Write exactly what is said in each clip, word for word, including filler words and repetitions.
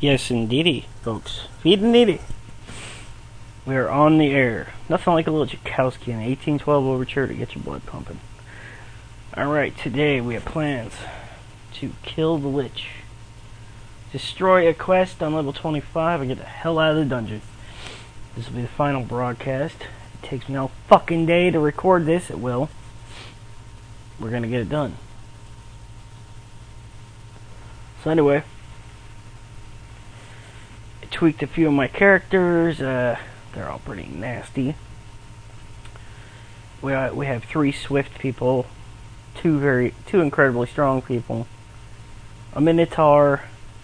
Yes, indeedy, folks. Feed and needy. We are on the air. Nothing like a little Tchaikovsky in eighteen twelve overture to get your blood pumping. Alright, today we have plans to kill the Lich, destroy a quest on level twenty-five, and get the hell out of the dungeon. This will be the final broadcast. It takes me all fucking day to record this. It will. We're gonna get it done. So anyway, I tweaked a few of my characters. Uh, they're all pretty nasty. We uh, we have three swift people, two very two incredibly strong people, a Minotaur.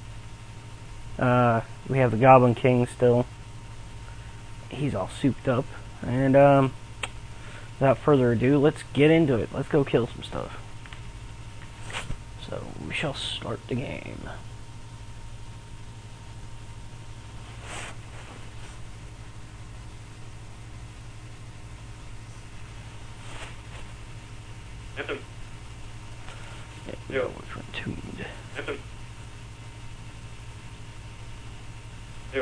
Uh, we have the Goblin King still. He's all souped up, and um, without further ado, let's get into it. Let's go kill some stuff. So we shall start the game. Anthem. Yeah, we're tuned. Anthem. Yo.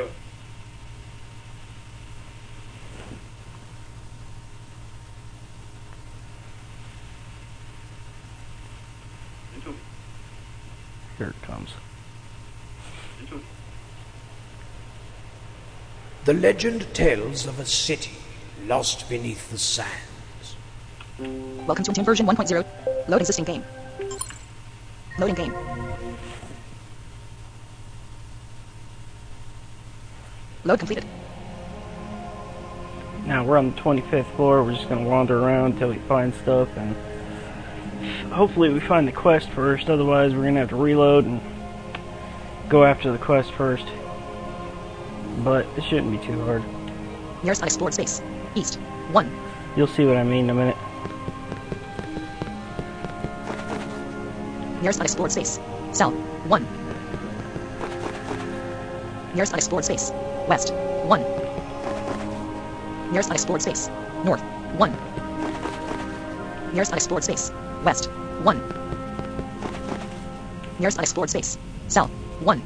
Anthem. Here it comes. Anthem. The legend tells of a city lost beneath the sands. Welcome to Intune version one point zero. Load existing game. Loading game. Load completed. Now we're on the twenty-fifth floor. We're just gonna wander around until we find stuff, and hopefully we find the quest first. Otherwise, we're gonna have to reload and go after the quest first. But it shouldn't be too hard. Nearest unexplored space. East. one. You'll see what I mean in a minute. Nearest unexplored space. South. one. Nearest unexplored space. West. one. Nearest unexplored space. North. one. Nearest unexplored space. West. one. Nearest unexplored space. South. one.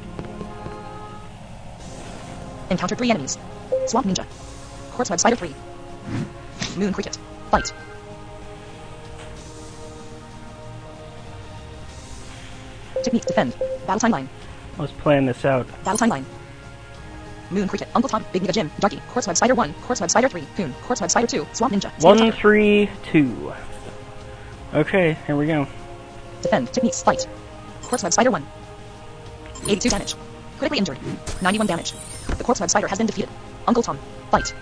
Encountered three enemies. Swamp Ninja. Quartzweb Spider three. Moon Cricket. Fight. Technique. Defend. Battle timeline. Let's plan this out. Battle timeline. Moon Cricket. Uncle Tom. Big Nigga Jim. Darky. Quartzweb Spider one. Quartzweb Spider three. Coon. Quartzweb Spider two. Swamp Ninja. Spider One, Tucker. three, two. Okay, here we go. Defend. Techniques. Fight. Quartzweb Spider one. eighty-two damage. Critically injured. ninety-one damage. The Quartzweb Spider has been defeated. Uncle Tom. Fight.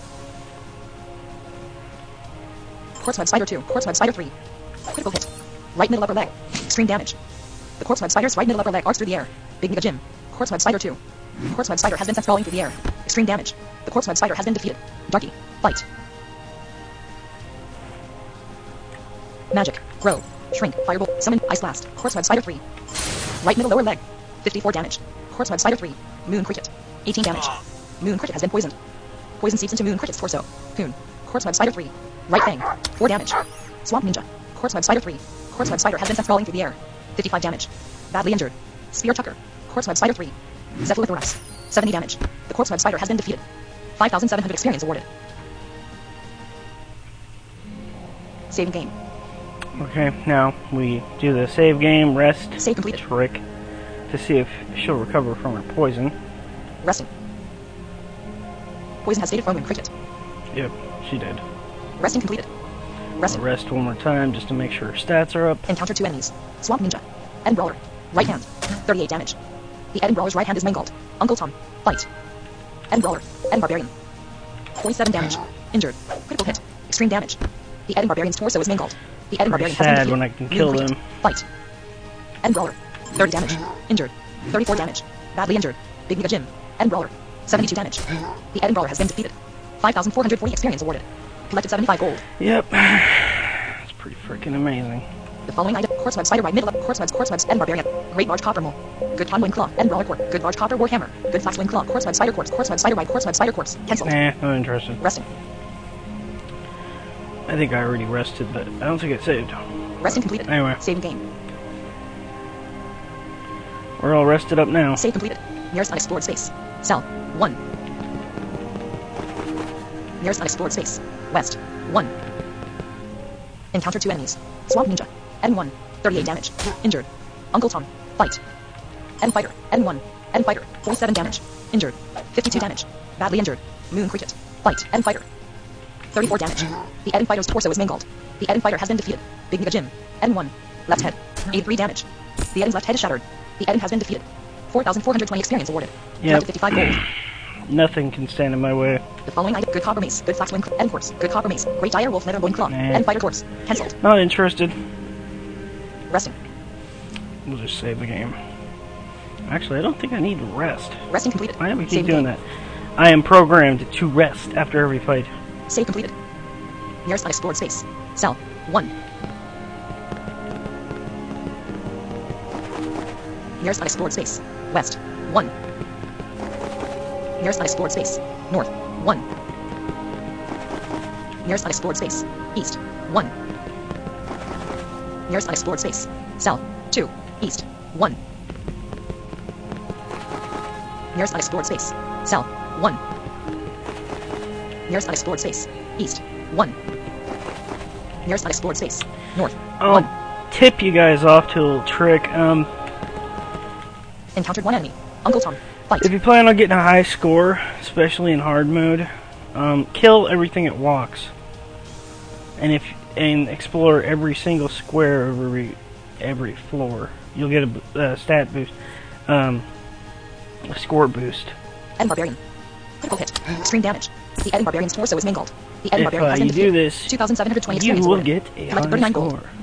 Quartzweb Spider two. Quartzweb Spider three. Critical hit. Right middle upper leg. Extreme damage. The Quartzweb Spider's right middle upper leg arcs through the air. Big Nigga Jim. Quartzweb Spider two. Quartzweb Spider has been sent falling through the air. Extreme damage. The Quartzweb Spider has been defeated. Darky. Fight. Magic. Grow. Shrink. Firebolt. Summon. Ice Blast. Quartzweb Spider three. Right middle lower leg. fifty-four damage. Quartzweb Spider three. Moon Cricket. eighteen damage. Moon Cricket has been poisoned. Poison seeps into Moon Cricket's torso. Coon. Quartzweb Spider three. Right Fang. four damage. Swamp Ninja. Quartzweb Spider three. Quartzweb Spider has been sent falling through the air. fifty-five damage. Badly injured. Spear Tucker. Quartzweb Spider three. Cephalothorax. seventy damage. The Quartzweb Spider has been defeated. five thousand seven hundred experience awarded. Saving game. Okay, now we do the save game, rest, Save completed. trick, to see if she'll recover from her poison. Resting. Poison has faded from Moon Cricket. Yep, she did. Resting completed. I'll Resting. rest one more time just to make sure her stats are up. Encounter two enemies. Swamp Ninja. Eden Brawler. Right hand. thirty-eight damage. The Eden Brawler's right hand is mangled. Uncle Tom. Fight. Eden Brawler. Eden Barbarian. forty-seven damage. Injured. Critical hit. Extreme damage. The Eden Barbarian's torso is mangled. The Eden Pretty Barbarian has been sad defeated. when I can Moon kill Cricket. them. Fight. Eden Brawler. thirty damage. Injured. thirty-four damage. Badly injured. Big Nigga Jim. Eden Brawler. seventy-two damage. The Eden Brawler has been defeated. five thousand four hundred forty experience awarded. Collected seventy-five gold. Yep. It's pretty freaking amazing. The following item: Quartzweb Spider right middle up, Quartzweb, Quartzweb, Eden Barbarian, Great Large Copper Mole, Good Conwing Claw, Eden Brawler Quartz, Good Large Copper Warhammer, Good Flaxwing Claw, Quartzweb Spider Quartz, Quartzweb Spider Bite, Quartzweb Spider Quartz, cancelled. Nah, not interested. Resting. I think I already rested, but I don't think it saved. Resting completed. Anyway. Saving game. We're all rested up now. Save completed. Nearest unexplored space. Cell. one. Nearest unexplored space. West. one. Encountered two enemies. Swamp Ninja. N one. thirty-eight damage. Injured. Uncle Tom. Fight. N Fighter. N one. N Fighter. forty-seven damage. Injured. fifty-two damage. Badly injured. Moon Cricket. Fight. N Fighter. thirty-four damage. The Eden Fighter's torso is mangled. The Eden Fighter has been defeated. Big Nigga Jim. N one. Left head. eighty-three damage. The Eden's left head is shattered. The Eden has been defeated. four thousand four hundred twenty experience awarded. Yep. fifty-five gold. Nothing can stand in my way. The following item: good copper mace, good flax wing, N quartz, good copper mace, great dire wolf nether loin claw, Nah. N fighter torse, cancelled. Not interested. Resting. We'll just save the game. Actually, I don't think I need to rest. Resting completed. Why do we keep Save doing game. that? I am programmed to rest after every fight. Save completed. Nearest unexplored space. Cell. one. Nearest unexplored space. West. one. Nearest unexplored space. North. one. Nearest unexplored space. East. one. Nearest unexplored space. Cell. two. East. one. Nearest unexplored space. Cell. one. Nearest unexplored space. East. one. Nearest unexplored space. North. I'll one. tip you guys off to a little trick. Um, Encountered one enemy. Uncle Tom. Fight. if you plan on getting a high score, especially in hard mode, um, kill everything it walks, and if and explore every single square of every every floor. You'll get a uh, stat boost, um, a score boost. Eden Barbarian. Critical hit. Extreme damage. The Eden Barbarian's torso is mangled. The Eden If Barbarian uh, has been you do defeated. this, two thousand seven hundred twenty you experience will awarded. get a Collected high thirty-nine gold. score,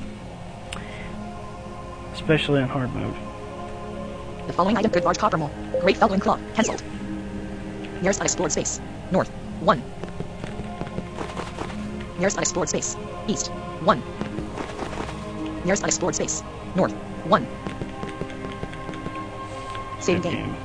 especially in hard mode. The following item: good large copper mole, great Feldwing claw, cancelled. Nearest unexplored space. North. one. Nearest unexplored space. East. one. Nearest unexplored space. North. one. Save Good game. game.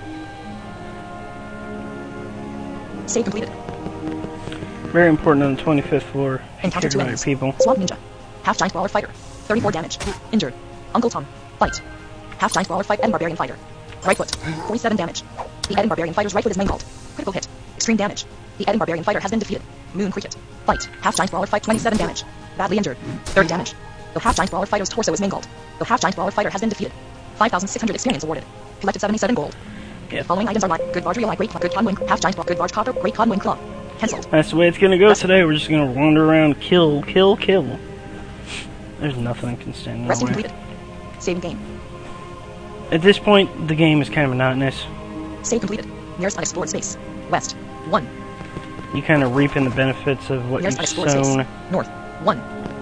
Save completed. Very important on the twenty-fifth floor. Encounter Care two about your enemies. people. Swamp Ninja. Half Giant Brawler Fighter. thirty-four damage. Injured. Uncle Tom. Fight. Half Giant Brawler Fight. Eden Barbarian Fighter. Right foot. forty-seven damage. The Eden Barbarian Fighter's right foot is mangled. Critical hit. Extreme damage. The Eden Barbarian Fighter has been defeated. Moon Cricket. Fight. Half Giant Brawler Fight. twenty-seven damage. Badly injured. thirty damage. The Half Giant Brawler Fighter's torso is mangled. The Half Giant Brawler Fighter has been defeated. five thousand six hundred experience awarded. Collected seventy-seven gold. Yeah. The following items are like good large real great good cod wing, half giant claw, good large copper, great cod wing claw. Cancelled. That's the way it's gonna go today. We're just gonna wander around, kill, kill, kill. There's nothing that can stand in our Resting way. completed. Saving game. At this point, the game is kind of monotonous. Save completed. Nearest unexplored space. West. one. You kind of reaping the benefits of what Nearest you've unexplored sown. space. North. one.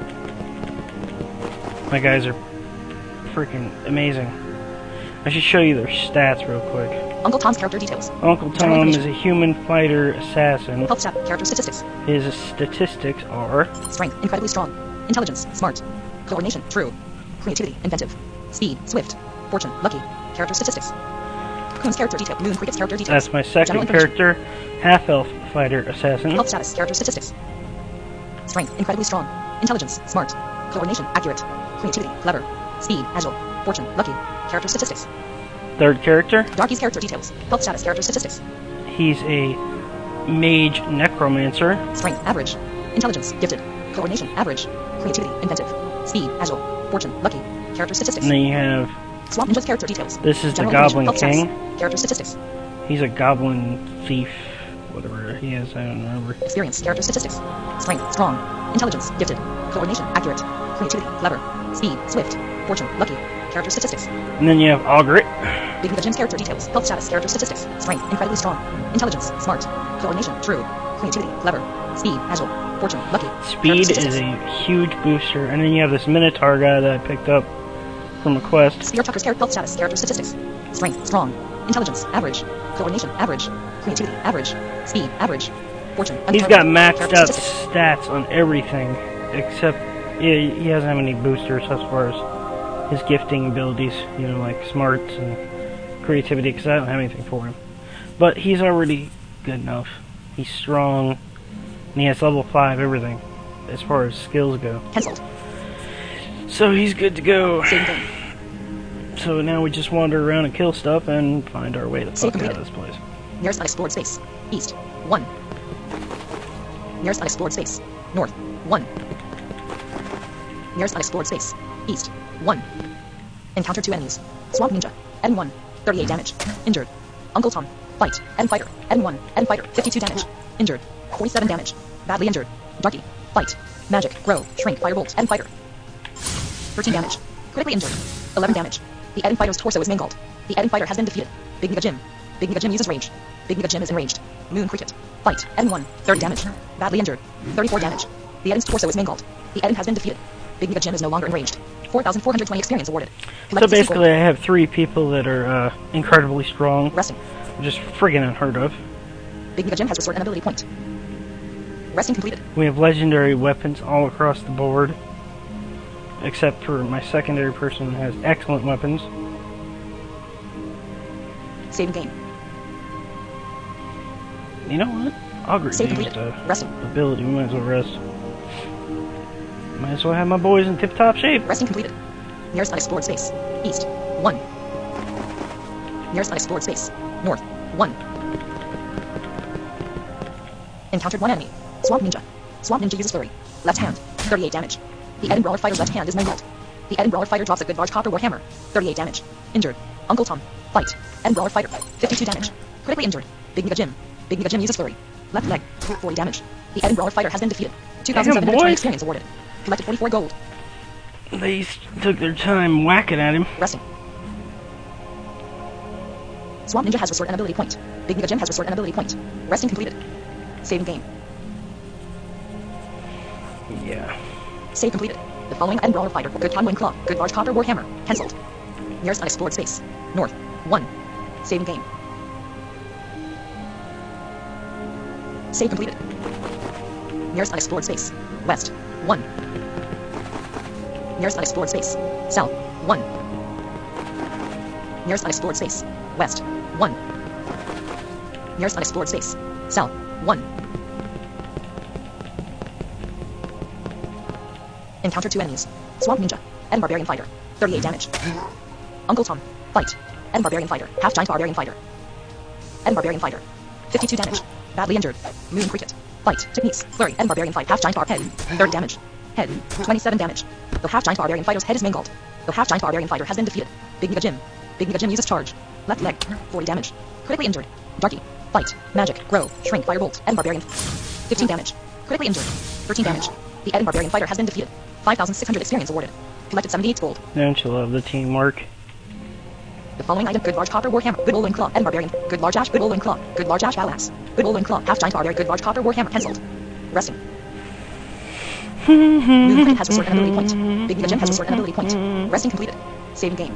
My guys are freaking amazing. I should show you their stats real quick. Uncle Tom's character details. Uncle General Tom is a information. human fighter assassin. Health stat. Character statistics. His statistics are Strength. Incredibly strong. Intelligence. Smart. Coordination. True. Creativity. Inventive. Speed. Swift. Fortune. Lucky. Character statistics. Coon's character detail. Moon Cricket's character details. that's my second General information. character, half-elf fighter assassin. Health status. Character statistics. Strength. Incredibly strong. Intelligence. Smart. Coordination. Accurate. Creativity. Clever. Speed. Agile. Fortune. Lucky. Character statistics. Third character, Darky's character details. Health status. Character statistics. he's a mage necromancer. Strength. Average. Intelligence. Gifted. Coordination. Average. Creativity. Inventive. Speed. Agile. Fortune. Lucky. Character statistics. And then you have, Swamp Ninja's character details. this is the General Goblin information. Health King. status. Character statistics. He's a goblin thief, whatever he is, I don't remember. Experience. Character statistics. Strength. Strong. Intelligence. Gifted. Coordination. Accurate. Creativity. Clever. Speed. Swift. Fortune. Lucky. Character statistics. And then you have Ogret. Big Nigga Jim's character details. Health status. Character statistics. Strength. Incredibly strong. Intelligence. Smart. Coordination. True. Creativity. Clever. Speed. Agile. Fortune. Lucky. Speed Character is statistics. a huge booster. And then you have this Minotaur guy that I picked up from a quest. Spear Tucker's character health status. Character statistics. Strength. Strong. Intelligence. Average. Coordination. Average. Creativity. Average. Speed. Average. Fortune. He's undetermined. got maxed Character out statistics. stats on everything, except yeah, he doesn't have any boosters as far as his gifting abilities, you know, like smarts and creativity, because I don't have anything for him. But he's already good enough. He's strong, and he has level five everything, as far as skills go. Cancelled. So he's good to go. Saving game. So now we just wander around and kill stuff and find our way the Save fuck out completed. of this place. Nearest unexplored space. East. one. Nearest unexplored space. North. one. Nearest unexplored space. East. one. Encountered two enemies. Swamp Ninja. N one. thirty-eight damage. Injured. Uncle Tom. Fight. N Fighter. N one. N Fighter. fifty-two damage. Injured. forty-seven damage. Badly injured. Darky. Fight. Magic. Grow. Shrink. Firebolt. N Fighter. thirteen damage. Critically injured. eleven damage. The Eden Fighter's torso is mangled. The Eden Fighter has been defeated. Big Nigga Jim. Big Nigga Jim uses rage. Big Nigga Jim is enraged. Moon Cricket. Fight. Eden one. thirty damage. Badly injured. thirty-four damage. The Eden's torso is mangled. The Eden has been defeated. Big Nigga Jim is no longer enraged. four thousand four hundred twenty experience awarded. So Collect six basically, I have three people that are uh, incredibly strong, gold. Resting. just friggin' unheard of. Big Nigga Jim has restored an ability point. Resting completed. We have legendary weapons all across the board, except for my secondary person who has excellent weapons. Saving game. You know what? Augur Save used completed. uh, Resting. ability. We might as well rest. Might as well have my boys in tip-top shape. Resting completed. Nearest unexplored space. East. one. Nearest unexplored space. North. one. Encountered one enemy. Swamp Ninja. Swamp Ninja uses flurry. Left hand. thirty-eight damage. The Eden Brawler Fighter's left hand is mangled. The Eden Brawler Fighter drops a good large copper warhammer. thirty-eight damage. Injured. Uncle Tom. Fight. Eden Brawler Fighter. fifty-two damage. Critically injured. Big Nigga Jim. Big Nigga Jim uses flurry. Left leg. forty damage. The Eden Brawler Fighter has been defeated. two thousand seven hundred twenty boys. experience awarded. Collected forty-four gold. They s- took their time whacking at him. Resting. Swamp Ninja has restored an ability point. Big Nigga Jim has restored an ability point. Resting completed. Saving game. Yeah. Save completed. The following Eden Brawler Fighter. Good Conway Claw. Good Large Copper Warhammer. Cancelled. Nearest unexplored space. North. one. Saving game. Save completed. Nearest unexplored space. West. one. Nearest unexplored space. South. one. Nearest unexplored space. West. one. Nearest unexplored space. South. one. Encounter two enemies. Swamp Ninja. Eden Barbarian Fighter. thirty-eight damage. Uncle Tom. Fight. Eden Barbarian Fighter. Half Giant Barbarian Fighter. Eden Barbarian Fighter. fifty-two damage. Badly injured. Moon Cricket. Fight. Techniques. Flurry. Eden Barbarian Fight. Half Giant Bar. Head. thirty damage. Head. twenty-seven damage. The Half Giant Barbarian Fighter's head is mangled. The Half Giant Barbarian Fighter has been defeated. Big Nigga Jim. Big Nigga Jim uses charge. Left leg. forty damage. Critically injured. Darky. Fight. Magic. Grow. Shrink. Firebolt. Eden Barbarian. fifteen damage. Critically injured. thirteen damage. The Eden Barbarian Fighter has been defeated. five thousand six hundred experience awarded. Collected seventy-eight gold. Don't you love the teamwork? The following item: Good Large Copper Warhammer. Good Olin Claw. Eden Barbarian. Good Large Ash. Good Olin Claw. Good Large Ash Battle Axe. Good Olin Claw. Half Giant Barbarian. Good Large Copper Warhammer. Cancelled. Resting. Moon Cricket has restored an ability point. Big Nigga Jim has restored an ability point. Resting completed. Saving game.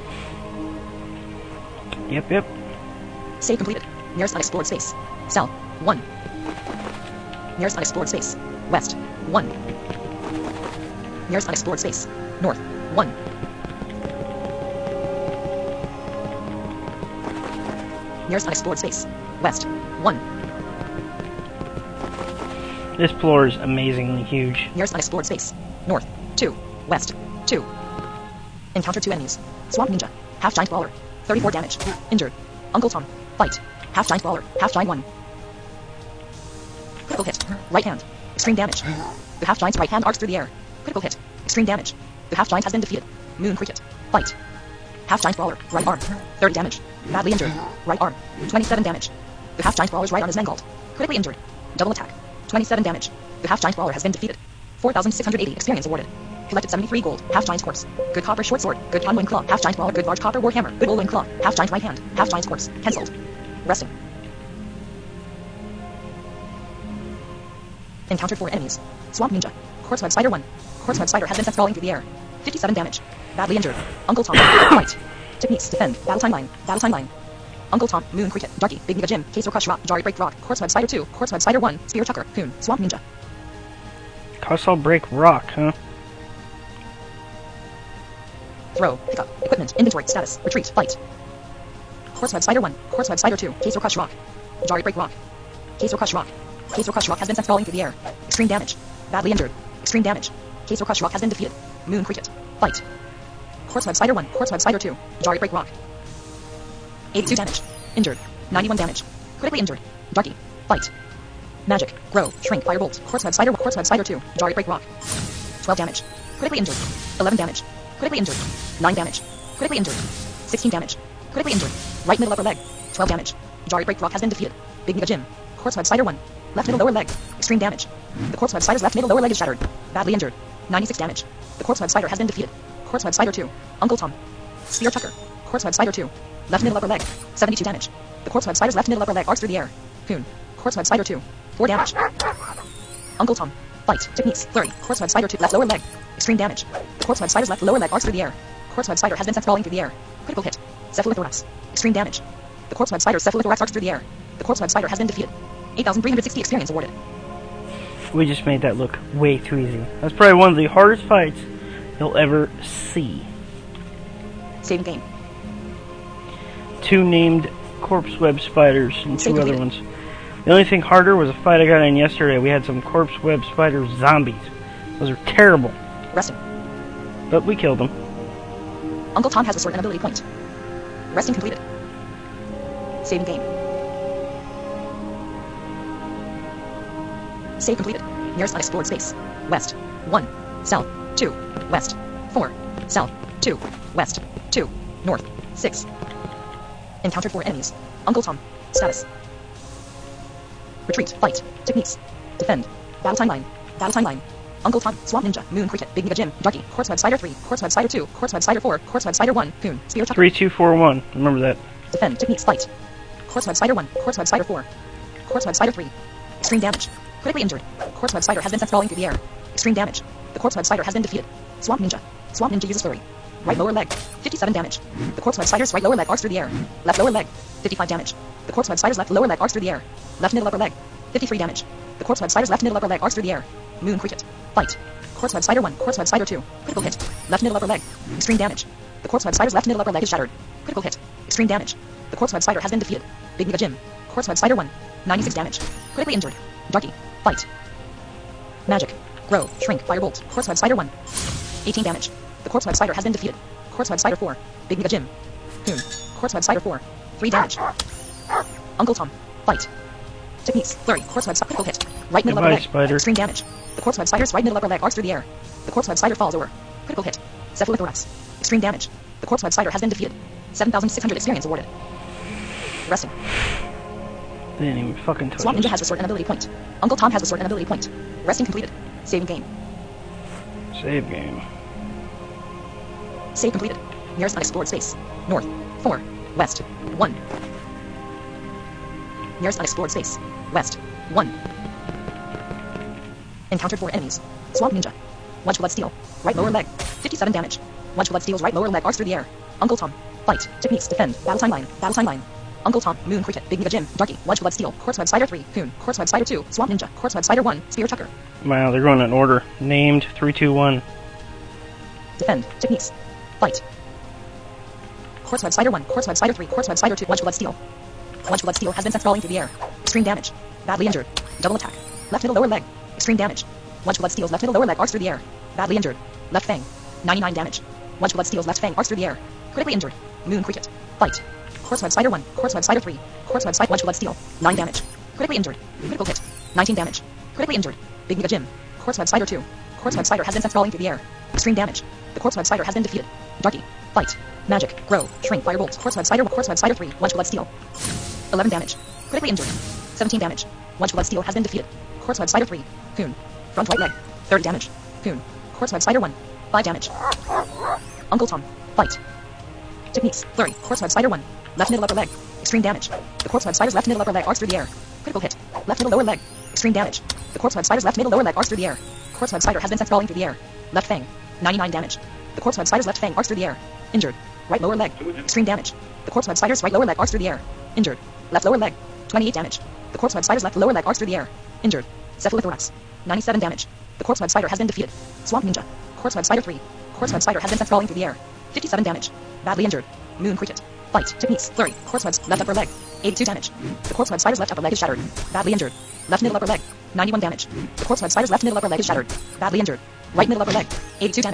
Yep, yep. Save completed. Nearest unexplored space. South. one. Nearest unexplored space. West. one. Nearest unexplored space. North. one. Nearest unexplored space. West. one. This floor is amazingly huge. Nearest unexplored space. North. two. West. two. Encounter two enemies. Swamp Ninja. Half Giant Brawler. thirty-four damage. Injured. Uncle Tom. Fight. Half Giant Brawler. Half Giant one. Critical hit. Right hand. Extreme damage. The Half Giant's right hand arcs through the air. Critical hit. Extreme damage. The Half Giant has been defeated. Moon Cricket. Fight. Half Giant Brawler. Right arm. thirty damage. Badly injured. Right arm. twenty-seven damage. The Half Giant Brawler's right arm is mangled. Critically injured. Double attack. twenty-seven damage. The Half Giant Brawler has been defeated. four thousand six hundred eighty experience awarded. Collected seventy-three gold. Half Giant's corpse. Good Copper Short Sword. Good Conway Claw. Half Giant Brawler. Good Large Copper Warhammer. Good Olin Claw. Half Giant Right Hand. Half Giant's corpse. Cancelled. Resting. Encountered four enemies. Swamp Ninja. Quartz Web Spider one. Quartz Web Spider has been sent falling through the air. fifty-seven damage. Badly injured. Uncle Tom. Fight. Techniques. Defend. Battle timeline. Battle timeline. Uncle Tom. Moon Cricket. Darky. Big Nigga Jim. Queso Crush Rock. Jari Break Rock. Quartz Web Spider two. Quartz Web Spider one. Spear Chucker. Coon. Swamp Ninja. Castle Break Rock, huh? Throw. Pick up. Equipment. Inventory. Status. Retreat. Fight. Quartz Web Spider one. Quartz Web Spider two. Queso Crush Rock. Jari Break Rock. Queso Crush Rock. Queso Crush Rock has been sent falling through the air. Extreme damage. Badly injured. Extreme damage. Queso Crush Rock has been defeated. Moon Cricket. Fight. Corpse Web Spider one. Corpse Web Spider two. Jari Break Rock. eighty-two damage. Injured. ninety-one damage. Critically injured. Darky. Fight. Magic. Grow. Shrink. Firebolt. Corpse Web Spider. Corpse Web Spider two. Jari Break Rock. twelve damage. Critically injured. eleven damage. Critically injured. nine damage. Critically injured. sixteen damage. Critically injured. Right middle upper leg. twelve damage. Jari Break Rock has been defeated. Big Mega Gym. Corpse Web Spider one. Left middle lower leg. Extreme damage. The Corpse Web Spider's left middle lower leg is shattered. Badly injured. ninety-six damage. The Corpse Web Spider has been defeated. Corpse Web Spider two. Uncle Tom. Spear Tucker. Corpse Web Spider two. Left middle upper leg. seventy-two damage. The Corpse Web Spider's left middle upper leg arcs through the air. Coon. Corpse Web Spider two. four damage. Uncle Tom. Fight. Techniques. Flurry. Corpse Web Spider two. Left lower leg. Extreme damage. The Corpse Web Spider's left lower leg arcs through the air. Corpse Web Spider has been sent sprawling through the air. Critical hit. Cephalothorax. Extreme damage. The Corpse Web Spider's cephalothorax arcs through the air. The Corpse Web Spider has been defeated. eight thousand three hundred sixty experience awarded. We just made that look way too easy. That's probably one of the hardest fights you'll ever see. Saving game. Two named Corpse Web Spiders and Save two other completed. ones. The only thing harder was a fight I got in yesterday. We had some Corpse Web Spider zombies. Those are terrible. Resting. But we killed them. Uncle Tom has restored an ability point. Resting completed. Saving game. Save completed. Nearest unexplored space. West. one. South. two. West. four. South. two. West. two. North. six. Encountered four enemies. Uncle Tom. Status. Retreat. Fight. Techniques. Defend. Battle timeline. Battle timeline. Uncle Tom. Swamp Ninja. Moon Cricket. Big Mega Gym. Darky. Corpse Web Spider three. Corpse Web Spider two. Corpse Web Spider four. Corpse Web Spider one. Coon. Spear Tucker. three two four one. Remember that. Defend. Techniques. Fight. Corpse Web Spider one. Corpse Web Spider four. Corpse Web Spider three. Extreme damage. Critically injured. Corpse Web Spider has been sent sprawling through the air. Extreme damage. The Corpse Web Spider has been defeated. Swamp Ninja. Swamp Ninja uses flurry. Right lower leg. fifty-seven damage. The Corpse Web Spider's right lower leg arcs through the air. Left lower leg. fifty-five damage. The Corpse Web Spider's left lower leg arcs through the air. Left middle upper leg. fifty-three damage. The Corpse Web Spider's left middle upper leg arcs through the air. Moon Cricket. Fight. Corpse Web Spider one. Corpse Web Spider two. Critical hit. Left middle upper leg. Extreme damage. The Corpse Web Spider's left middle upper leg is shattered. Critical hit. Extreme damage. The Corpse Web Spider has been defeated. Big Mega Gym. Corpse Web Spider one. ninety-six damage. Critically injured. Darky. Fight. Magic. Grow. Shrink. Firebolt. Corpse Web Spider one. eighteen damage. The Corpse Web Spider has been defeated. Corpse Web Spider four. Big Mega Gym. Coon. Corpse Web Spider four. three damage. Uncle Tom. Fight. Techniques. Flurry. Corpse Web Spider. Critical hit. Right middle Goodbye, upper leg. Spider. Extreme damage. The Corpse Web Spider's right middle upper leg arcs through the air. The Corpse Web Spider falls over. Critical hit. Cephalothorax. Extreme damage. The Corpse Web Spider has been defeated. seven thousand six hundred experience awarded. Resting. They didn't even fucking touch Swamp Ninja us. has restored an ability point. Uncle Tom has restored an ability point. Resting completed. Saving game. Save game. Save completed. Nearest unexplored space. North. four. West. one. Nearest unexplored space. West. one. Encountered four enemies. Swamp Ninja. Lunch Blood Steel. Right lower leg. fifty-seven damage. Lunch Blood Steel's right lower leg arcs through the air. Uncle Tom. Fight. Techniques. Defend. Battle timeline. Battle timeline. Uncle Tom. Moon Cricket. Big Mega Gym. Darky. Lunch Blood Steel. Corpse Web Spider three. Coon. Corpse Web Spider two. Swamp Ninja. Corpse Web Spider one. Spear Tucker. Wow, they're going in order. Named three two one. Defend. Techniques. Fight. Corpse Web Spider one. Corpse Web Spider three. Corpse Web Spider two. Lunch Blood Steel. Lunch Blood Steel has been sent sprawling through the air. Extreme damage. Badly injured. Double attack. Left middle lower leg. Extreme damage. Lunch Blood Steel's left middle lower leg arcs through the air. Badly injured. Left fang. ninety-nine damage. Lunch Blood Steel's left fang arcs through the air. Critically injured. Moon Cricket. Fight. Corpse Web Spider one. Corpse Web Spider three. Corpse Web Spider. Lunch Blood Steel. nine damage. Critically injured. Critical hit. nineteen damage. Critically injured. Big Mega Gym. Corpse Web Spider two. Corpse Web Spider has been sent sprawling through the air. Extreme damage. The Corpse Web Spider has been defeated. Darky. Fight. Magic. Grow. Shrink. Firebolt. Corpse Web Spider. Corpse Web Spider three. Lunch Blood Steel. eleven damage. Critically injured. seventeen damage. Lunch Blood Steel has been defeated. Corpse Web Spider three. Coon. Front right leg. thirty damage. Coon. Corpse Web Spider one. five damage. Uncle Tom. Fight. Techniques. Flurry. Corpse Web Spider one. Left middle upper leg. Extreme damage. The Corpse Web Spider's left middle upper leg arcs through the air. Critical hit. Left middle lower leg. Extreme damage. The Corpse Web Spider's left middle lower leg arcs through the air. Corpse Web Spider has been sent sprawling through the air. Left fang. ninety-nine damage. The Corpse Web Spider's left fang arcs through the air. Injured. Right lower leg. Extreme damage. The Corpse Web Spider's right lower leg arcs through the air. Injured. Left lower leg. twenty-eight damage. The Corpse Web Spider's left lower leg arcs through the air. Injured. Cephalothorax. ninety-seven damage. The Corpse Web Spider has been defeated. Swamp Ninja. Corpse Web Spider three. Corpse Web Spider has been sent sprawling through the air. fifty-seven damage. Badly injured. Moon Cricket. Fight. Techniques. Flurry. Corpse Web's left upper leg. eighty-two damage. The Corpse Web Spider's left upper leg is shattered. Badly injured. Left middle upper leg. ninety-one damage. The Corpse Web Spider's left middle upper leg is shattered. Badly injured. Right middle upper leg. eighty-two damage.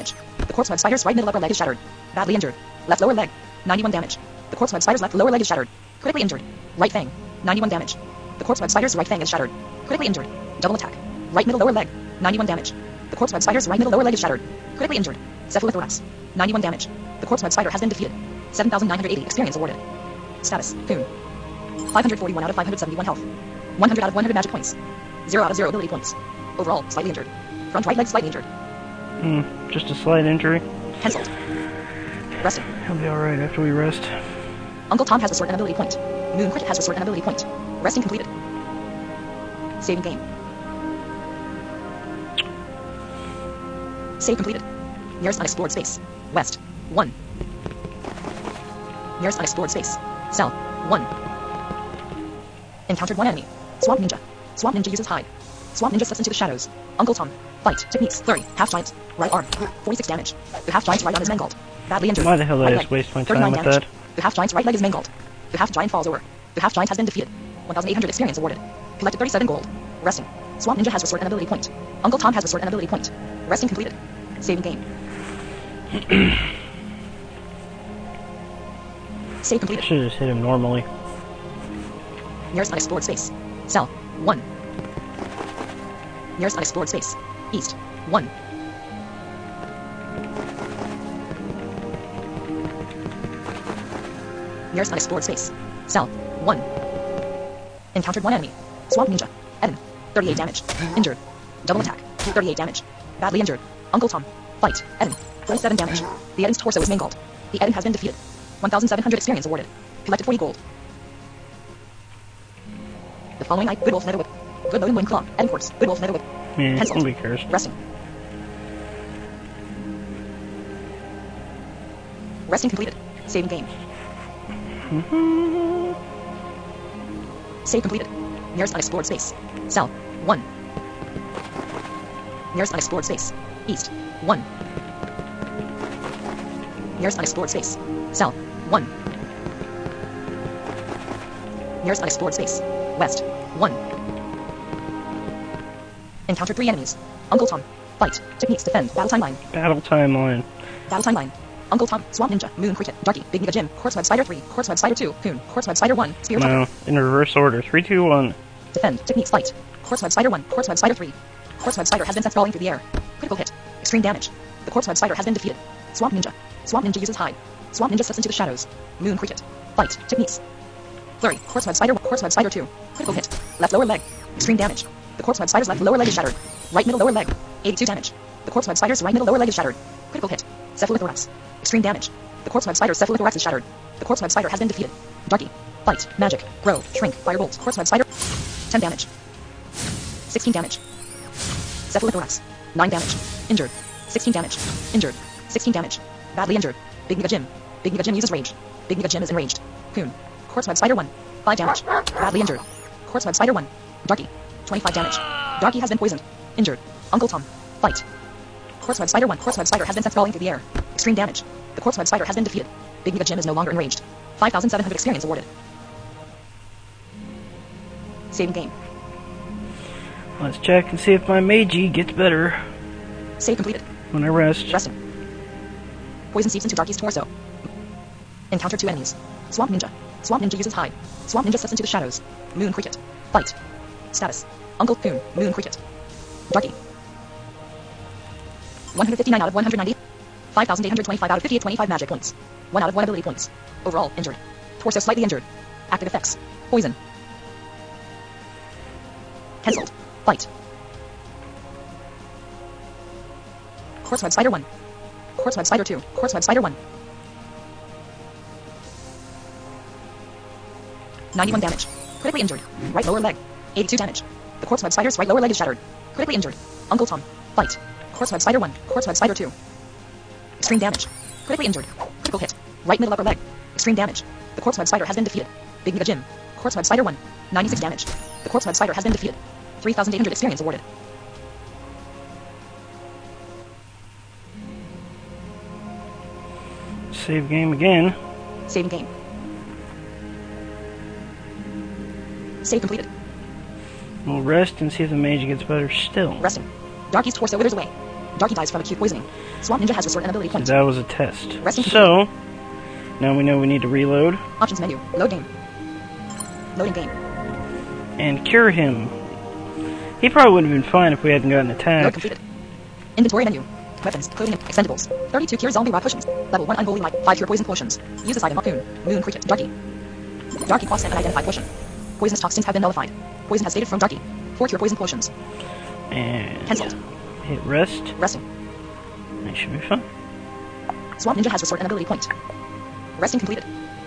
The corpse web spider's right middle upper leg is shattered. Badly injured. Left lower leg. ninety-one damage. The corpse web spider's left lower leg is shattered. Critically injured. Right fang. ninety-one damage. The corpse web spider's right fang is shattered. Critically injured. Double attack. Right middle lower leg. ninety-one damage. The corpse web spider's right middle lower leg is shattered. Critically injured. Cephalothorax. ninety-one damage. The corpse web spider has been defeated. seven thousand nine hundred eighty experience awarded. Status. Coon. five hundred forty-one out of five hundred seventy-one health. one hundred out of one hundred magic points. zero out of zero ability points. Overall, slightly injured. Front right leg slightly injured. Hmm, just a slight injury. Cancelled. Resting. He'll be alright after we rest. Uncle Tom has restored an ability point. Moon Cricket has restored an ability point. Resting completed. Saving game. Save completed. Nearest unexplored space. West. one. Nearest unexplored space. Cell. one. Encountered one enemy. Swamp Ninja. Swamp Ninja uses hide. Swamp Ninja steps into the shadows. Uncle Tom. Fight. Techniques. Flurry. Half giant. Right arm. forty-six damage. The half giant's right arm is mangled. Badly injured. Why the hell did I Right just leg. waste my time thirty-nine with damage. that? The half giant's right leg is mangled. The half giant falls over. The half giant has been defeated. one thousand eight hundred experience awarded. Collected thirty-seven gold. Resting. Swamp Ninja has restored an ability point. Uncle Tom has restored an ability point. Resting completed. Saving game. Save I completed. should have just hit him normally. Nearest unexplored space. Cell. one. Nearest unexplored space. East. one. Nearest unexplored space. Cell. one. Encountered one enemy. Swamp Ninja. Eden. thirty-eight damage. Injured. Double attack. thirty-eight damage. Badly injured. Uncle Tom. Fight. Eden. forty-seven damage. The Eden's torso is mangled. The Eden has been defeated. one thousand seven hundred experience awarded. Collected forty gold. The following night, Good Wolf Netherwhip. Good Bone Wind Claw. Eden Quartz. Good Wolf Netherwhip. Yeah, Cancelled. nobody cares. Resting. Resting completed. Saving game. Save completed. Nearest unexplored space. Cell. one. Nearest unexplored space. East. one. Nearest unexplored space. Cell. one. Nearest unexplored space. West. one. Encountered three enemies. Uncle Tom. Fight. Techniques defend. Battle timeline. Battle timeline. Battle timeline. Uncle Tom. Swamp Ninja. Moon Cricket. Darky. Big Nigga Jim. Quartz Web Spider three. Quartz Web Spider two. Coon. Quartz Web Spider one. Spear Tucker. No, in reverse order. Three, two, one. Defend. Techniques fight. Quartz Web Spider one. Quartz Web Spider three. Quartz Web Spider has been sent sprawling through the air. Critical hit. Extreme damage. The Quartz Web Spider has been defeated. Swamp Ninja. Swamp Ninja uses hide. Swamp Ninja steps into the shadows. Moon Cricket. Fight. Techniques. Flurry. Quartz Web Spider. Quartz Web Spider two. Critical hit. Left lower leg. Extreme damage. The Quartz Web Spider's left lower leg is shattered. Right middle lower leg. eighty-two damage. The Quartz Web Spider's right middle lower leg is shattered. Critical hit. Cephalothorax. Extreme damage. The Quartz Web Spider's cephalothorax is shattered. The Quartz Web Spider has been defeated. Darky. Fight. Magic. Grow. Shrink. Firebolt. Quartz Web Spider. ten damage. sixteen damage. Cephalothorax. nine damage. Injured. sixteen damage. Injured. sixteen damage. Badly injured. Big Nigga Jim. Big Nigga Jim uses rage. Big Nigga Jim is enraged. Coon. Quartz Web Spider one. five damage. Badly injured. Quartz Web Spider one. Darky. twenty-five damage. Darky has been poisoned. Injured. Uncle Tom. Fight. Quartz Web Spider one. Quartz Web Spider has been sent sprawling through the air. Extreme damage. The Quartz Web Spider has been defeated. Big Nigga Jim is no longer enraged. five thousand seven hundred experience awarded. Saving game. Let's check and see if my Meiji gets better Save completed. when I rest. Resting. Poison seeps into Darky's torso. Encounter two enemies. Swamp Ninja. Swamp Ninja uses hide. Swamp Ninja steps into the shadows. Moon Cricket. Fight. Status. Uncle Coon. Moon Cricket. Darky. one hundred fifty-nine out of one hundred ninety. five thousand eight hundred twenty-five out of fifty-eight, twenty-five magic points. one out of one ability points. Overall, injured. Torso slightly injured. Active effects. Poison. Cancelled. Fight. Quartz Web Spider one. Quartz Web Spider two. Quartz Web Spider one. ninety-one damage. Critically injured. Right lower leg. eighty-two damage. The Quartz Web Spider's right lower leg is shattered. Critically injured. Uncle Tom. Fight. Quartz Web Spider one. Quartz Web Spider two. Extreme damage. Critically injured. Critical hit. Right middle upper leg. Extreme damage. The Quartz Web Spider has been defeated. Big Nigga Jim. Quartz Web Spider one. ninety-six damage. The Quartz Web Spider has been defeated. three thousand eight hundred experience awarded. Save game again. Saving game. Save completed. We'll rest and see if the Meiji gets better still. Resting. Darky's torso withers away. Darky dies from acute poisoning. Swamp Ninja has restored an ability point. That was a test. Resting So, now we know we need to reload Options menu. Load game. Loading game. and cure him. He probably would have been fine if we hadn't gotten Load attacked. completed. Inventory menu. Weapons, clothing, and expendables. thirty-two cure zombie rot potions. Level one unholy light. five cure poison potions. Use this item Moon. Moon cricket. Darky. Darky quads and unidentified potion. Poisonous toxins have been nullified. Poison has faded from Darky. four cure poison potions. And Cancelled. hit rest. Resting. That should be fun. Swamp Ninja has restored an ability point. Resting completed.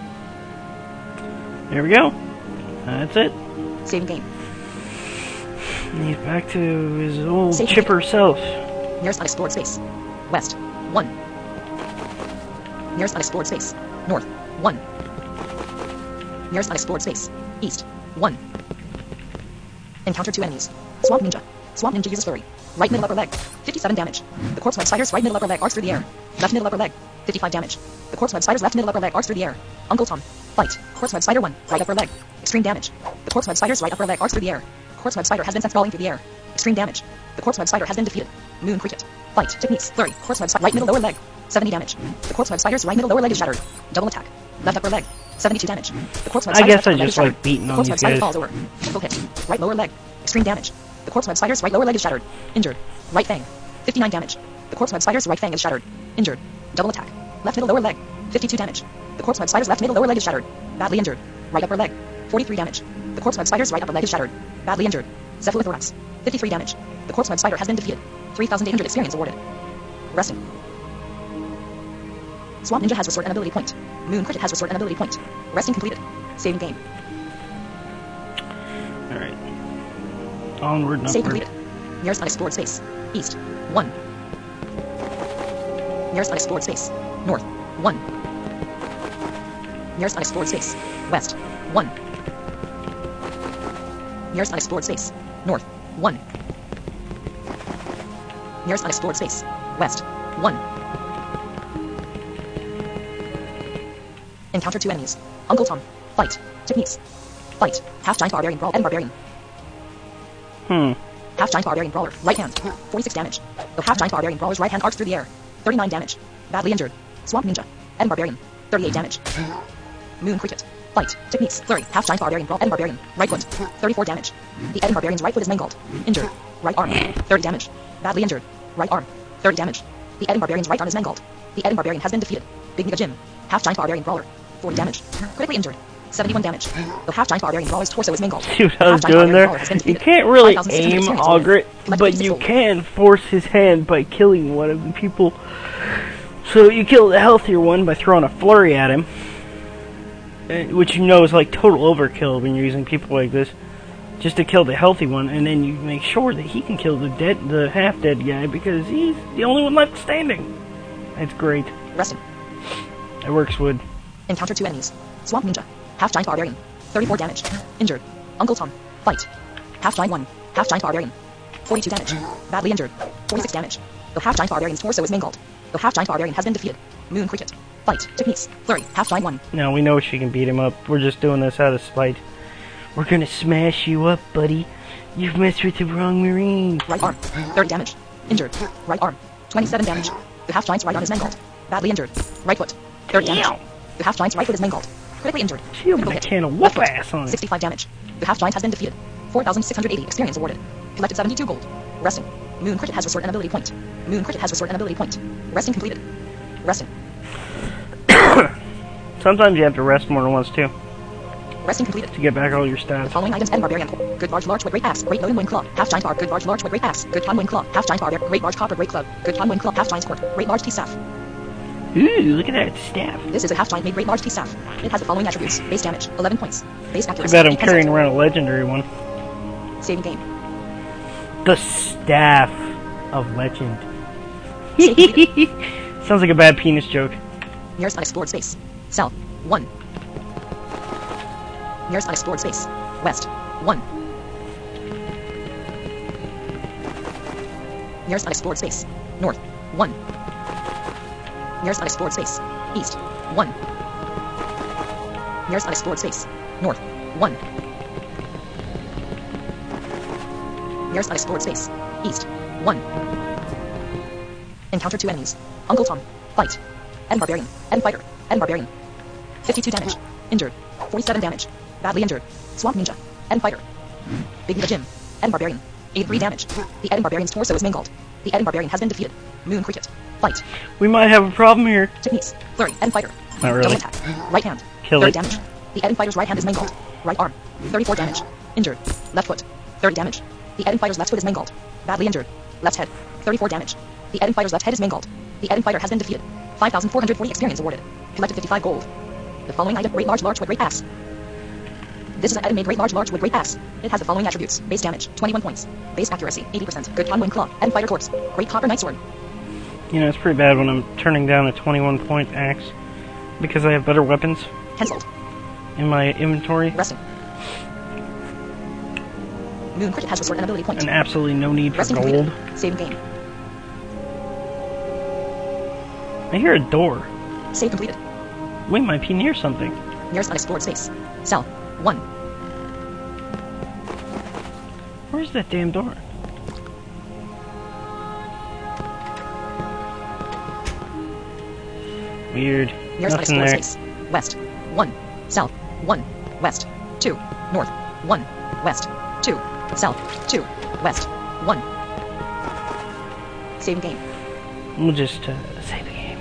There we go. That's it. Saving game. And he's back to his old Save chipper self. Nearest unexplored space. West. one. Nearest unexplored space. North. one. Nearest unexplored space. East. one. Encounter two enemies. Swamp Ninja. Swamp Ninja uses flurry. Right middle upper leg. fifty-seven damage. The corpse web spider's right middle upper leg arcs through the air. Left middle upper leg. fifty-five damage. The corpse web spider's left middle upper leg arcs through the air. Uncle Tom. Fight. Corpse web spider one. Right upper leg. Extreme damage. The corpse web spider's right upper leg arcs through the air. Corpse web spider has been sent sprawling through the air. Extreme damage. The corpse web spider has been defeated. Moon cricket. Fight. Techniques. Flurry. Corpse web spider. Right middle lower leg. seventy damage. The corpse web spider's right middle lower leg is shattered. Double attack. Left upper leg. seventy-two damage. The corpse web I spider's guess left I upper leg just is shattered. like beating The on corpse these web spider guys. falls over. Triple hit. Right lower leg. Extreme damage. The corpse web spider's right lower leg is shattered. Injured. Right fang. fifty-nine damage. The corpse web spider's right fang is shattered. Injured. Double attack. Left middle lower leg. fifty-two damage. The corpse web spider's left middle lower leg is shattered. Badly injured. Right upper leg. forty-three damage. The corpse web spider's right upper leg is shattered. Badly injured. Cephalothorax. fifty-three damage. The corpse web spider has been defeated. three thousand eight hundred experience awarded. Resting. Swamp Ninja has restored an ability point. Moon Cricket has restored an ability point. Resting completed. Saving game. Alright. Onward and Save upward. completed. Nearest unexplored space. East. one. Nearest unexplored space. North. one. Nearest unexplored space. West. one. Nearest unexplored space. North. one. Nearest unexplored space. West. one. Encounter two enemies. Uncle Tom. Fight. Techniques. Fight. Half-giant barbarian brawl and barbarian. Hmm. Half-giant barbarian brawler. Right hand. forty-six damage. The half-giant barbarian brawler's right hand arcs through the air. thirty-nine damage. Badly injured. Swamp Ninja. Eden barbarian. thirty-eight damage. Moon cricket. Fight. Techniques. Flurry. Half-giant barbarian brawl and barbarian. Right foot. thirty-four damage. The Eden barbarian's right foot is mangled. Injured. Right arm. thirty damage. Badly injured. Right arm. thirty damage. The Eden barbarian's right arm is mangled. The Eden barbarian has been defeated. Big Nigga Jim. Half-giant barbarian brawler. forty damage. Critically injured. seventy-one damage. The half-giant barbarian brawler's torso is mangled. See what I was Half-giant doing barbarian there? brawler has been You defeated. can't really five thousand six hundred aim experience Ogret, awarded. but you can force his hand by killing one of the people. So you kill the healthier one by throwing a flurry at him, eh, which you know is like total overkill when you're using people like this, just to kill the healthy one, and then you make sure that he can kill the dead, the half-dead guy, because he's the only one left standing. It's great. Resting. It works, Wood. Encounter two enemies. Swamp Ninja. Half-giant barbarian. thirty-four damage. Injured. Uncle Tom. Fight. Half-giant one. Half-giant barbarian. forty-two damage. Badly injured. forty-six damage. The half-giant barbarian's torso is mangled. The half-giant barbarian has been defeated. Moon cricket. Fight. Techniques. Flurry. Half-giant one. Now we know she can beat him up. We're just doing this out of spite. We're gonna smash you up, buddy. You've messed with the wrong Marine. Right arm. thirty damage. Injured. Right arm. twenty-seven damage. The half-giant's right arm is mangled. Badly injured. Right foot. thirty damage. The half-giant's right foot is mangled. Critically injured. She opened Critical a hit. can of Left whoop foot. ass on it. sixty-five damage. The half-giant has been defeated. four thousand six hundred eighty experience awarded. Collected seventy-two gold. Resting. Moon cricket has restored an ability point. Moon cricket has restored an ability point. Resting completed. Resting. Sometimes you have to rest more than once too, Resting completed. to get back all your The stats. following items and barbarian. Good large large with great axe. Great loaded wing claw. Half giant barb. Good large large with great axe. Good con wing claw. Half giant barb. Great large copper. Great club. Good con wing claw. Half giant sword. Great large tea staff. Ooh, look at that staff. This is a half giant made great large tea staff. It has the following attributes. Base damage. eleven points. Base Too accuracy. bad I'm eight percent. carrying around a legendary one. Saving game. The Staff of Legend. Save completed. Sounds like a bad penis joke. Nearest unexplored space. South. one. Nearest unexplored space. West. one. Nearest unexplored space. North. one. Nearest unexplored space. East. one. Nearest unexplored space. North. one. Nearest unexplored space. East. one. Encountered two enemies. Uncle Tom. Fight. Eden Barbarian. Eden Fighter. Eden Barbarian. fifty-two damage. Injured. forty-seven damage. Badly injured. Swamp Ninja. Eden Fighter. Big Eva Jim. Eden Barbarian. eighty-three damage. The Eden Barbarian's torso is mangled. The Eden Barbarian has been defeated. Moon Cricket. Fight. We might have a problem here. Techniques. Flurry. Eden Fighter. Not really. Double attack. Right hand. Kill thirty it. damage. The Eden Fighter's right hand is mangled. Right arm. thirty-four damage. Injured. Left foot. thirty damage. The Eden Fighter's left foot is mangled. Badly injured. Left head. thirty-four damage. The Eden Fighter's left head is mangled. The Eden Fighter has been defeated. five thousand four hundred forty experience awarded. Collected fifty-five gold. The following item: Great Large Large with Great Axe. This is an item made Great Large Large with Great Axe. It has the following attributes: base damage, twenty-one points; base accuracy, eighty percent; good conwing claw; Eden Fighter corpse; great copper knight sword. You know, it's pretty bad when I'm turning down a twenty-one point axe because I have better weapons Cancelled. in my inventory Resting. Moon Cricket has restored an ability point. and absolutely no need for Resting gold. completed. Save game. I hear a door. Save completed. We might be near something. Nearest unexplored space. Cell. one. Where's that damn door? Weird. Nearest Nothing unexplored there. space. West. one. South. one. West. two. North. one. West. two. South. two. West. one. Save game. We'll just uh, save the game.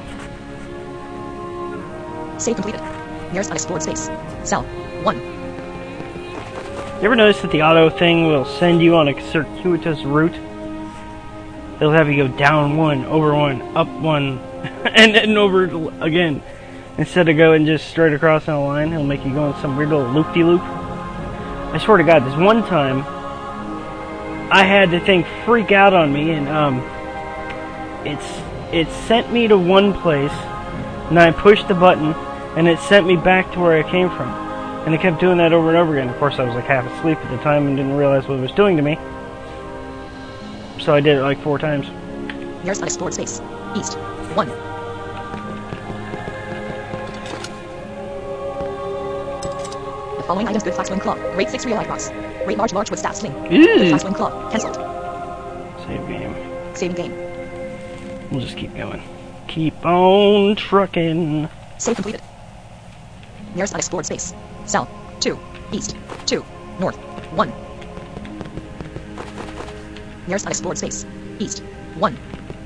Save completed. Nearest unexplored space. Cell. one. You ever notice that the auto thing will send you on a circuitous route? It'll have you go down one, over one, up one, and then over again. Instead of going just straight across in a line, it'll make you go in some weird little loop-de-loop. I swear to God, this one time, I had the thing freak out on me, and um, it's it sent me to one place, and I pushed the button, and it sent me back to where I came from. And it kept doing that over and over again. Of course, I was like half asleep at the time and didn't realize what it was doing to me. So I did it like four times. Nearest unexplored space. East. one. The following items: Good Flaxwind Claw, Great Six Real Life Box, Great Large Large with Staff Sling. Good Flaxwind Claw, cancelled. Save game. Save game. We'll just keep going. Keep on trucking. Save completed. Nearest unexplored space. South. two. East. two. North. one. Nearest unexplored space. East. one.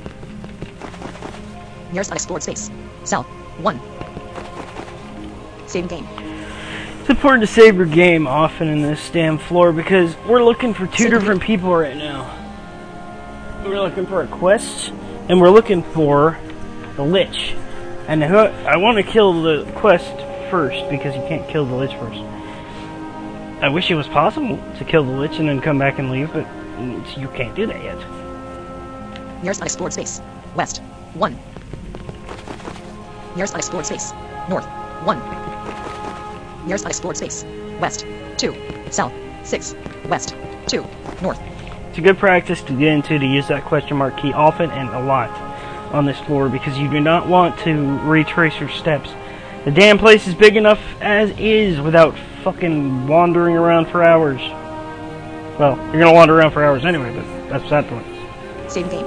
Nearest unexplored space. South. one. Save game. It's important to save your game often in this damn floor because we're looking for two Save different people right now. We're looking for a quest, and we're looking for the Lich. And who, I want to kill the quest first because you can't kill the Lich first. I wish it was possible to kill the Lich and then come back and leave, but you can't do that yet. Nearest unexplored space. West. one. Nearest unexplored space. North. one. Nearest unexplored space. West. two. South. six. West. two. North. It's a good practice to get into to use that question mark key often and a lot on this floor because you do not want to retrace your steps. The damn place is big enough as is without fucking wandering around for hours. Well, you're gonna wander around for hours anyway, but that's that point. Save game.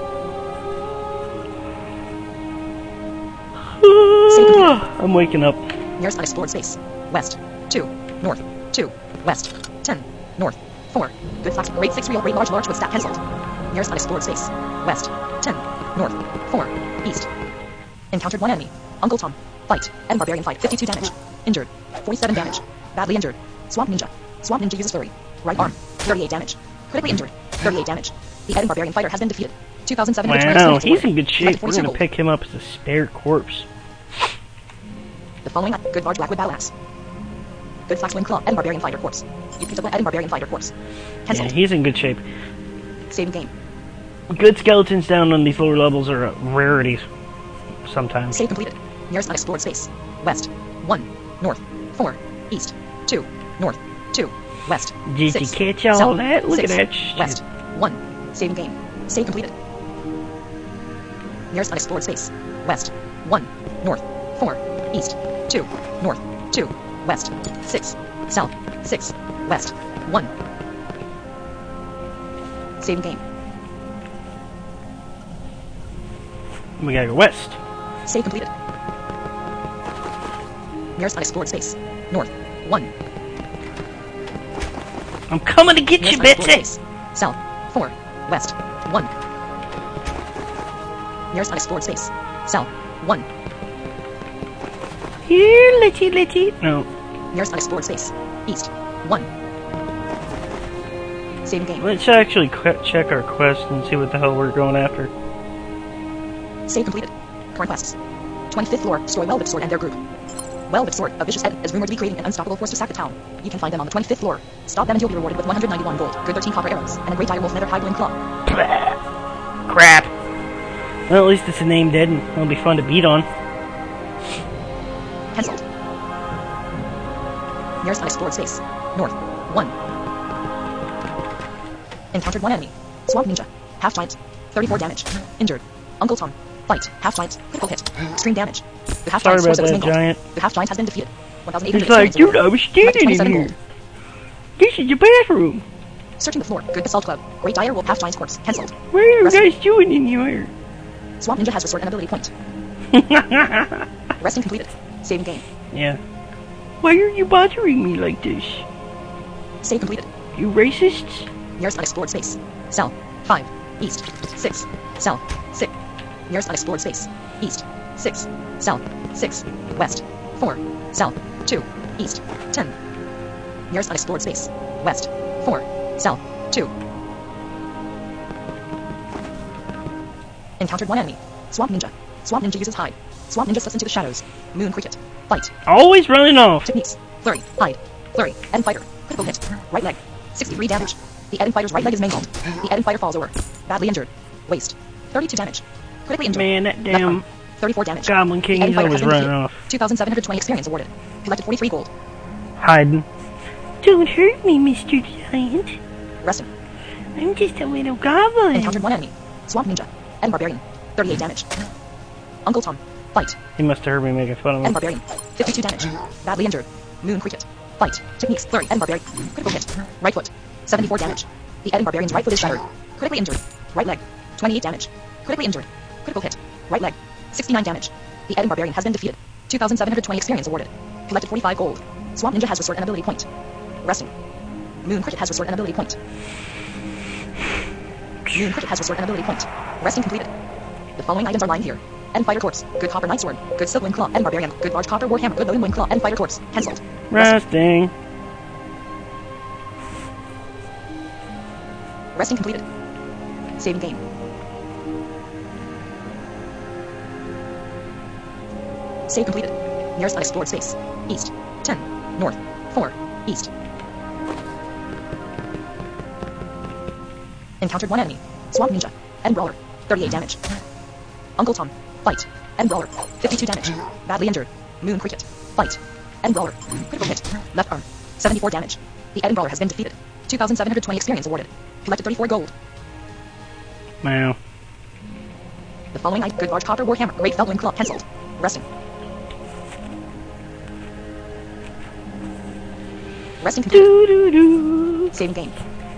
I'm waking up. Nearest unexplored space. West. two. North. two. West. ten. North. four. Good Flax. Great six real great large large with stat cancelled. Nearest unexplored space. West. ten. North. four. East. Encountered one enemy. Uncle Tom. Fight. Eden Barbarian fight. fifty-two damage. Injured. forty-seven damage. Badly injured. Swamp Ninja. Swamp Ninja uses flurry. Right arm. thirty-eight damage. Critically injured. thirty-eight damage. The Eden Barbarian fighter has been defeated. two thousand seven hundred Wow, twenty he's in good shape. We're gonna pick him up as a spare corpse. The following Good Large Black with Battle Axe. Good Flaxwind Claw. Eden Barbarian fighter corpse. You picked up an Eden Barbarian fighter corpse. Yeah, Cancelled. he's in good shape. Save game. Good skeletons down on these lower levels are uh, rarities. Sometimes. Save completed. Nearest unexplored space. West. one. North. four. East. two. North. two. West. Did six. you catch all South. that? Look six. at that shit. West. one. Save game. Save completed. Nearest unexplored space. West. one. North. four. East. two. North. two. West. six. South. six. West. one. Save game. We gotta go west. Save completed. Nearest unexplored space. North. one. I'm coming to get Nearest you, unexplored Betsy! space. South. four. West. one. Nearest unexplored space. South. one. Here, litty, litty. No. Nearest unexplored space. East. one. Saving game. Let's actually qu- check our quest and see what the hell we're going after. Save completed. Current quests. twenty-fifth floor, destroy Welvic Sword and their group. Welvic Sword, a vicious head, is rumored to be creating an unstoppable force to sack the town. You can find them on the twenty-fifth floor. Stop them and you'll be rewarded with one hundred ninety-one gold, good thirteen copper arrows, and a great direwolf nether hide claw. Crap. Well, at least it's a name dead and it'll be fun to beat on. Cancelled. Nearest unexplored space. North. one. Encountered one enemy. Swamp Ninja. Half giant. thirty-four damage. Injured. Uncle Tom. Fight. Half giant. Critical hit. Extreme damage. The half Sorry giant about scores that, that was giant. The half giant has been defeated. one thousand eight hundred It's like, experience dude, I was standing in twenty-seven here. gold. This is the bathroom. Searching the floor. Good Assault Club. Great Dire Wolf Half Giant's corpse. Cancelled. What are you Rest- guys doing in here? Swamp Ninja has restored an ability point. Resting completed. Saving game. Yeah. Why are you bothering me like this? Save completed. You racists? Nearest unexplored space. South. five. East. six. South. six. Nearest unexplored space. East. six. South. six. West. four. South. two. East. ten. Nearest unexplored space. West. four. South. two. Encountered one enemy. Swamp Ninja. Swamp Ninja uses hide. Swamp Ninja slips into the shadows. Moon Cricket. Fight. Always running off. Techniques. Flurry. Hide. Flurry. Eden Fighter. Critical hit. Right leg. sixty-three damage. The Eden Fighter's right leg is mangled. The Eden Fighter falls over. Badly injured. Waist. thirty-two damage. Critically injured. Man, that Left damn arm. thirty-four damage. Goblin King, The Eden he's Fighter always has been running defeated. off. two thousand seven hundred twenty experience awarded. Collected forty-three gold. Hiding. Don't hurt me, Mister Giant. Resting. I'm just a little goblin. Encountered one enemy. Swamp Ninja. Eden Barbarian. thirty-eight damage. Uncle Tom. Fight. He must have heard me making fun of Eden him. Barbarian. fifty-two damage. Badly injured. Moon Cricket. Fight. Techniques. Flurry. Eden Barbarian. Critical hit. Right foot. seventy-four damage. The Eden Barbarian's right foot is shattered. Critically injured. Right leg. twenty-eight damage. Critically injured. Critical hit. Right leg. sixty-nine damage. The Eden Barbarian has been defeated. two thousand seven hundred twenty experience awarded. Collected forty-five gold. Swamp Ninja has restored an ability point. Resting. Moon Cricket has restored an ability point. Moon Cricket has restored an ability point. Resting completed. The following items are lying here. Eden Fighter Corpse. Good Copper Night Sword. Good Silk Wing Claw. Eden Barbarian. Good Large Copper Warhammer. Good Loaded Wing Claw. Eden Fighter Corpse. Cancelled. Resting. Resting completed. Saving game. Save completed. Nearest unexplored space. East. ten. North. four. East. Encountered one enemy. Swamp Ninja. Eden Brawler. thirty-eight damage. Uncle Tom. Fight. Eden Brawler. fifty-two damage. Badly injured. Moon Cricket. Fight. Eden Brawler. Critical hit. Left arm. seventy-four damage. The Eden Brawler has been defeated. two thousand seven hundred twenty experience awarded. Collected thirty-four gold. Wow. The following item. Good Large Copper Warhammer. Great Felwing Claw. Cancelled. Resting. Resting completed. Doo doo doo. Saving game.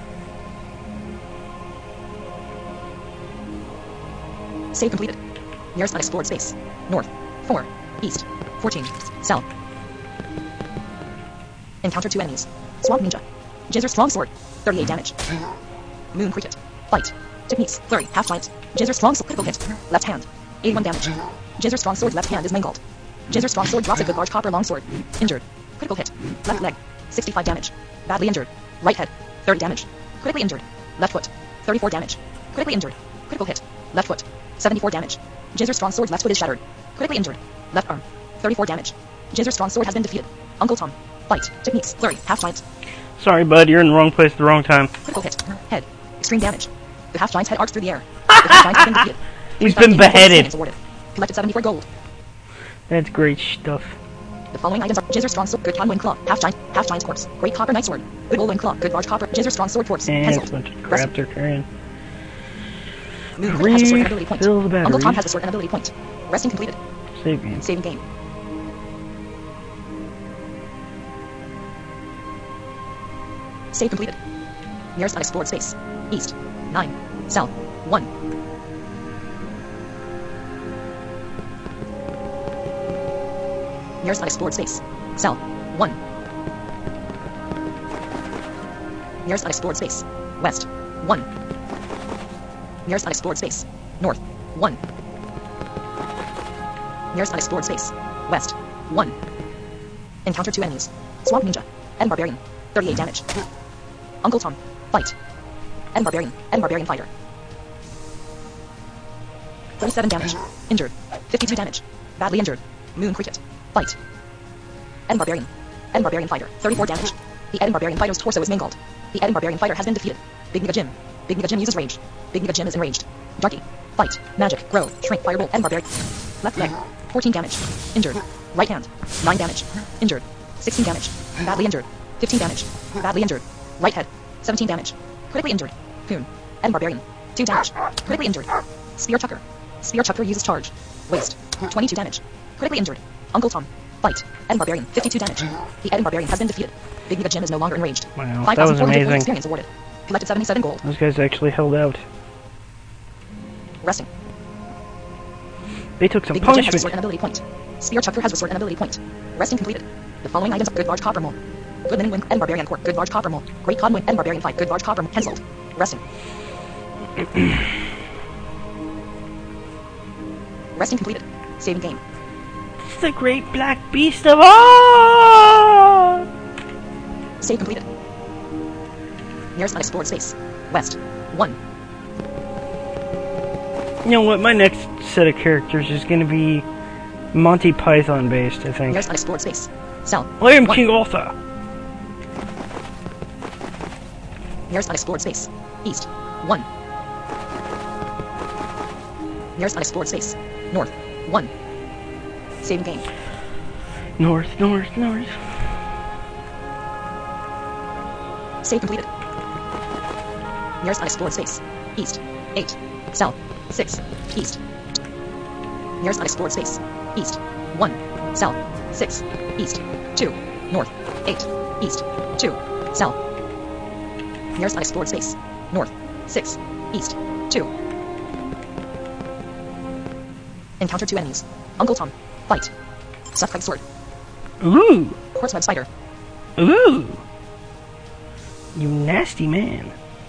Save completed. Nearest unexplored space. North. four. East. fourteen. South. Encountered two enemies. Swamp Ninja. Jizzer Strong Sword. thirty-eight damage. Moon Cricket. Fight. Techniques. Flurry. Half giant. Jizzer Strong Sword. Critical hit. Left hand. eighty-one damage. Jizzer Strong Sword's left hand is mangled. Jizzer Strong Sword drops a good large copper long sword. Injured. Critical hit. Left leg. sixty-five damage. Badly injured. Right head. thirty damage. Critically injured. Left foot. thirty-four damage. Critically injured. Critical hit. Left foot. seventy-four damage. Jizzer Strong Sword's left foot is shattered. Critically injured. Left arm. thirty-four damage. Jizzer Strong Sword has been defeated. Uncle Tom. Fight. Techniques. Flurry. Half giant. Sorry, bud, you're in the wrong place at the wrong time. Critical hit. Head. Extreme damage. The half giant's head arcs through the air. The half giant has been defeated. He's been beheaded. Awarded. Collected seventy-four gold. That's great stuff. The following items are Jizzer Strong Sword, Good Con Wing Claw, Half Giant, Half Giant's Corpse, Great Copper Night Sword, Good Old Wing Claw, Good Large Copper, Jizzer Strong Sword Corpse, And it's a Cancelled. bunch of crap Resting. they're carrying. Moon Cricket has restored an ability point. Refill the Uncle Tom batteries. has restored an ability point. Resting completed. Save game. Saving game. Save completed. Nearest unexplored space. East. nine. South. one. Nearest unexplored space. Cell. one. Nearest unexplored space. West. one. Nearest unexplored space. North. one. Nearest unexplored space. West. one. Encounter two enemies. Swamp Ninja. And Barbarian. thirty-eight damage. Uncle Tom. Fight. And Barbarian. And Barbarian Fighter. thirty-seven damage. Injured. fifty-two damage. Badly injured. Moon Cricket. Fight. And Barbarian. And Barbarian Fighter. thirty-four damage. The Eden Barbarian Fighter's torso is mangled. The Eden Barbarian Fighter has been defeated. Big Nigga Jim. Big Nigga Jim uses rage. Big Nigga Jim is enraged. Darky. Fight. Magic. Grow. Shrink. Firebolt. And Barbarian. Left leg. fourteen damage. Injured. Right hand. nine damage. Injured. sixteen damage. Badly injured. fifteen damage. Badly injured. Right head. seventeen damage. Critically injured. Coon. And Barbarian. two damage. Critically injured. Spear Chucker. Spear Chucker uses charge. Waste. twenty-two damage. Critically injured. Uncle Tom. Fight. And Barbarian. fifty-two damage. The Eden Barbarian has been defeated. Big Nigga Jim is no longer enraged. Wow, that was amazing. Experience awarded. Collected seventy-seven gold. Those guys actually held out. Resting. They took some Big Nigga Jim has punishment. restored an ability point. Spear Chucker has restored an ability point. Resting completed. The following items are Good Large Copper Mole. Good Linen Wing and Barbarian Court. Good Large Copper Mole. Great Cod Wing and Barbarian Fight. Good Large Copper Mole. Cancelled. Resting. Resting completed. Saving game. It's the great black beast of all! Save completed. Nearest unexplored space. West. one. You know what? My next set of characters is going to be Monty Python based, I think. Nearest unexplored space. Cell. I am one. King Arthur. Nearest unexplored space. East. one. Nearest unexplored space. North. one. Saving game. North, north, north. Save completed. Nearest unexplored space. East. eight. South. six. East. Nearest unexplored space. East. one. South. six. East. two. North. eight. East. two. South. Nearest unexplored space. North. six. East. two. Encounter two enemies. Uncle Tom. Fight. Suffrag sword. Ooh! Horseman spider. Ooh! You nasty man.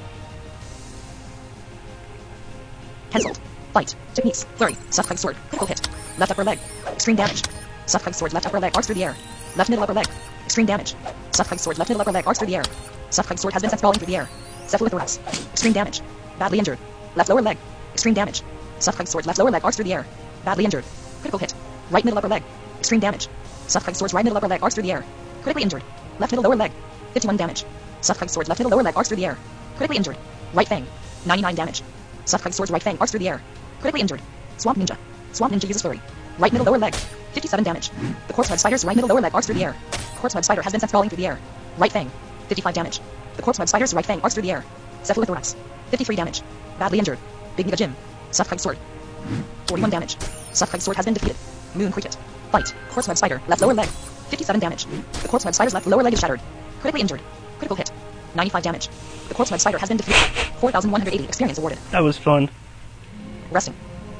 Cancelled. Fight. Techniques. Flurry. Suffrag sword. Critical hit. Left upper leg. Extreme damage. Suffrag sword. Left upper leg. Arcs through the air. Left middle upper leg. Extreme damage. Suffrag sword. Left middle upper leg. Arcs through the air. Suffrag sword has been sent sprawling through the air. Cephalothorax. Extreme damage. Badly injured. Left lower leg. Extreme damage. Suffrag sword. Left lower leg. Arcs through the air. Badly injured. Critical hit. Right middle upper leg. Extreme damage. Suffrag sword's right middle upper leg. Arcs through the air. Critically injured. Left middle lower leg. fifty-one damage. Suffrag sword's left middle lower leg. Arcs through the air. Critically injured. Right fang. ninety-nine damage. Suffrag sword's right fang. Arcs through the air. Critically injured. Swamp Ninja. Swamp Ninja uses flurry. Right middle lower leg. fifty-seven damage. The Quartz Web Spider's right middle lower leg. Arcs through the air. Quartz Web Spider has been sent sprawling through the air. Right fang. fifty-five damage. The Quartz Web Spider's right fang. Arcs through the air. Cephalothorax. fifty-three damage. Badly injured. Big Nigga Jim. Suffrag sword. forty-one damage. Suffrag sword has been defeated. Moon Cricket. Fight. Quartz Web Spider. Left lower leg. fifty-seven damage. The Quartz Web Spider's left lower leg is shattered. Critically injured. Critical hit. ninety-five damage. The Quartz Web Spider has been defeated. four thousand one hundred eighty experience awarded. That was fun. Resting.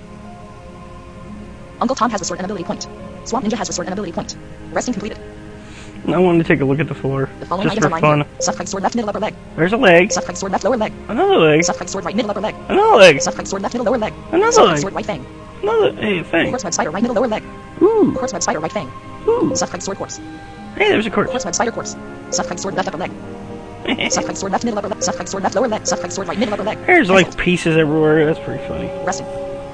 Uncle Tom has restored an ability point. Swamp Ninja has restored an ability point. Resting completed. I wanted to take a look at the floor. The following Just items for are fun. lined here. Suffrag sword left middle upper leg. There's a leg. Suffrag sword left lower leg. Another leg. Suffrag sword right middle upper leg. Another leg. Suffrag sword left middle lower leg. Another Suffrag leg. sword right fang. Another. Hey, thing. Quartz Web Spider right middle lower leg. Ooh. Quartz Web Spider right fang. Ooh. Suffrag sword corpse. Hey, there's a corpse. Quartz Web Spider corpse. Suffrag sword left upper leg. Suffrag sword left middle upper leg. Suffrag sword left lower leg. Suffrag sword right middle upper leg. There's like Cancelled. pieces everywhere. That's pretty funny. Resting.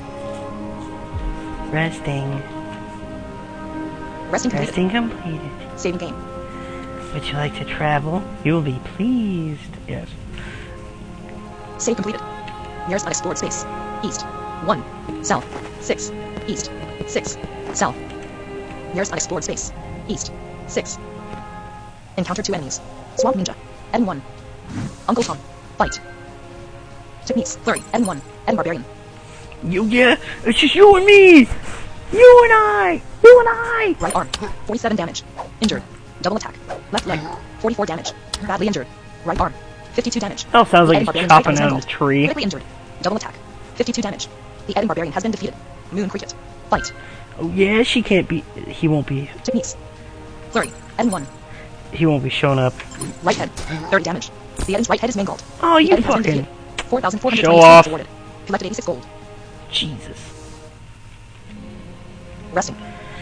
Resting. Resting completed. Resting completed. Saving game. Would you like to travel? You will be pleased. Yes. Save completed. Nearest unexplored space. East. one. South. six. East. six. South. Nearest unexplored space. East. six. Encounter two enemies. Swamp Ninja. N one. Uncle Tom. Fight. Techniques. Flurry. N one. And Barbarian. You, yeah, it's just you and me! You and I! You and I! Right arm. forty-seven damage. Injured. Double attack. Left leg. forty-four damage. Badly injured. Right arm. fifty-two damage. That sounds like Eden he's Barbarian's chopping right arm is down a mangled. tree. Critically injured. Double attack. fifty-two damage. The Eden Barbarian has been defeated. Moon Cricket. Fight. Oh yeah, she can't be. He won't be. Techniques. Flurry. N one. He won't be showing up. Right head. thirty damage. The enemy's right head is mangled. Oh, The you enemy has been fucking defeated. four thousand four hundred show twenty off. awarded. Collected eighty-six gold. Jesus. Resting.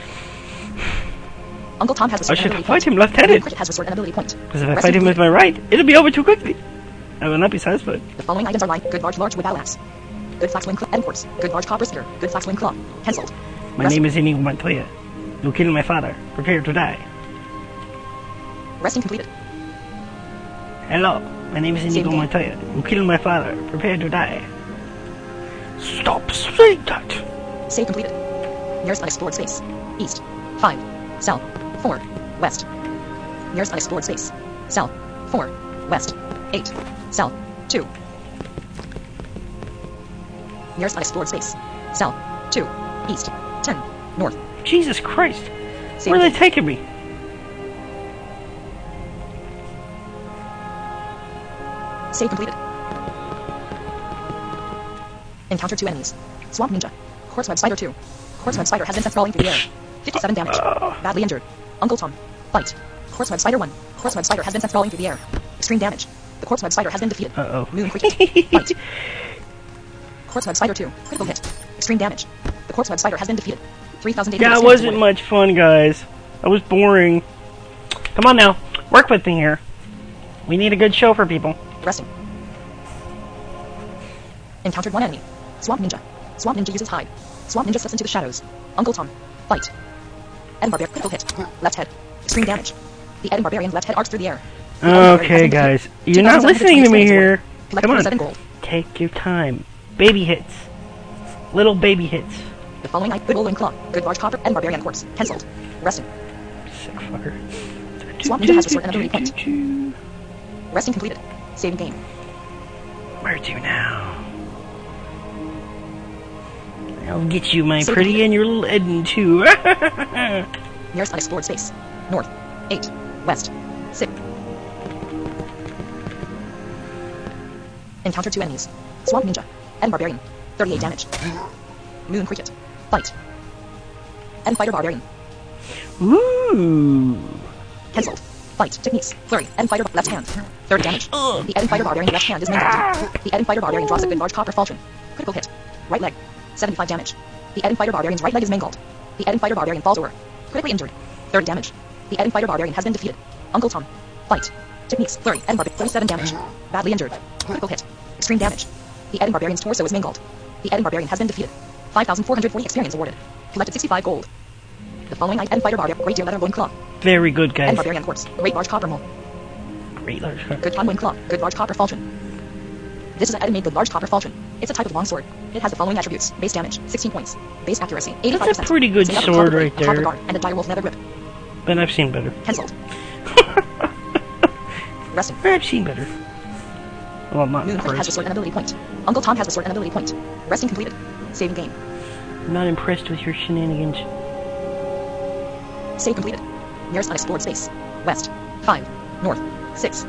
Uncle Tom has I restored an should ability fight point. him left-handed. Cricket has restored an ability point. Because if I Resting fight him with completed. my right, it'll be over too quickly. I will not be satisfied. The following items are line. Good large large with battle axe. Good flax wing claw. End quartz. Good large copper spear. Good flax wing claw. Cancelled. My Resting. name is Inigo Montoya. You killed my father. Prepare to die. Resting completed. Hello. My name is Inigo game. Montoya. You killed my father. Prepare to die. Stop saying that. Save completed. Nearest unexplored space. East. five. South. four. West. Nearest unexplored space. South. four. West. eight. South. two. Nearest unexplored space. South. two. East. ten. North. Jesus Christ. Save Where are they game. taking me? Save completed. Encounter two enemies. Swamp Ninja. Quartz Web Spider two. Quartz Web Spider has been sent crawling through the air. fifty-seven damage. Badly injured. Uncle Tom. Fight. Quartz Web Spider one. Quartz Web Spider has been sent crawling through the air. Extreme damage. The Quartz Web Spider has been defeated. Uh-oh. Moon Cricket. Fight. Quartz Web Spider two. Critical hit. Extreme damage. The Quartz Web Spider has been defeated. three thousand eight hundred That experience wasn't awarded. much fun, guys. That was boring. Come on now. Work with me here. We need a good show for people. Resting. Encountered one enemy. Swamp Ninja. Swamp Ninja uses hide. Swamp Ninja slips into the shadows. Uncle Tom. Fight. Eden Barbarian critical hit. Left head. Extreme damage. The Eden Barbarian left head arcs through the air. The Eden Barbarian has Okay, been guys. defeated. You're not two thousand seven hundred listening to me experience here. awarded. Collect Come thirty-seven on. gold. Take your time. Baby hits. Little baby hits. The following night, good Wolverine Claw, good large copper, and barbarian quartz. Cancelled. Resting. Sick fucker. Swamp Ninja has restored an ability point. Resting completed. Saving game. Where to now? I'll get you, my Save pretty, completed. and your little Eden too. Nearest unexplored space. North. eight. West. six. Encounter two enemies. Swamp Ninja. And Barbarian. thirty-eight damage. Moon Cricket. Fight. And Fighter Barbarian. Ooh. Cancelled. Fight. Techniques. Flurry. And Fighter left hand. thirty damage. The Eden Fighter Barbarian left hand is mangled. The Eden Fighter Barbarian draws a good large copper falchion. Critical hit. Right leg. seventy-five damage. The Eden Fighter Barbarian's right leg is mangled. The Eden Fighter Barbarian falls over. Critically injured. thirty damage. The Eden Fighter Barbarian has been defeated. Uncle Tom. Fight. Techniques. Flurry. Eden Barbarian. thirty-seven damage. Badly injured. Critical hit. Extreme damage. The Eden Barbarian's torso is mangled. The Eden Barbarian has been defeated. five thousand four hundred forty experience awarded. Collected sixty-five gold. The following Eden Fighter Barbarian. Great Deer Leather Loin Claw. Very good, And guys. Barbarian Quartz. Great Large Copper Mole. Great large. Good Con Wing Claw. Good Large Copper Falchion. This is an Eden made good large copper falchion. It's a type of longsword. It has the following attributes. Base damage, sixteen points. Base accuracy, eighty-five percent. That's a pretty good Single sword copper blade, right a copper there. guard, and a direwolf leather grip. But I've seen better. Cancelled. Resting. I've seen better. Well, not Moon Cricket has impressed. restored an ability point. Uncle Tom has restored an ability point. Resting completed. Saving game. I'm not impressed with your shenanigans. Save completed. Nearest unexplored space. West. five. North. six.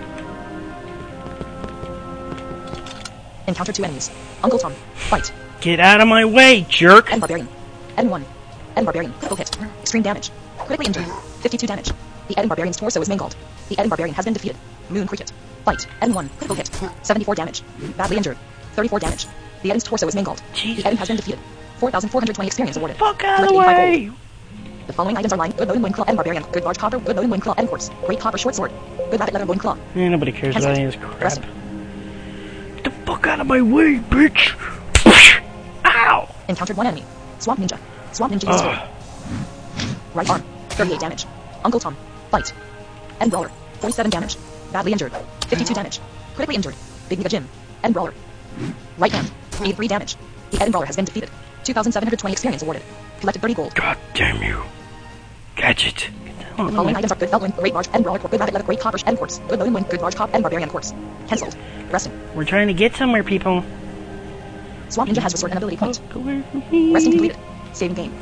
Encounter two enemies. Uncle Tom. Fight. Get out of my way, jerk! N Barbarian. N one. N Barbarian. Critical hit. Extreme damage. Critically injured. fifty-two damage. The Eden Barbarian's torso is mangled. The Eden Barbarian has been defeated. Moon Cricket. Fight. N one. Critical hit. seventy-four damage. Badly injured. thirty-four damage. The Eden's torso is mangled. Jesus. The Eden has been defeated. four thousand four hundred twenty experience awarded. Fuck out of the Collected eighty-five gold. way! The following items are line. Good Loden Loinclaw and Barbarian. Good Large Copper. Good Loden Loinclaw and Quartz. Great Copper Short Sword. Good Rabbit Leather Loinclaw. Eh, nobody cares about Cancelled. any of this crap. Resting. Get the fuck out of my way, bitch! Ow! Encountered one enemy. Swamp Ninja. Swamp Ninja uses Ugh. sword. Right arm. thirty-eight damage. Uncle Tom. Fight. End Brawler. forty-seven damage. Badly injured. fifty-two damage. Critically injured. Big Nigga Jim. End Brawler. Right hand. eighty-three damage. The Eden Brawler has been defeated. two thousand seven hundred twenty experience awarded. Collected thirty gold. God damn you. Gadget. The following items are good Felwin, Great Large, and Brawler, Good Rabbit Leather, Great Copper, and Quartz. Good Loden Wing, Good Large Cop, and Barbarian Quartz. Cancelled. Resting. We're trying to get somewhere, people. Swamp Ninja has restored an ability point. Look away from me. Resting completed. Saving game.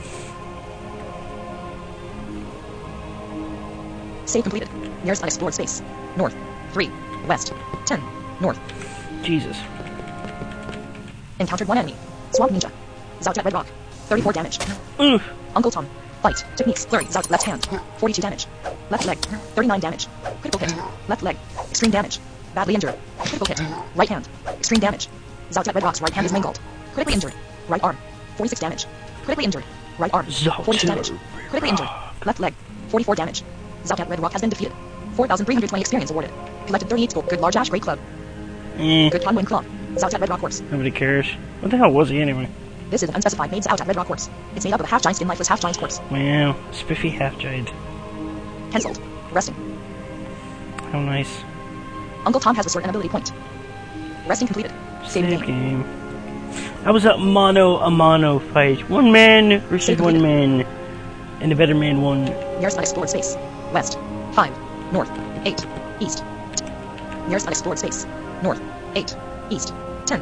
Save completed. Nearest unexplored space. North. three. West. ten. North. Jesus. Encountered one enemy. Swamp Ninja. Zoujet Red Rock. thirty-four damage. Oof. Uncle Tom. Fight. Techniques. Flurry. Zout. Left hand. forty-two damage. Left leg. thirty-nine damage. Critical hit. Left leg. Extreme damage. Badly injured. Critical hit. Right hand. Extreme damage. Zout at Red Rocks. Right hand is mangled. Critically injured. Right arm. forty-six damage. Critically injured. Right arm. Zout forty-two at damage. Red Critically injured. Left leg. forty-four damage. Zout at Red Rock has been defeated. four thousand three hundred twenty experience awarded. Collected thirty-eight gold. Good large ash great club. Eh, Good conwin club. Zout at Red Rock horse. nobody cares. What the hell was he anyway? This is an unspecified made out at Red Rock horse. It's made up of a half giant skin lifeless half giant corpse. Wow, spiffy half giant. Cancelled. Resting. How nice. Uncle Tom has restored an ability point. Resting completed. Saving Save game. game. That was a mono a mono fight. One man versus Save one completed. man. And the better man won. Nearest unexplored space. West. five. North. eight. East. Nearest unexplored space. North. eight. East. ten.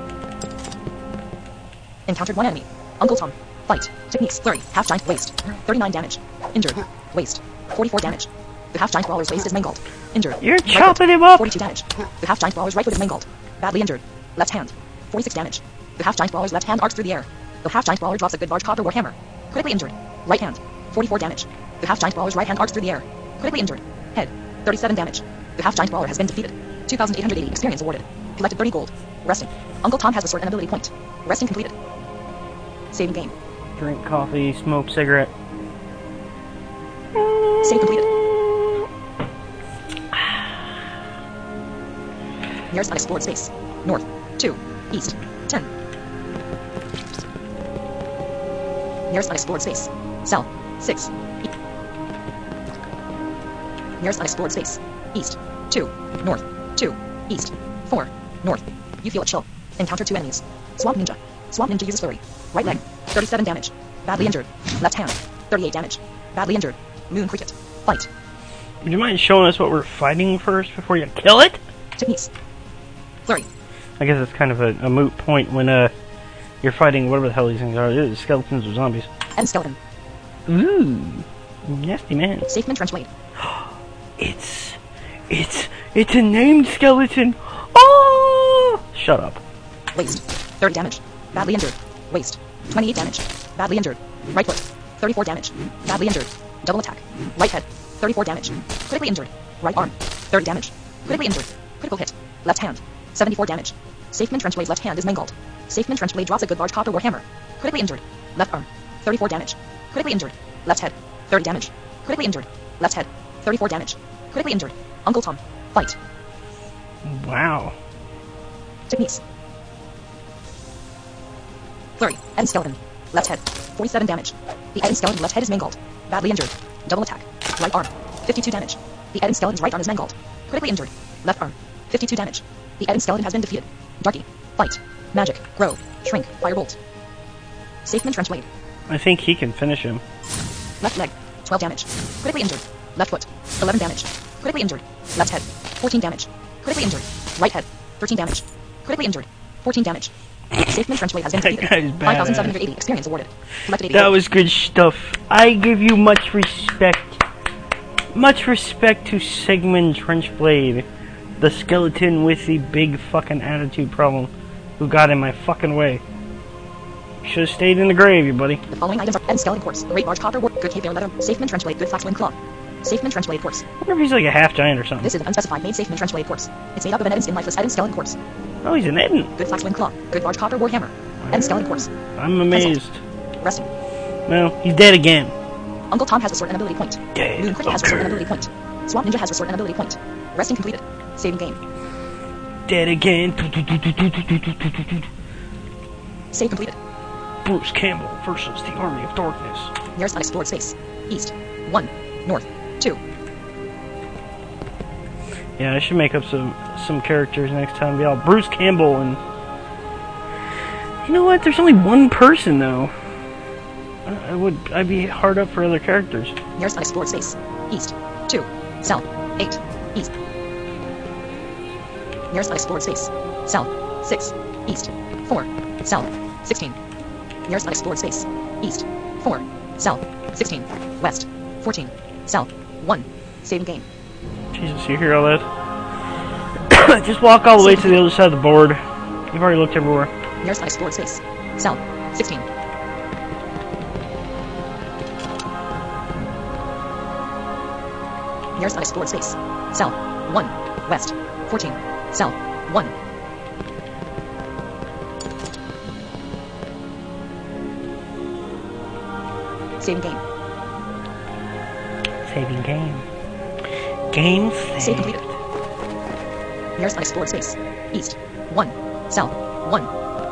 Encountered one enemy. Uncle Tom. Fight. Techniques. Flurry. Half giant waist. thirty-nine damage. Injured. Waist. forty-four damage. The half giant brawler's waist is mangled. Injured. You're Right chopping foot. him up! forty-two damage. The half giant brawler's right foot is mangled. Badly injured. Left hand. forty-six damage. The half giant brawler's left hand arcs through the air. The half giant brawler drops a good large copper war hammer. Critically injured. Right hand. forty-four damage. The half giant brawler's right hand arcs through the air. Critically injured. Head. thirty-seven damage. The half giant brawler has been defeated. two thousand eight hundred eighty experience awarded. Collected thirty gold. Resting. Uncle Tom has restored an ability point. Resting completed. Saving game. Drink coffee, smoke cigarette. Save completed. Nearest unexplored space. North. two. East. ten. Nearest unexplored space. South. six. E- Nearest unexplored space. East. two. North. two. East. four. North. You feel it chill. Encounter two enemies. Swamp Ninja. Swamp Ninja uses flurry. Right leg. thirty-seven damage. Badly injured. Left hand. thirty-eight damage. Badly injured. Moon Cricket. Fight. Would you mind showing us what we're fighting first before you kill it? Techniques. Flurry. I guess it's kind of a, a moot point when uh you're fighting whatever the hell these things are. Either skeletons or zombies. End skeleton. Ooh, nasty man. Safeman Trench Blade. It's, it's, it's a named skeleton. Oh! Shut up. Waist. thirty damage. Badly injured. Waist. twenty-eight damage. Badly injured. Right foot. thirty-four damage. Badly injured. Double attack. Right head. thirty-four damage. Critically injured. Right arm. thirty damage. Critically injured. Critical hit. Left hand. seventy-four damage. Safeman Trenchblade's left hand is mangled. Safeman Trenchblade drops a good large copper war hammer. Critically injured. Left arm. thirty-four damage. Critically injured. Left head. thirty damage. Critically injured. Left head. thirty-four damage. Critically injured. Uncle Tom. Fight. Wow. Techniques. Flurry. End skeleton. Left head. forty-seven damage. The end skeleton left head is mangled. Badly injured. Double attack. Right arm. fifty-two damage. The end skeleton's right arm is mangled. Critically injured. Left arm. fifty-two damage. The end skeleton has been defeated. Darky. Fight. Magic. Grow. Shrink. Firebolt. Safeman Trenchblade. I think he can finish him. Left leg. twelve damage. Critically injured. Left foot. eleven damage. Critically injured. Left head. fourteen damage. Critically injured. Right head. thirteen damage. Critically injured. fourteen damage. Safeman Trenchblade has been That defeated. guy's badass. five thousand seven hundred eighty experience awarded. Collected eighty That gold. was good stuff. I give you much respect. Much respect to Sigmund Trenchblade, the skeleton with the big fucking attitude problem who got in my fucking way. Should have stayed in the grave, you buddy. The following items are end skeleton corpse, great large copper work, good cave bear leather, Safeman Trenchblade, good flaxwing club. Safeman Trenchblade corpse. I wonder if he's like a half giant or something. This is an unspecified made Safeman Trenchblade corpse. It's made up of an Eden skin lifeless Eden skeleton corpse. Oh, he's an Eden. Good flaxwing club, good large copper war hammer. End skeleton corpse. I'm amazed. Resting. Well, he's dead again. Uncle Tom has restored an ability point. Dead. Moon Cricket has restored an ability point. Swamp Ninja has restored an ability point. Resting completed. Saving game. Dead again. Save completed. Bruce Campbell versus the Army of Darkness. Nearest unexplored space. East. one. North. two. Yeah, I should make up some some characters next time. Be all Bruce Campbell and. You know what? There's only one person though. I, I would. I'd be hard up for other characters. Nearest unexplored space. East. two. South. eight. East. Nearest unexplored space. South. six. East. four. South. sixteen. Nearest unexplored space. East. four. South. sixteen. West. fourteen. South. one. Saving game. Jesus, you hear all that? Just walk all the way to the other side of the board. You've already looked everywhere. Nearest unexplored space. South. sixteen. Nearest unexplored space. Cell. one. West. fourteen. Cell. one. Saving game. Saving game. Game saved. Save completed. Nearest unexplored space. East. one. Cell. one.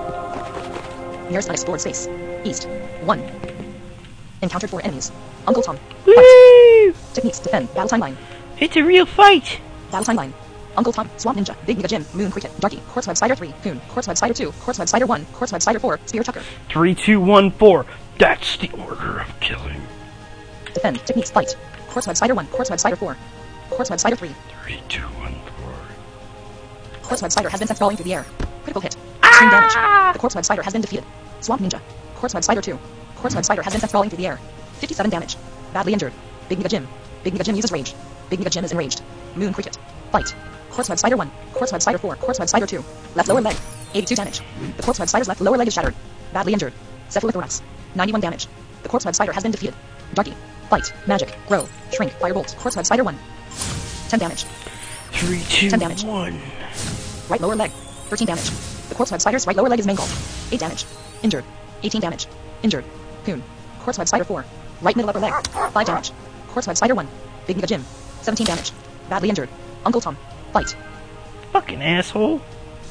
Nearest unexplored space. East. one. Encountered four enemies. Uncle Tom. Woo! Fight. Techniques. Defend. Battle timeline. It's a real fight. Battle timeline. Uncle Tom. Swamp Ninja. Big Mega Jim. Moon Cricket. Darky. Quartz Web Spider three. Coon. Quartz Web Spider two. Quartz Web Spider one. Quartz Web Spider four. Spear Tucker. Three, two, one, four. That's the order of killing. Defend. Techniques. Fight. Quartz Web Spider one. Quartz Web Spider four. Quartz Web Spider three. Three, two, one, four. Quartz Web Spider has been sent falling through the air. Critical hit. Extreme damage. The Quartz Web Spider has been defeated. Swamp Ninja. Quartz Web Spider two. Quartz Web Spider has been sent falling through the air. fifty-seven damage. Badly injured. Big Mega Jim. Big Mega Jim uses rage. Big Mega Jim is enraged. Moon Cricket. Fight. Quartz Web Spider one. Quartz Web Spider four. Quartz Web Spider two. Left lower leg. eighty-two damage. The Quartz Web Spider's left lower leg is shattered. Badly injured. Cephalothorax. ninety-one damage. The Quartz Web Spider has been defeated. Darky. Fight. Magic. Grow. Shrink. Firebolt. Quartz Web Spider one. ten damage. Three, two, ten damage. one. Right lower leg. thirteen damage. The Quartz Web Spider's right lower leg is mangled. eight damage. Injured. eighteen damage. Injured. Coon. Quartz Web Spider four. Right middle upper leg. five damage. Quartz Web Spider one. Big Mega Jim. seventeen damage. Badly injured. Uncle Tom. Fight. Fucking asshole.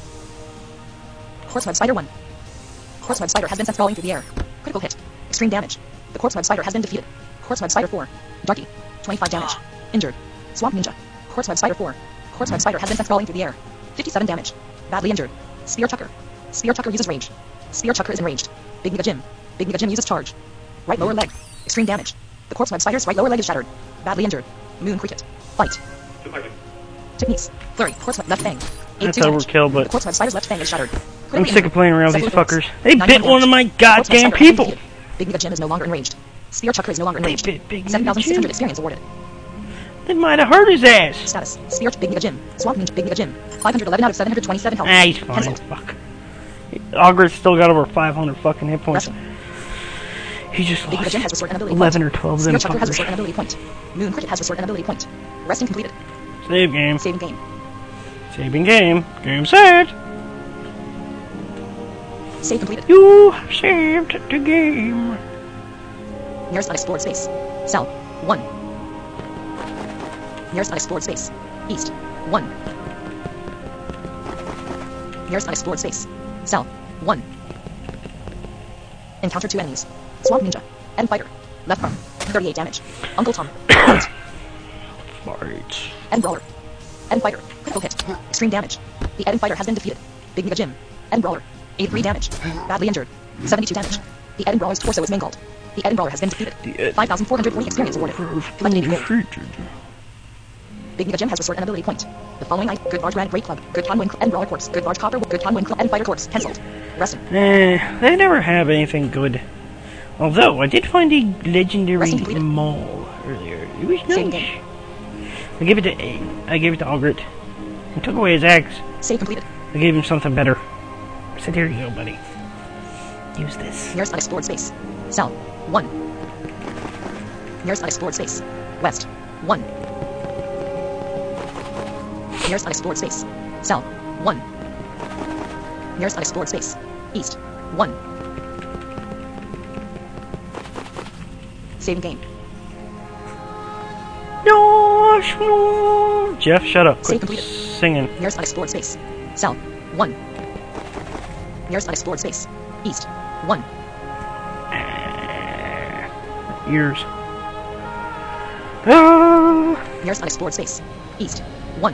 Quartz Web Spider one. Quartz Web Spider has been sent falling through the air. Critical hit. Extreme damage. The Quartz Web Spider has been defeated. Quartz Web Spider four. Darky. twenty-five damage. Injured. Swamp Ninja. Quartz Web Spider four. Quartz Web Spider has been sent falling through the air. fifty-seven damage. Badly injured. Spear Tucker. Spear Tucker uses rage. Spear Tucker is enraged. Big Mega Jim. Big Mega Jim uses charge. Right lower leg. Extreme damage. The Quartz Web Spider's right lower leg is shattered. Badly injured. Moon Cricket. Fight. Techniques. Flurry. Quartz Web left fang. That's eighty-two damage. overkill, The but Quartz Web Spider's left fang is shattered. I'm Critically sick of playing around with these Cephalothorax. fuckers. They ninety-one bit one of my damage. Quartz Web goddamn Spider has been people. defeated. Big Mega Jim is no longer enraged. Spear Tucker is no longer They enraged. bit Big Mega seven thousand six hundred Jim. experience awarded. They might have hurt his ass. Status. Spear Big Mega Jim. Swamp Ninja Big Mega Jim. five hundred eleven out of seven hundred twenty-seven health. Ah, he's fine. Cancelled. Fuck. Ogre's still got over five hundred fucking hit points. Wrestle. He just Big Mega lost Jim has restored an ability eleven point. or twelve of Spear them Tucker has restored an fuckers. ability point. Moon Cricket has restored an ability point. Resting completed. Save game. Saving game. Saving game. Game saved. Save completed. You saved the game. Nearest unexplored space. Cell. one. Nearest unexplored space. East. one. Nearest unexplored space. Cell. one. Encounter two enemies. Swamp Ninja. End Fighter. Left arm. thirty-eight damage. Uncle Tom. Fight. Fight. End Brawler. End Fighter. Critical hit. Extreme damage. The End Fighter has been defeated. Big Mega Jim. End Brawler. eighty-three damage. Badly injured. seventy-two damage. The Eden Brawler's torso is mangled. The Eden Brawler has been defeated. five thousand four hundred forty experience awarded. Collect eighty gold. Big Mega Jim has restored an ability point. The following night, Good Barge Grand Great Club, Good Con Win Club, End Brawler Corpse, Good Barge Copper, Good Con Win Club, End Fighter Corpse, cancelled. Resting. Eh, they never have anything good. Although, I did find a legendary Resting completed. mall earlier. It was Same nice. game. I gave it to A. I gave it to Ogret. I took away his axe. Save completed. I gave him something better. I said, here you go, buddy. Use this. Nearest unexplored space. Cell. one. Nearest unexplored space. West. one. Nearest unexplored space. Cell. one. Nearest unexplored space. East. one. Saving game. No, no. Jeff, shut up. Save Quit completed. singing. Nearest unexplored space. Cell. one. Nearest unexplored space. East. one. Ears. Oh. Nearest unexplored space. East. one.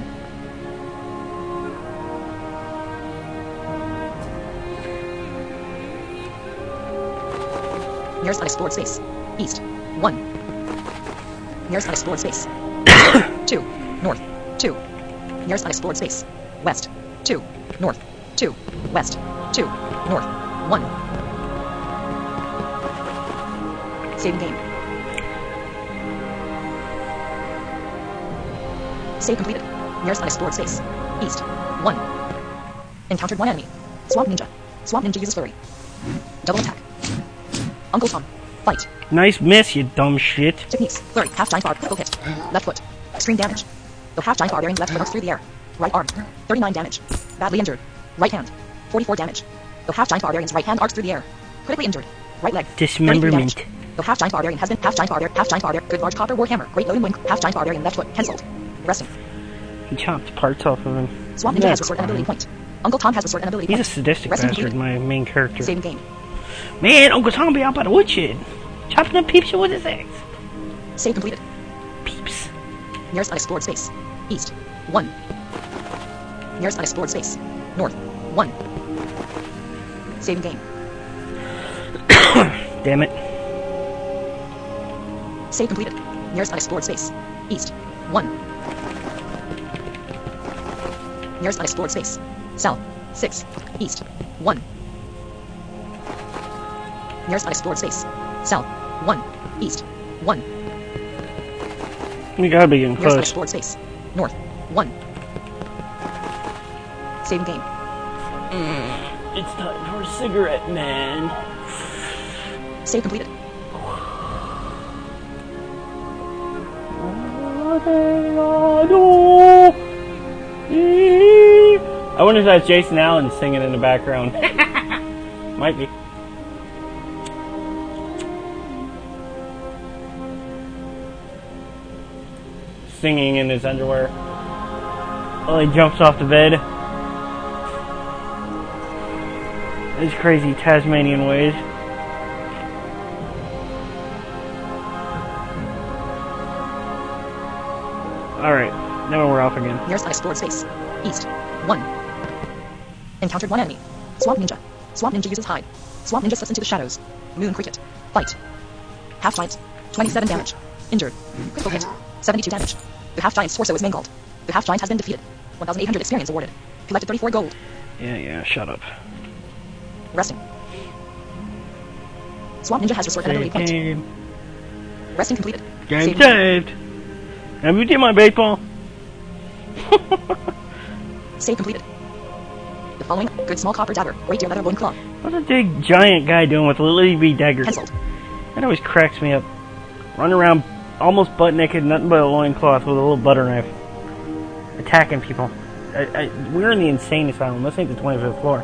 Nearest unexplored space. East. one. Nearest unexplored space. two. North. two. Nearest unexplored space. West. two. North. two. West. two. North. one. Saving game. Save completed. Nearest unexplored space. East. one. Encountered one enemy. Swamp Ninja. Swamp Ninja uses flurry. Double attack. Uncle Tom. Fight. Nice miss, you dumb shit. Techniques. Flurry. Half giant bar. Critical hit. Left foot. Extreme damage. The half giant barbarian left foot arcs through the air. Right arm. thirty-nine damage. Badly injured. Right hand. forty-four damage. The half giant barbarian's right hand arcs through the air. Critically injured. Right leg. Dismemberment. thirty-three damage. The half giant barbarian has been half giant barbarian half giant barbarian good large copper war hammer great loading wing half giant barbarian left foot cancelled. Resting. He chopped parts off of him. Swamp Ninja Yeah, has restored an ability point. Uncle Tom has restored an ability He's a point. sadistic Resting bastard, completed. my main character. Saving game. Man, Uncle Tom be out by the woodshed. Chopping up peeps with his axe. Save completed. Peeps. Nearest unexplored space. East. one. Nearest unexplored space. North. one. Saving game. Damn it. Save completed. Nearest unexplored space. East. one. Nearest unexplored space. South. six. East. one. Nearest unexplored space. South. one. East. one. We gotta be getting Nearest close. unexplored space. North. one. Saving game. It's time for a cigarette, man. Save completed. I wonder if that's Jason Allen singing in the background. Might be. Singing in his underwear. Oh, he jumps off the bed. His crazy Tasmanian ways. Alright, now we're off again. Nearest unexplored space. East. one. Encountered one enemy. Swamp Ninja. Swamp Ninja uses hide. Swamp Ninja slips into the shadows. Moon Cricket. Fight. Half Giant. twenty-seven damage. Injured. Critical hit. seventy-two damage. The Half Giant's torso is mangled. The Half Giant has been defeated. one thousand eight hundred experience awarded. Collected thirty-four gold. Yeah, yeah, shut up. Resting. Swamp Ninja has restored an ability Save point. game. Resting completed. Game Saving saved. Have you did my baseball? Save completed. The following good small copper dagger. Great deer leather loincloth. What's a big giant guy doing with a little B dagger? Cancelled. That always cracks me up. Running around almost butt naked, nothing but a loincloth with a little butter knife. Attacking people. I, I, we're in the insane asylum. This ain't the twenty-fifth floor.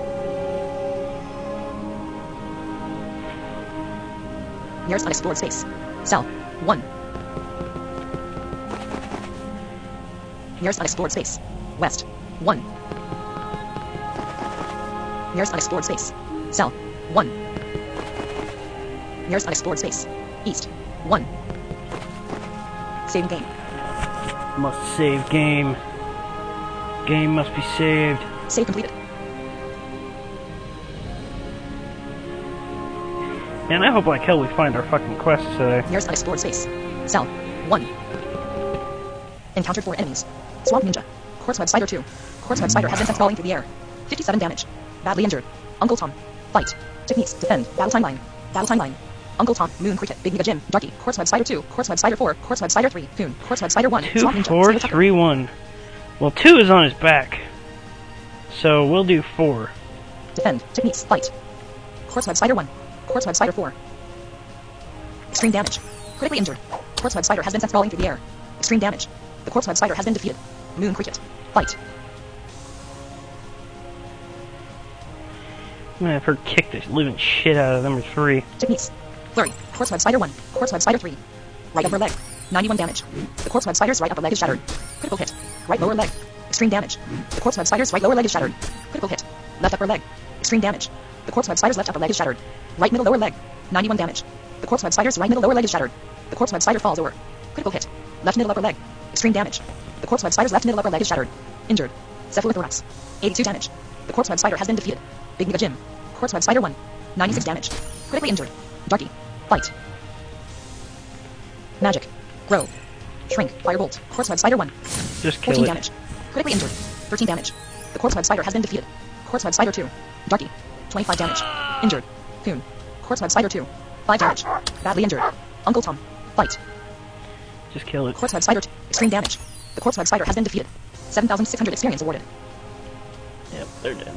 Nearest unexplored space. South. one. Nearest unexplored space. West. one. Nearest unexplored space. South. one. Nearest unexplored space. East. one. Saving game. Must save game. Game must be saved. Save completed. Man, I hope like hell we find our fucking quests today. Nearest unexplored space. South. one. Encountered four enemies. Swamp Ninja. Quartz Web Spider two. Quartz Web Spider has been sent falling through the air. fifty-seven damage. Badly injured. Uncle Tom. Fight. Techniques. Defend. Battle timeline. Battle timeline. Uncle Tom. Moon Cricket. Big Nigga Jim. Darky. Quartz Web Spider two. Quartz Web Spider four. Quartz Web Spider three. Coon. Quartz Web Spider one. Two, Swamp Ninja. four, Sailor Tucker. three, one. Well, two is on his back. So we'll do four. Defend. Techniques. Fight. Quartz Web Spider one. Quartz Web Spider four. Extreme damage. Critically injured. Quartz Web Spider has been sent falling through the air. Extreme damage. The Quartz Web Spider has been defeated. Moon Cricket. Fight. Man, I've heard kick this living shit out of number three. Techniques. Flurry. Quartz Web Spider one. Quartz Web Spider three. Right upper leg. ninety-one damage. The Quartz Web Spider's right upper leg is shattered. Critical hit. Right lower leg. Extreme damage. The Quartz Web Spider's right lower leg is shattered. Critical hit. Left upper leg. Extreme damage. The Quartz Web Spider's left upper leg is shattered. Right middle lower leg. ninety-one damage. The Quartz Web Spider's right middle lower leg is shattered. The Quartz Web Spider falls over. Critical hit. Left middle upper leg. Extreme damage. The Quartz Web Spider's left middle upper leg is shattered. Injured. Cephalothorax. eighty-two damage. The Quartz Web Spider has been defeated. Big Nigga Jim. Quartz Web Spider one. ninety-six damage. Critically injured. Darky. Fight. Magic. Grow. Shrink. Firebolt. Quartz Web Spider one. Just kill fourteen it. damage. Critically injured. thirteen damage. The Quartz Web Spider has been defeated. Quartz Web Spider two. Darky. twenty-five damage. Injured. Coon. Quartz Web Spider two. five damage. Badly injured. Uncle Tom. Fight. Just kill it. Quartz Web Spider two. Extreme damage. The Quartz Web Spider has been defeated. seven thousand six hundred experience awarded. Yep, they're dead.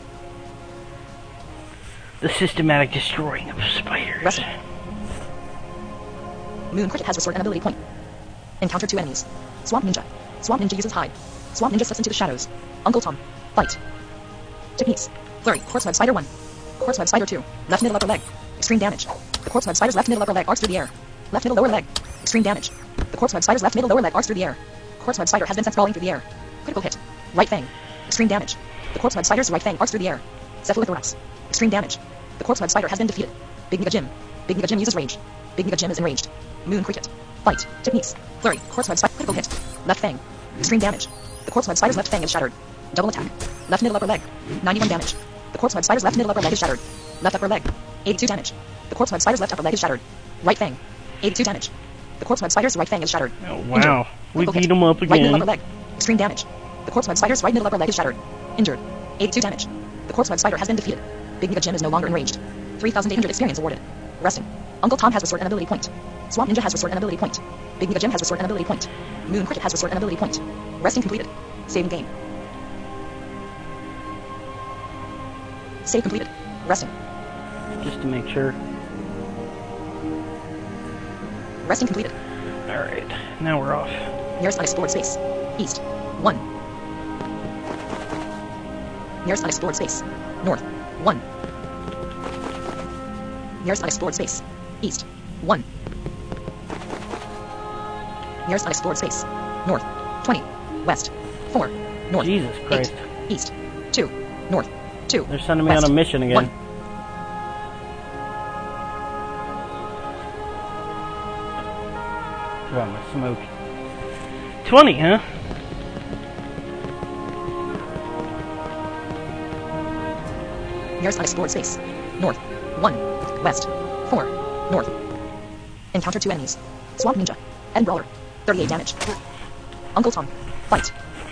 The systematic destroying of spiders. Resting. Moon Cricket has restored an ability point. Encountered two enemies. Swamp Ninja. Swamp Ninja uses hide. Swamp Ninja slips into the shadows. Uncle Tom. Fight. Techniques. Flurry. Corpse Web Spider one. Corpse Web Spider two. Left middle upper leg. Extreme damage. The Corpse Web Spider's left middle upper leg arcs through the air. Left middle lower leg. Extreme damage. The Corpse Web Spider's left middle lower leg arcs through the air. Corpse Web Spider has been sent sprawling through the air. Critical hit. Right fang. Extreme damage. The Corpse Web Spider's right fang arcs through the air. Cephalothorax. Extreme damage. The Corpse Web Spider has been defeated. Big Nigga Jim. Big Nigga Jim uses rage. Big Nigga Jim is enraged. Moon Cricket. Fight. Techniques. Flurry. Corpse Web Spider. Critical hit. Left fang. Extreme damage. The Corpse Web Spider's left fang is shattered. Double attack. Left middle upper leg. ninety-one damage. The Corpse Web Spider's left middle upper leg is shattered. Left upper leg. eighty-two damage. The Corpse Web Spider's left upper leg is shattered. Right fang. eighty-two damage. The Corpse Web Spider's right fang is shattered. Oh, wow. Injured. We Critical beat hit. him up Right middle upper again. leg. Extreme damage. The Corpse Web Spider's right middle upper leg is shattered. Injured. eighty-two damage. The Corpse Web Spider has been defeated. Big Nigga Jim is no longer enraged. three thousand eight hundred experience awarded. Resting. Uncle Tom has restored an ability point. Swamp Ninja has restored an ability point. Big Nigga Jim has restored an ability point. Moon Cricket has restored an ability point. Resting completed. Saving game. Save completed. Resting. Just to make sure. Resting completed. Alright, now we're off. Nearest unexplored space. East. one. Nearest unexplored space. North. one. Nearest unexplored space. East. one. Nearest unexplored space. North. twenty. West. four. North. Jesus Christ. eight. East. two. North. two. They're sending me West. on a mission again. one. Got my smoke. twenty, huh? Nearest unexplored space. North. one. West. four. North. Encounter two enemies. Swamp Ninja. End Brawler. thirty-eight damage. Uncle Tom. Fight.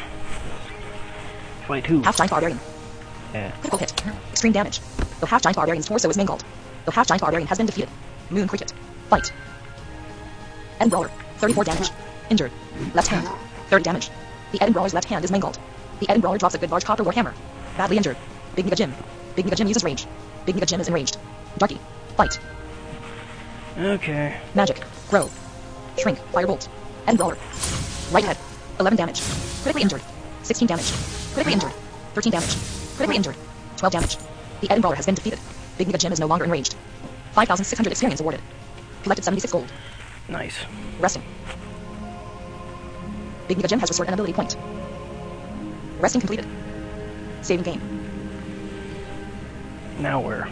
Fight who? Half Giant Barbarian. Yeah. Critical hit. Extreme damage. The Half Giant Barbarian's torso is mangled. The Half Giant Barbarian has been defeated. Moon Cricket. Fight. End Brawler. thirty-four damage. Injured. Left hand. thirty damage. The Eden Brawler's left hand is mangled. The Eden Brawler drops a good large copper warhammer. Badly injured. Big Nigga Jim. Big Nigga Jim uses rage. Big Nigga Jim is enraged. Darky. Fight. Okay. Magic. Grow. Shrink. Firebolt. Eden Brawler. Right head. eleven damage. Critically injured. sixteen damage. Critically injured. thirteen damage. Critically injured. twelve damage. The Eden Brawler has been defeated. Big Nigga Jim is no longer enraged. five thousand six hundred experience awarded. Collected seventy-six gold. Nice. Resting. Big Nigga Jim has restored an ability point. Resting completed. Saving game. Now where?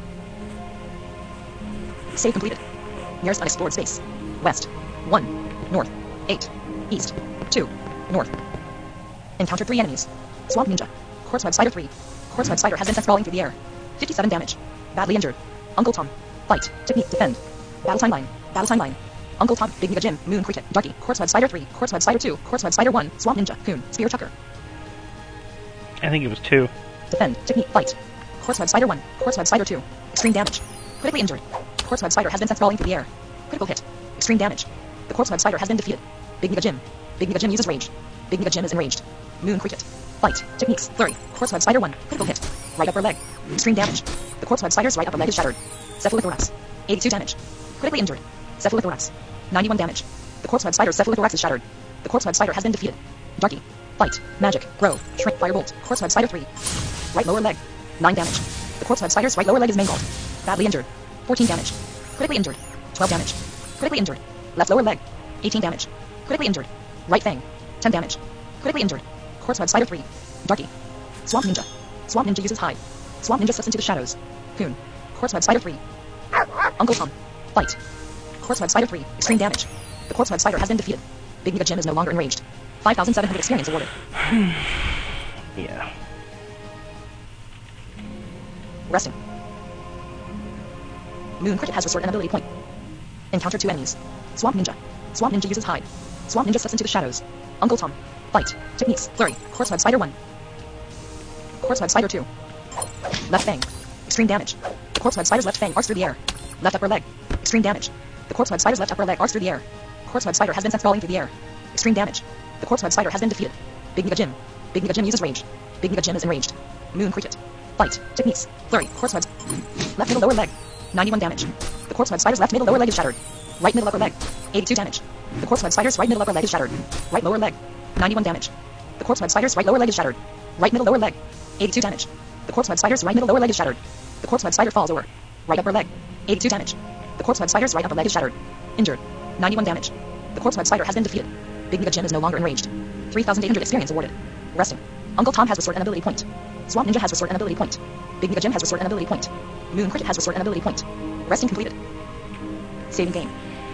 Save completed. Nearest unexplored space. West. one. North. eight. East. two. North. Encountered three enemies. Swamp Ninja. Corpse Web Spider three. Corpse Web Spider has been sent sprawling through the air. fifty-seven damage. Badly injured. Uncle Tom. Fight. Technique. Defend. Battle timeline. Battle timeline. Uncle Tom. Big Nigga Jim. Moon Cricket. Darky. Corpse Web Spider three. Corpse Web Spider two. Corpse Web Spider one. Swamp Ninja. Coon. Spear Tucker. I think it was two. Defend. Technique. Fight. Corpse Web Spider one. Corpse Web Spider two. Extreme damage. Critically injured. Corpse Web Spider has been sent sprawling through the air. Critical hit. Extreme damage. The Corpse Web Spider has been defeated. Big Nigga Jim. Big Nigga Jim uses rage. Big Nigga Jim is enraged. Moon Cricket. Fight. Techniques. Flurry. Corpse Web Spider one. Critical hit. Right upper leg. Extreme damage. The Corpse Web Spider's right upper leg is shattered. Cephalothorax. eighty-two damage. Critically injured. Cephalothorax. ninety-one damage. The Corpse Web Spider's cephalothorax is shattered. The Corpse Web Spider has been defeated. Darky. Fight. Magic. Grow. Shrink. Firebolt. Corpse Web Spider three. Right lower leg. nine damage. The Corpse Web Spider's right lower leg is mangled. Badly injured. fourteen damage. Critically injured. twelve damage. Critically injured. Left lower leg. eighteen damage. Critically injured. Right fang. ten damage. Critically injured. Corpse Web Spider three. Darky. Swamp Ninja. Swamp Ninja uses hide. Swamp Ninja slips into the shadows. Coon. Corpse Web Spider three. Uncle Tom. Fight. Corpse Web Spider three. Extreme damage. The Corpse Web Spider has been defeated. Big Nigga Jim is no longer enraged. five thousand seven hundred experience awarded. Yeah. Resting. Moon Cricket has restored an ability point. Encounter two enemies. Swamp Ninja. Swamp Ninja uses hide. Swamp Ninja slips into the shadows. Uncle Tom. Fight. Techniques. Flurry. Corpse Web Spider one. Corpse Web Spider two. Left fang. Extreme damage. The Corpse Web Spider's left fang arcs through the air. Left upper leg. Extreme damage. The Corpse Web Spider's left upper leg arcs through the air. Corpse Web Spider has been sent sprawling through the air. Extreme damage. The Corpse Web Spider has been defeated. Big Nigga Jim. Big Nigga Jim uses rage. Big Nigga Jim is enraged. Moon Cricket. Fight. Techniques. Flurry. Corpse Web. Left middle lower leg. ninety-one damage. The Corpse Web Spider's left middle lower leg is shattered. Right middle upper leg. eighty-two damage. The corpse web spider's right middle upper leg is shattered. Right lower leg. ninety-one damage. The corpse web spider's right lower leg is shattered. Right middle lower leg. eighty-two damage. The corpse web spider's right middle lower leg is shattered. The corpse web spider falls over. Right upper leg. eighty-two damage. The corpse web spider's right upper leg is shattered. Injured. ninety-one damage. The corpse web spider has been defeated. Big Nigga Jim is no longer enraged. three thousand eight hundred experience awarded. Resting. Uncle Tom has restored an ability point. Swamp Ninja has restored an ability point. Big Nigga Jim has restored an ability point. Moon Cricket has restored an ability point. Resting completed. Saving game.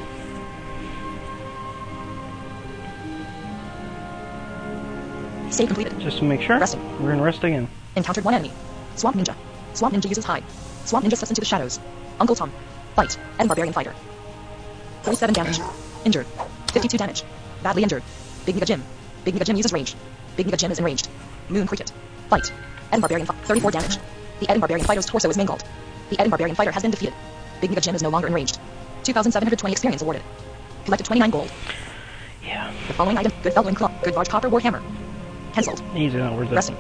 Save completed. Just to make sure. Resting. We're in rest again. Encountered one enemy. Swamp Ninja. Swamp Ninja uses hide. Swamp Ninja slips into the shadows. Uncle Tom. Fight. And Barbarian Fighter. forty-seven damage. Injured. fifty-two damage. Badly injured. Big Nigga Jim. Big Nigga Jim uses rage. Big Nigga Jim is enraged. Moon Cricket. Fight. Ed Barbarian Fighter. thirty-four damage. The Ed Barbarian Fighter's torso is mangled. The Ed Barbarian Fighter has been defeated. Big Nigga Jim is no longer enraged. two thousand seven hundred twenty experience awarded. Collected twenty-nine gold. Yeah. The following item: Good Feldwing Claw, Good Large Copper Warhammer. Cancelled. Easy, not worth it. Resting.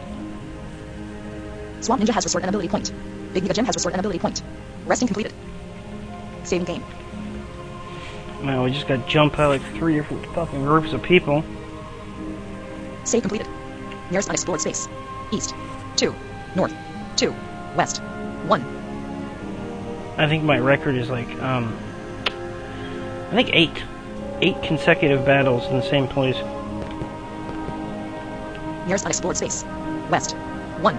Swamp Ninja has restored an ability point. Big Nigga Jim has restored an ability point. Resting completed. Saving game. Man, we just got jumped by like three or four fucking groups of people. Save completed. Nearest unexplored space. East. two. North. two. West. one. I think my record is like, um... I think eight. Eight consecutive battles in the same place. Nearest unexplored space. West. one.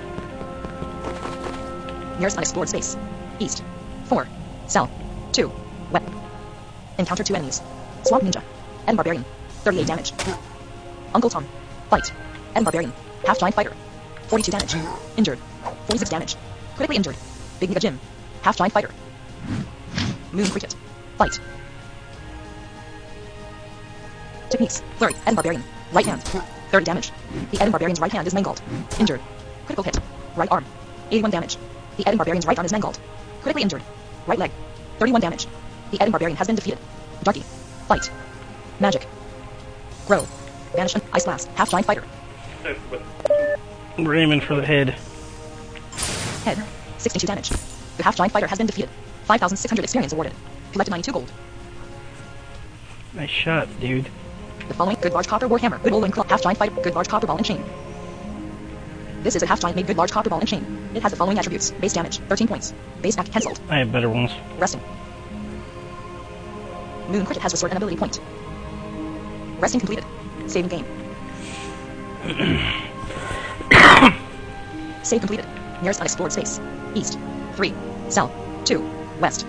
Nearest unexplored space. East. four. South. two. West. Encounter two enemies. Swamp Ninja. Ed Barbarian. thirty-eight damage. Uncle Tom. Fight. Ed Barbarian. Half-Giant Fighter. forty-two damage. Injured. forty-six damage. Critically injured. Big Nigga Jim. Half-Giant Fighter. Moon Cricket. Fight. Techniques. Flurry. Ed Barbarian. Right hand. thirty damage. The Ed Barbarian's right hand is mangled. Injured. Critical hit. Right arm. eighty-one damage. The Ed Barbarian's right arm is mangled. Critically injured. Right leg. thirty-one damage. The Ed Barbarian has been defeated. Darky. Fight. Magic. Grow. Vanish. Ice Blast. Half-Giant Fighter. We're aiming for the head. Head. sixty-two damage. The Half-Giant Fighter has been defeated. five thousand six hundred experience awarded. Collected ninety-two gold. Nice shot, dude. The following: Good Large Copper Warhammer, Good Woolwing Claw, Half-Giant Fighter, Good Large Copper Ball and Chain. This is a Half-Giant made Good Large Copper Ball and Chain. It has the following attributes: base damage, thirteen points. Base attack cancelled. I have better ones. Resting. Moon Cricket has restored an ability point. Resting completed. Saving game. Save completed. Nearest unexplored space. East. three. South. two. West.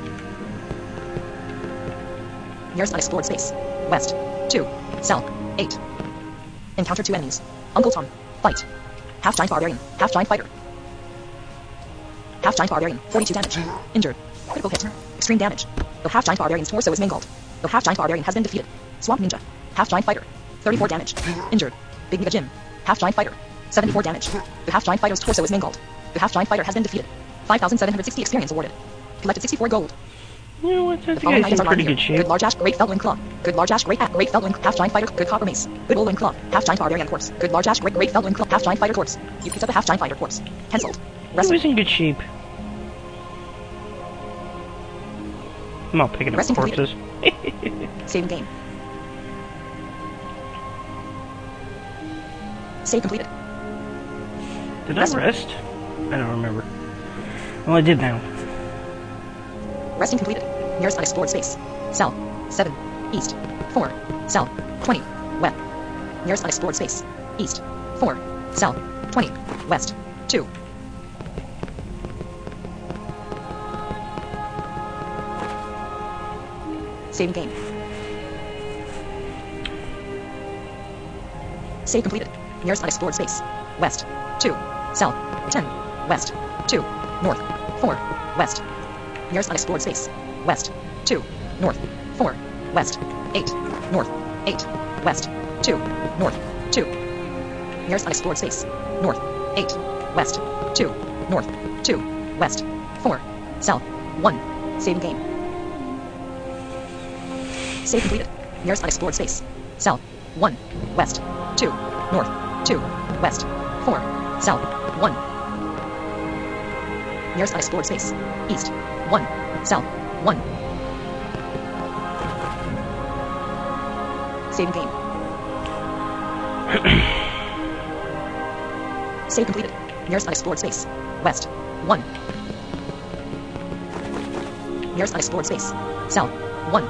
Nearest unexplored space. West. two. South. eight. Encounter two enemies. Uncle Tom. Fight. Half-Giant Barbarian. Half-Giant Fighter. Half-Giant Barbarian. forty-two damage. Injured. Critical hit. Extreme damage. The Half-Giant Barbarian's torso is mangled. The Half-Giant Barbarian has been defeated. Swamp Ninja. Half-Giant Fighter. thirty-four damage. Injured. Big Nigga Jim. Half-Giant Fighter. seventy-four damage. The Half-Giant Fighter's torso is mangled. The Half-Giant Fighter has been defeated. five thousand seven hundred sixty experience awarded. Collected sixty-four gold. You know what? I The think following I items in are pretty marked good here. shape. Good Large Ash, Great Feldwing Claw. Good Large Ash, Great Ash, Great Feldwing, Half-Giant Fighter, Good Copper Mace. Good Woolwing Claw. Half-Giant Barbarian Corpse. Good Large Ash, Great Great Feldwing Claw. Half-Giant Fighter Corpse. You picked up a Half-Giant Fighter Corpse. Cancelled. He Resting. was in good shape. I'm not picking up Resting corpses. Saving game. Save completed. Did I Resting. rest? I don't remember. Well, I did now. Resting completed. Nearest unexplored space. South. seven. East. four. South. twenty. West. Nearest unexplored space. East. four. South. twenty. West. two. Saving game. Save completed. Nearest unexplored space. West. two. South. ten. West. two. North. four. West. Nearest unexplored space. West. two. North. four. West. eight. North. eight. West. two. North. two. Nearest unexplored space. North. eight. West. two. North. two. West. four. South. one. Saving game. Save completed. Nearest unexplored space. South. one. West. two. North. two. West. four. South. one. Nearest unexplored space. East. one. South. one. Saving game. Save completed. Nearest unexplored space. West. one. Nearest unexplored space. South. one.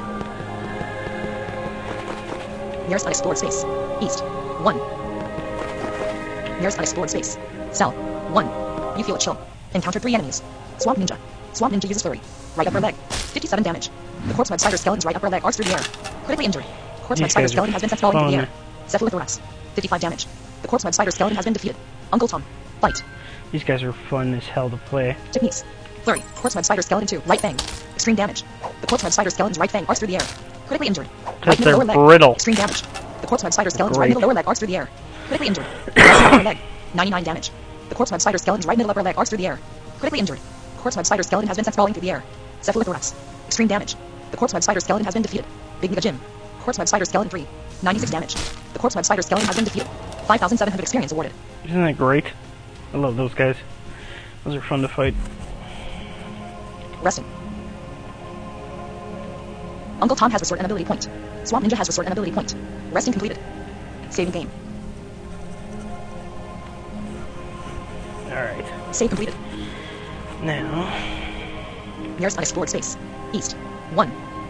Nearest unexplored space. East. one. Nearest unexplored space. South. one. You feel a chill. Encounter three enemies. Swamp Ninja. Swamp Ninja uses flurry. Right upper leg. fifty-seven damage. The corpse web spider skeleton's right upper leg arcs through the air. Critically injured. Corpse web These spider guys are skeleton has been sent falling through the fun. air. Cephalothorax. fifty-five damage. The corpse web spider skeleton has been defeated. Uncle Tom. Fight. These guys are fun as hell to play. Techniques. Flurry. Corpse web spider skeleton two. Right fang. Extreme damage. The corpse web spider skeleton's right fang arcs through the air. Critically injured. Right middle they're lower leg. brittle. Extreme damage. The corpse web spider skeleton's right Great. middle lower leg arcs through the air. Critically injured. Right middle upper leg. ninety-nine damage. The corpse web spider skeleton's right middle upper leg arcs through the air. Critically injured. Corpse web spider skeleton has been sent falling through the air. Cephalothorax. Extreme damage. The corpse web spider skeleton has been defeated. Big Mega Gym. Corpse web spider skeleton three. ninety-six damage. The corpse web spider skeleton has been defeated. five thousand seven hundred experience awarded. Isn't that great? I love those guys. Those are fun to fight. Resting. Uncle Tom has restored an ability point. Swamp Ninja has restored an ability point. Resting completed. Saving game. Alright. Save completed. Now, Nearest unexplored space. East. one.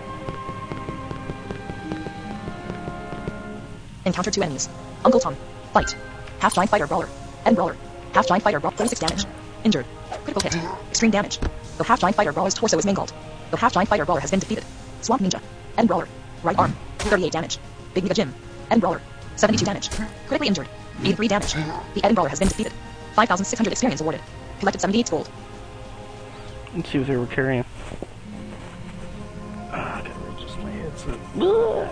Encounter two enemies. Uncle Tom. Fight. Half giant fighter brawler. End brawler. Half giant fighter brawler. forty-six damage. Injured. Critical hit. Extreme damage. The half giant fighter brawler's torso is mangled. The half giant fighter brawler has been defeated. Swamp Ninja. End brawler. Right arm. thirty-eight damage. Big Mega Gym. End brawler. seventy-two damage. Critically injured. eighty-three damage. The End brawler has been defeated. five thousand six hundred experience awarded. Collected seventy-eight gold. let's see what they were carrying. Ah, I gotta adjust my headset. Ugh.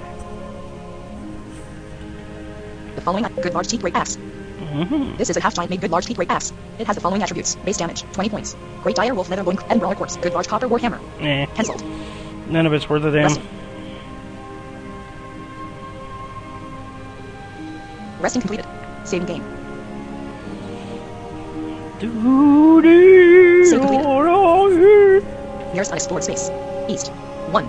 The following good large teeth great axe. Mhm. This is a half giant made good large teeth great axe. It has the following attributes: base damage, twenty points. Great dire wolf leather loin and brawler corpse. Good large copper war hammer. Eh, Cancelled. none of it's worth a damn. Resting. Resting completed. Saving game. Duty, Save completed. or I- Nearest unexplored space. East. one.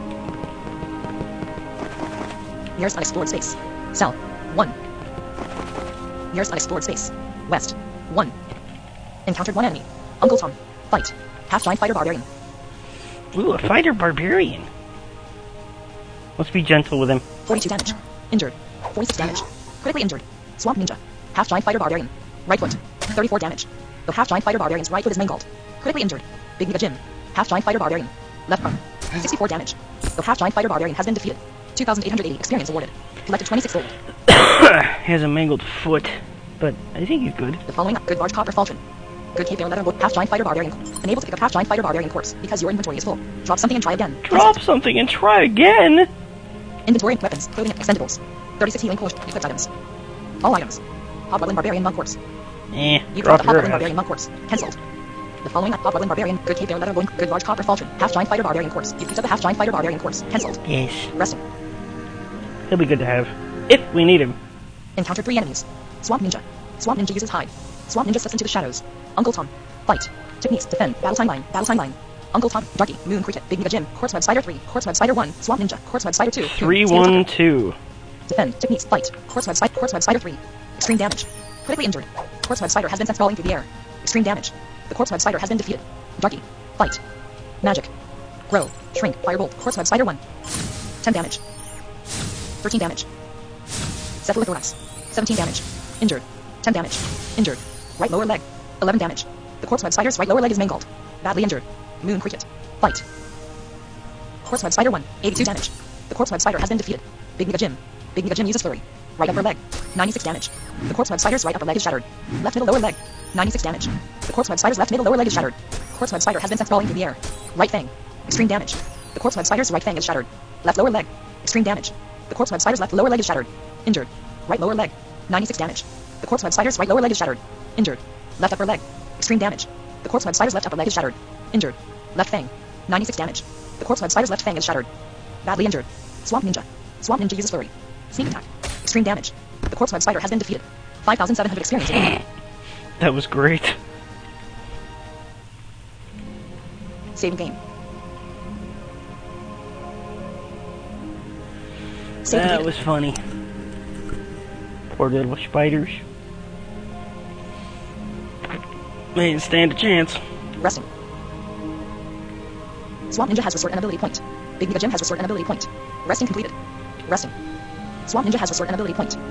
Nearest unexplored space. South. one. Nearest unexplored space. West. one. Encountered one enemy. Uncle Tom. Fight. Half giant fighter barbarian. Ooh, a fighter barbarian. Let's be gentle with him. forty-two damage. Injured. forty-six damage. Critically injured. Swamp Ninja. Half giant fighter barbarian. Right foot. thirty-four damage. The half giant fighter barbarian's right foot is mangled. Critically injured. Big Mega Gym. Half giant fighter barbarian. Left arm. sixty-four damage. The half giant fighter barbarian has been defeated. two thousand eight hundred eighty experience awarded. Collected twenty-six gold. He has a mangled foot, but I think he's good. The following up good large copper falchion. Good cape leather wood half giant fighter barbarian. Unable to pick up half giant fighter barbarian corpse because your inventory is full. Drop something and try again. Drop something and try again. Inventory, weapons, clothing, extendables. thirty-six healing potion equipped items. All items. Hobgoblin barbarian monk corpse. Eh, You drop dropped the your Hobgoblin ass. barbarian monk corpse. Cancelled. The following up Hobgoblin barbarian. Good cape leather loin. Good large copper falchion. Half giant fighter barbarian corpse. You picked up the half giant fighter barbarian corpse. Cancelled. Yes, Resting. he'll be good to have if we need him. Encountered three enemies. Swamp Ninja. Swamp Ninja uses hide. Swamp Ninja slips into the shadows. Uncle Tom. Fight. Techniques. Defend. Battle timeline. Battle timeline. Uncle Tom. Darky. Moon Cricket. Big Mega Gym. Corpse Web Spider three. Corpse Web Spider one. Swamp Ninja. Corpse Web Spider two. Three, Steel one, Tucker. two. Defend. Techniques. Fight. Corpse Web Spider. Corpse Web Spider three. Extreme damage. Critically injured. Corpse Web Spider has been sent falling through the air. Extreme damage. The Corpse Web Spider has been defeated. Darky. Fight. Magic. Grow. Shrink. Firebolt. Corpse Web Spider one. ten damage. thirteen damage. Cephalothorax. seventeen damage. Injured. ten damage. Injured. Right lower leg. eleven damage. The Corpse Web Spider's right lower leg is mangled. Badly injured. Moon Cricket. Fight. Corpse Web Spider one. eighty-two damage. The Corpse Web Spider has been defeated. Big Mega Gym. Big Mega Gym uses flurry. Right upper leg. ninety-six damage. The Corpse Web Spider's right upper leg is shattered. Left middle lower leg. ninety-six damage. The Corpse Web Spider's left middle lower leg is shattered. Corpse Web Spider has been sent falling through the air. Right fang. Extreme damage. The Corpse Web Spider's right fang is shattered. Left lower leg. Extreme damage. The Corpse Web Spider's left lower leg is shattered. Injured. Right lower leg. ninety-six damage. The Corpse Web Spider's right lower leg is shattered. Injured. Left upper leg. Extreme damage. The Corpse Web Spider's left upper leg is shattered. Injured. Left fang. ninety-six damage. The Corpse Web Spider's left fang is shattered. Badly injured. Swamp Ninja. Swamp Ninja uses flurry. Sneak attack. Extreme damage. The Corpse Web Spider has been defeated. five thousand seven hundred experience. That was great. Saving game. Save Save That completed. was funny. Poor little spiders. They didn't stand a chance. Resting. Swamp Ninja has restored an ability point. Big Mega Gym has restored an ability point. Resting completed. Resting. Swamp Ninja has restored an ability point.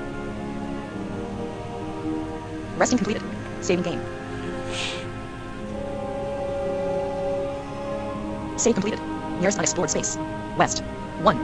Resting completed. Saving game. Save completed. Nearest unexplored space. West. one.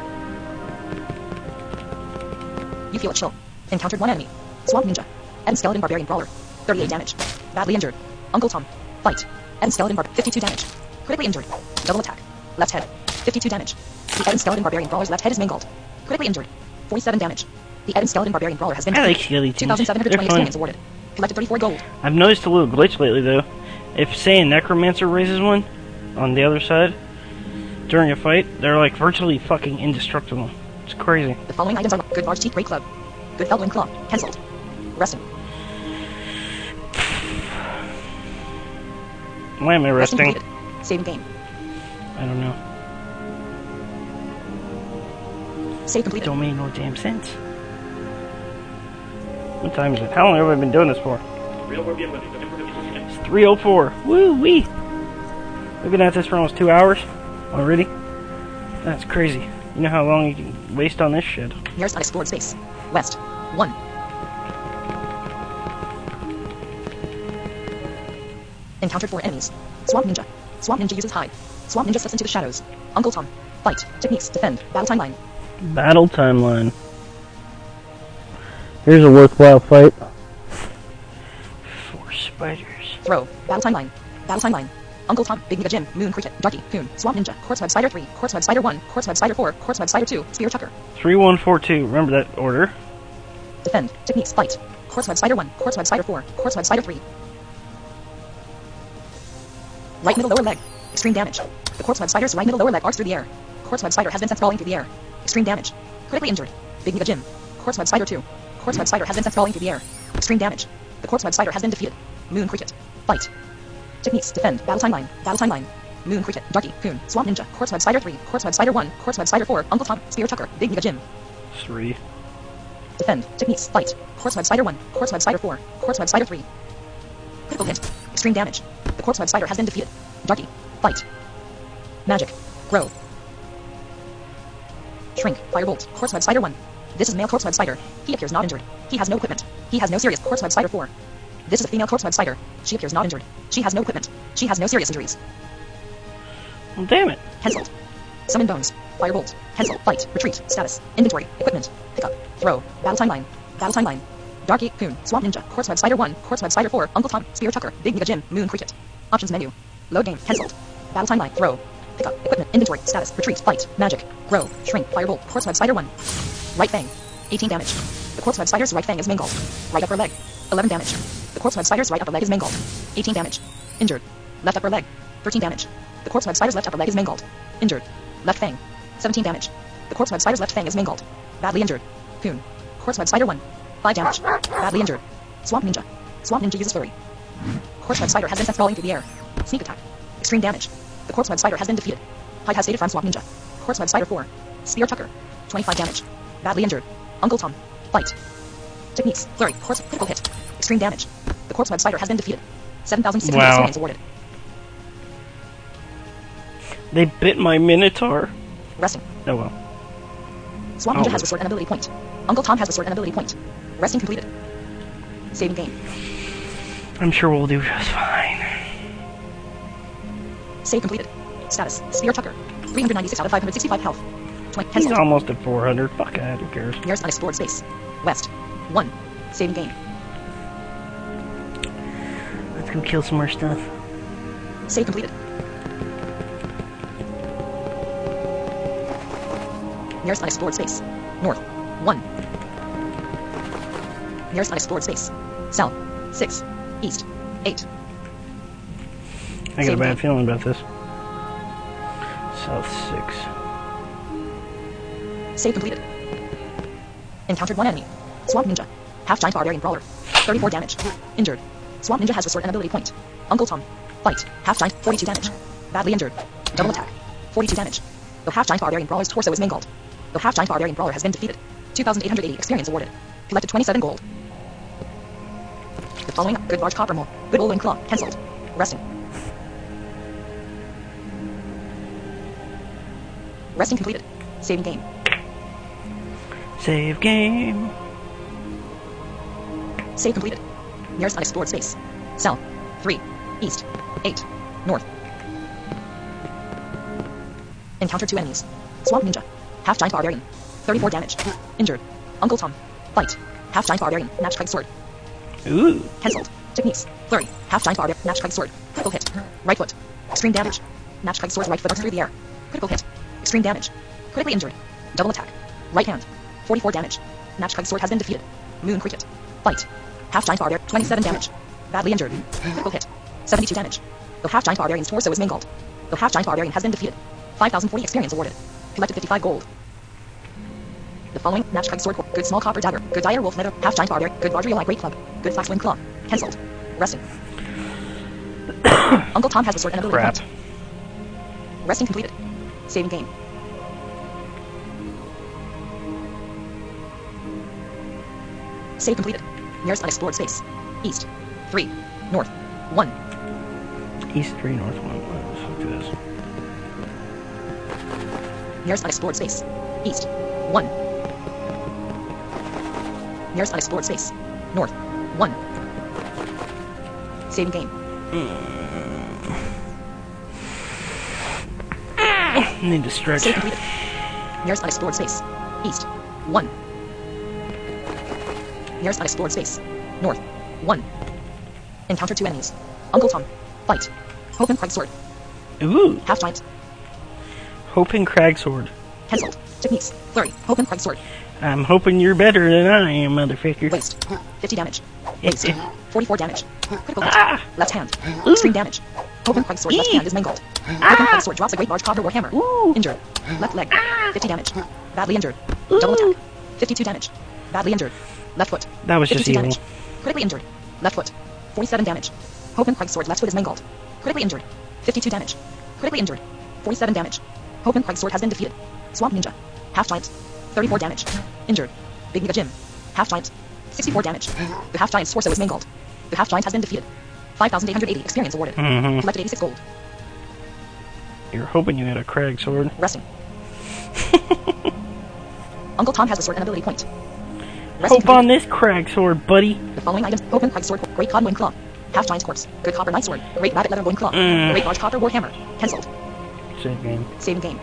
You feel a chill. Encountered one enemy. Swamp Ninja. Ed Skeleton Barbarian Brawler. thirty-eight damage. Badly injured. Uncle Tom. Fight. Ed Skeleton Bar. fifty-two damage. Critically injured. Double attack. Left head. fifty-two damage. The Ed Skeleton Barbarian Brawler's left head is mangled. Critically injured. forty-seven damage. The Ed Skeleton Barbarian Brawler has been I like defeated. skeletons. two thousand seven hundred twenty They're fun. experience awarded. Collected thirty-four gold. I've noticed a little glitch lately, though. If, say, a Necromancer raises one on the other side during a fight, they're like virtually fucking indestructible. It's crazy. The following items are Good Large Teeth Great Club. Good Feldwin Claw. Cancelled. Resting. Why am I Resting resting? completed. Saving game. I don't know. Save completed. Don't make no damn sense. What time is it? How long have I been doing this for? Real world Monday, November fifteenth. It's three oh four. Woo wee! We've been at this for almost two hours already. That's crazy. You know how long you can waste on this shit. Nearest unexplored space. West. one. Encountered four enemies. Swamp Ninja. Swamp Ninja uses hide. Swamp Ninja slips into the shadows. Uncle Tom. Fight. Techniques. Defend. Battle timeline. Battle timeline. Here's a worthwhile fight. Four spiders. Throw. Battle timeline. Battle timeline. Uncle Tom. Big Mega Jim. Moon Cricket. Darky. Coon. Swamp Ninja. Quartz Web Spider three. Quartz Web Spider one. Quartz Web Spider four. Quartz Web Spider two. Spear Chucker. Three, one, four, two. Remember that order. Defend. Techniques. Fight. Quartz Web Spider one. Quartz Web Spider four. Quartz Web Spider three. Right middle lower leg. Extreme damage. The Quartz Web Spider's right middle lower leg arcs through the air. Quartz Web Spider has been sent sprawling through the air. Extreme damage. Critically injured. Big Mega Jim. Quartz Web Spider two. Quartz Web Spider has been sent sprawling through the air. Extreme damage. The Quartz Web Spider has been defeated. Moon Cricket. Fight. Techniques. Defend. Battle timeline. Battle timeline. Moon Cricket. Darky. Coon. Swamp Ninja. Quartz Web Spider three. Quartz Web Spider one. Quartz Web Spider four. Uncle Tom. Spear Chucker. Big Mega Jim. Three. Defend. Techniques. Fight. Quartz Web Spider one. Quartz Web Spider four. Quartz Web Spider three. Critical hit. Extreme damage. The Quartz Web Spider has been defeated. Darky. Fight. Magic. Grow. Shrink. Firebolt. Quartz Web Spider one. This is male Quartz Web Spider. He appears not injured. He has no equipment. He has no serious. Quartz Web Spider four. This is a female Quartz Web Spider. She appears not injured. She has no equipment. She has no serious injuries. Well, damn it. Cancelled. Summon bones. Firebolt. Cancel. Fight. Retreat. Status. Inventory. Equipment. Pickup. Throw. Battle timeline. Battle timeline. Darky. Coon. Swamp Ninja. Quartz Web Spider one. Quartz Web Spider four. Uncle Tom. Spear Chucker. Big Mega Jim. Moon Cricket. Options menu. Load game. Cancelled. Battle timeline. Throw. Pickup. Equipment. Inventory. Status. Retreat. Fight. Magic. Grow. Shrink. Firebolt. Quartz Web Spider one. Right fang. eighteen damage. The Quartz Web Spider's right fang is mangled. Right upper leg. eleven damage. The Quartz Web Spider's right upper leg is mangled. eighteen damage. Injured. Left upper leg. thirteen damage. The Quartz Web Spider's left upper leg is mangled. Injured. Left fang. seventeen damage. The Quartz Web Spider's left fang is mangled. Badly injured. Coon. Quartz Web Spider one. five damage. Badly injured. Swamp Ninja. Swamp Ninja uses flurry. Quartz Web Spider has been sent sprawling through the air. Sneak attack. Extreme damage. The Quartz Web Spider has been defeated. Hyde has stated from Swamp Ninja. Quartz Web Spider four. Spear Chucker. twenty-five damage. Badly injured. Uncle Tom. Fight. Techniques. Flurry. Quartz. Critical hit. Extreme damage. The Quartz Web Spider has been defeated. seven thousand six hundred Wow. experience awarded. They bit my Minotaur. Resting. Oh well. Swamp Oh. Ninja has restored an ability point. Uncle Tom has restored an ability point. Resting completed. Saving game. I'm sure we'll do just fine. Save completed. Status. Spear Chucker. three hundred ninety-six out of five hundred sixty-five health. twenty. He's Cancelled. almost at four hundred. Fuck that. Who cares? Nearest unexplored space. West. one. Saving game. Let's go kill some more stuff. Save completed. Nearest unexplored space. North. one. Nearest unexplored space. South. six. East. eight. I got a Same bad thing. feeling about this. South six. Save completed. Encountered one enemy. Swamp Ninja. Half Giant Barbarian Brawler. thirty-four damage. Injured. Swamp Ninja has restored an ability point. Uncle Tom. Fight. Half Giant. forty-two damage. Badly injured. Double attack. forty-two damage. The Half Giant Barbarian Brawler's torso is mangled. The half-giant barbarian brawler has been defeated. two thousand eight hundred eighty experience awarded. Collected twenty-seven gold. The following, good large copper mole, good old claw, cancelled. Resting. Resting completed. Saving game. Save game. Save completed. Nearest unexplored space. South. three. East. eight. North. Encountered two enemies. Swamp Ninja. Half-giant barbarian. thirty-four damage. Injured. Uncle Tom. Fight. Half-giant barbarian. Match kite sword. Ooh. Cancelled. Techniques. Flurry. Half-giant barbarian. Match kite sword. Critical hit. Right foot. Extreme damage. Match kite sword's right foot arcs through the air. Critical hit. Extreme damage. Critically injured. Double attack. Right hand. forty-four damage. Match kite sword has been defeated. Moon cricket. Fight. Half-giant barbarian. twenty-seven damage. Badly injured. Critical hit. seventy-two damage. The half-giant barbarian's torso is mangled. The half-giant barbarian has been defeated. five thousand forty experience awarded. Collected fifty-five gold. The following, match kite sword, good small copper dagger, good dire wolf nether, half-giant barbarian, good large real great club, good flax wing claw. Cancelled. Resting. Uncle Tom has restored an ability Crap. point. Resting completed. Saving game. Save completed. Nearest unexplored space. East. three. North. one. East three, north one. What the fuck is this? Nearest unexplored space. East. one. Nearest unexplored space. North. one. Saving game. Need to stretch. Save completed. Nearest unexplored space. East. one. Nearest unexplored space. North. one. Encounter two enemies. Uncle Tom. Fight. Hopen Crag Sword. Ooh. Half giant. Hoping Crag Sword. Cancelled. Techniques. Flurry. Hopen Crag Sword. I'm hoping you're better than I am, motherfucker. Waste. fifty damage. Waste. forty-four damage. Critical hit. Ah. Left hand. Ooh. Extreme damage. Hopen Crag Sword. Left hand is mangled. Hopen Crag Sword drops a great large copper war hammer. Ooh. Injured. Left leg. fifty damage. Badly injured. Ooh. Double attack. fifty-two damage. Badly injured. Left foot. That was just fifty-two evil. damage. Critically injured. Left foot. forty-seven damage. Hopen Crag Sword left foot is mangled. Critically injured. fifty-two damage. Critically injured. forty-seven damage. Hopen Crag Sword has been defeated. Swamp Ninja. Half giant. thirty-four damage. Injured. Big Nigga Jim. Half giant. sixty-four damage. The half giant's torso is mangled. The half giant has been defeated. five thousand eight hundred eighty experience awarded. Mm-hmm. Collected eighty-six gold. You're hoping you had a Crag Sword. Resting. Uncle Tom has restored an ability point. Resting Hope on completed. this Crag Sword, buddy. The following items: Hopen Crag Sword, Great Cod Loin Claw, Half Giant's Corpse, Good Copper Knight Sword, Great Rabbit Leather Loin Claw, Mm. Great Large Copper War Hammer. Cancelled. Save game. Saving game.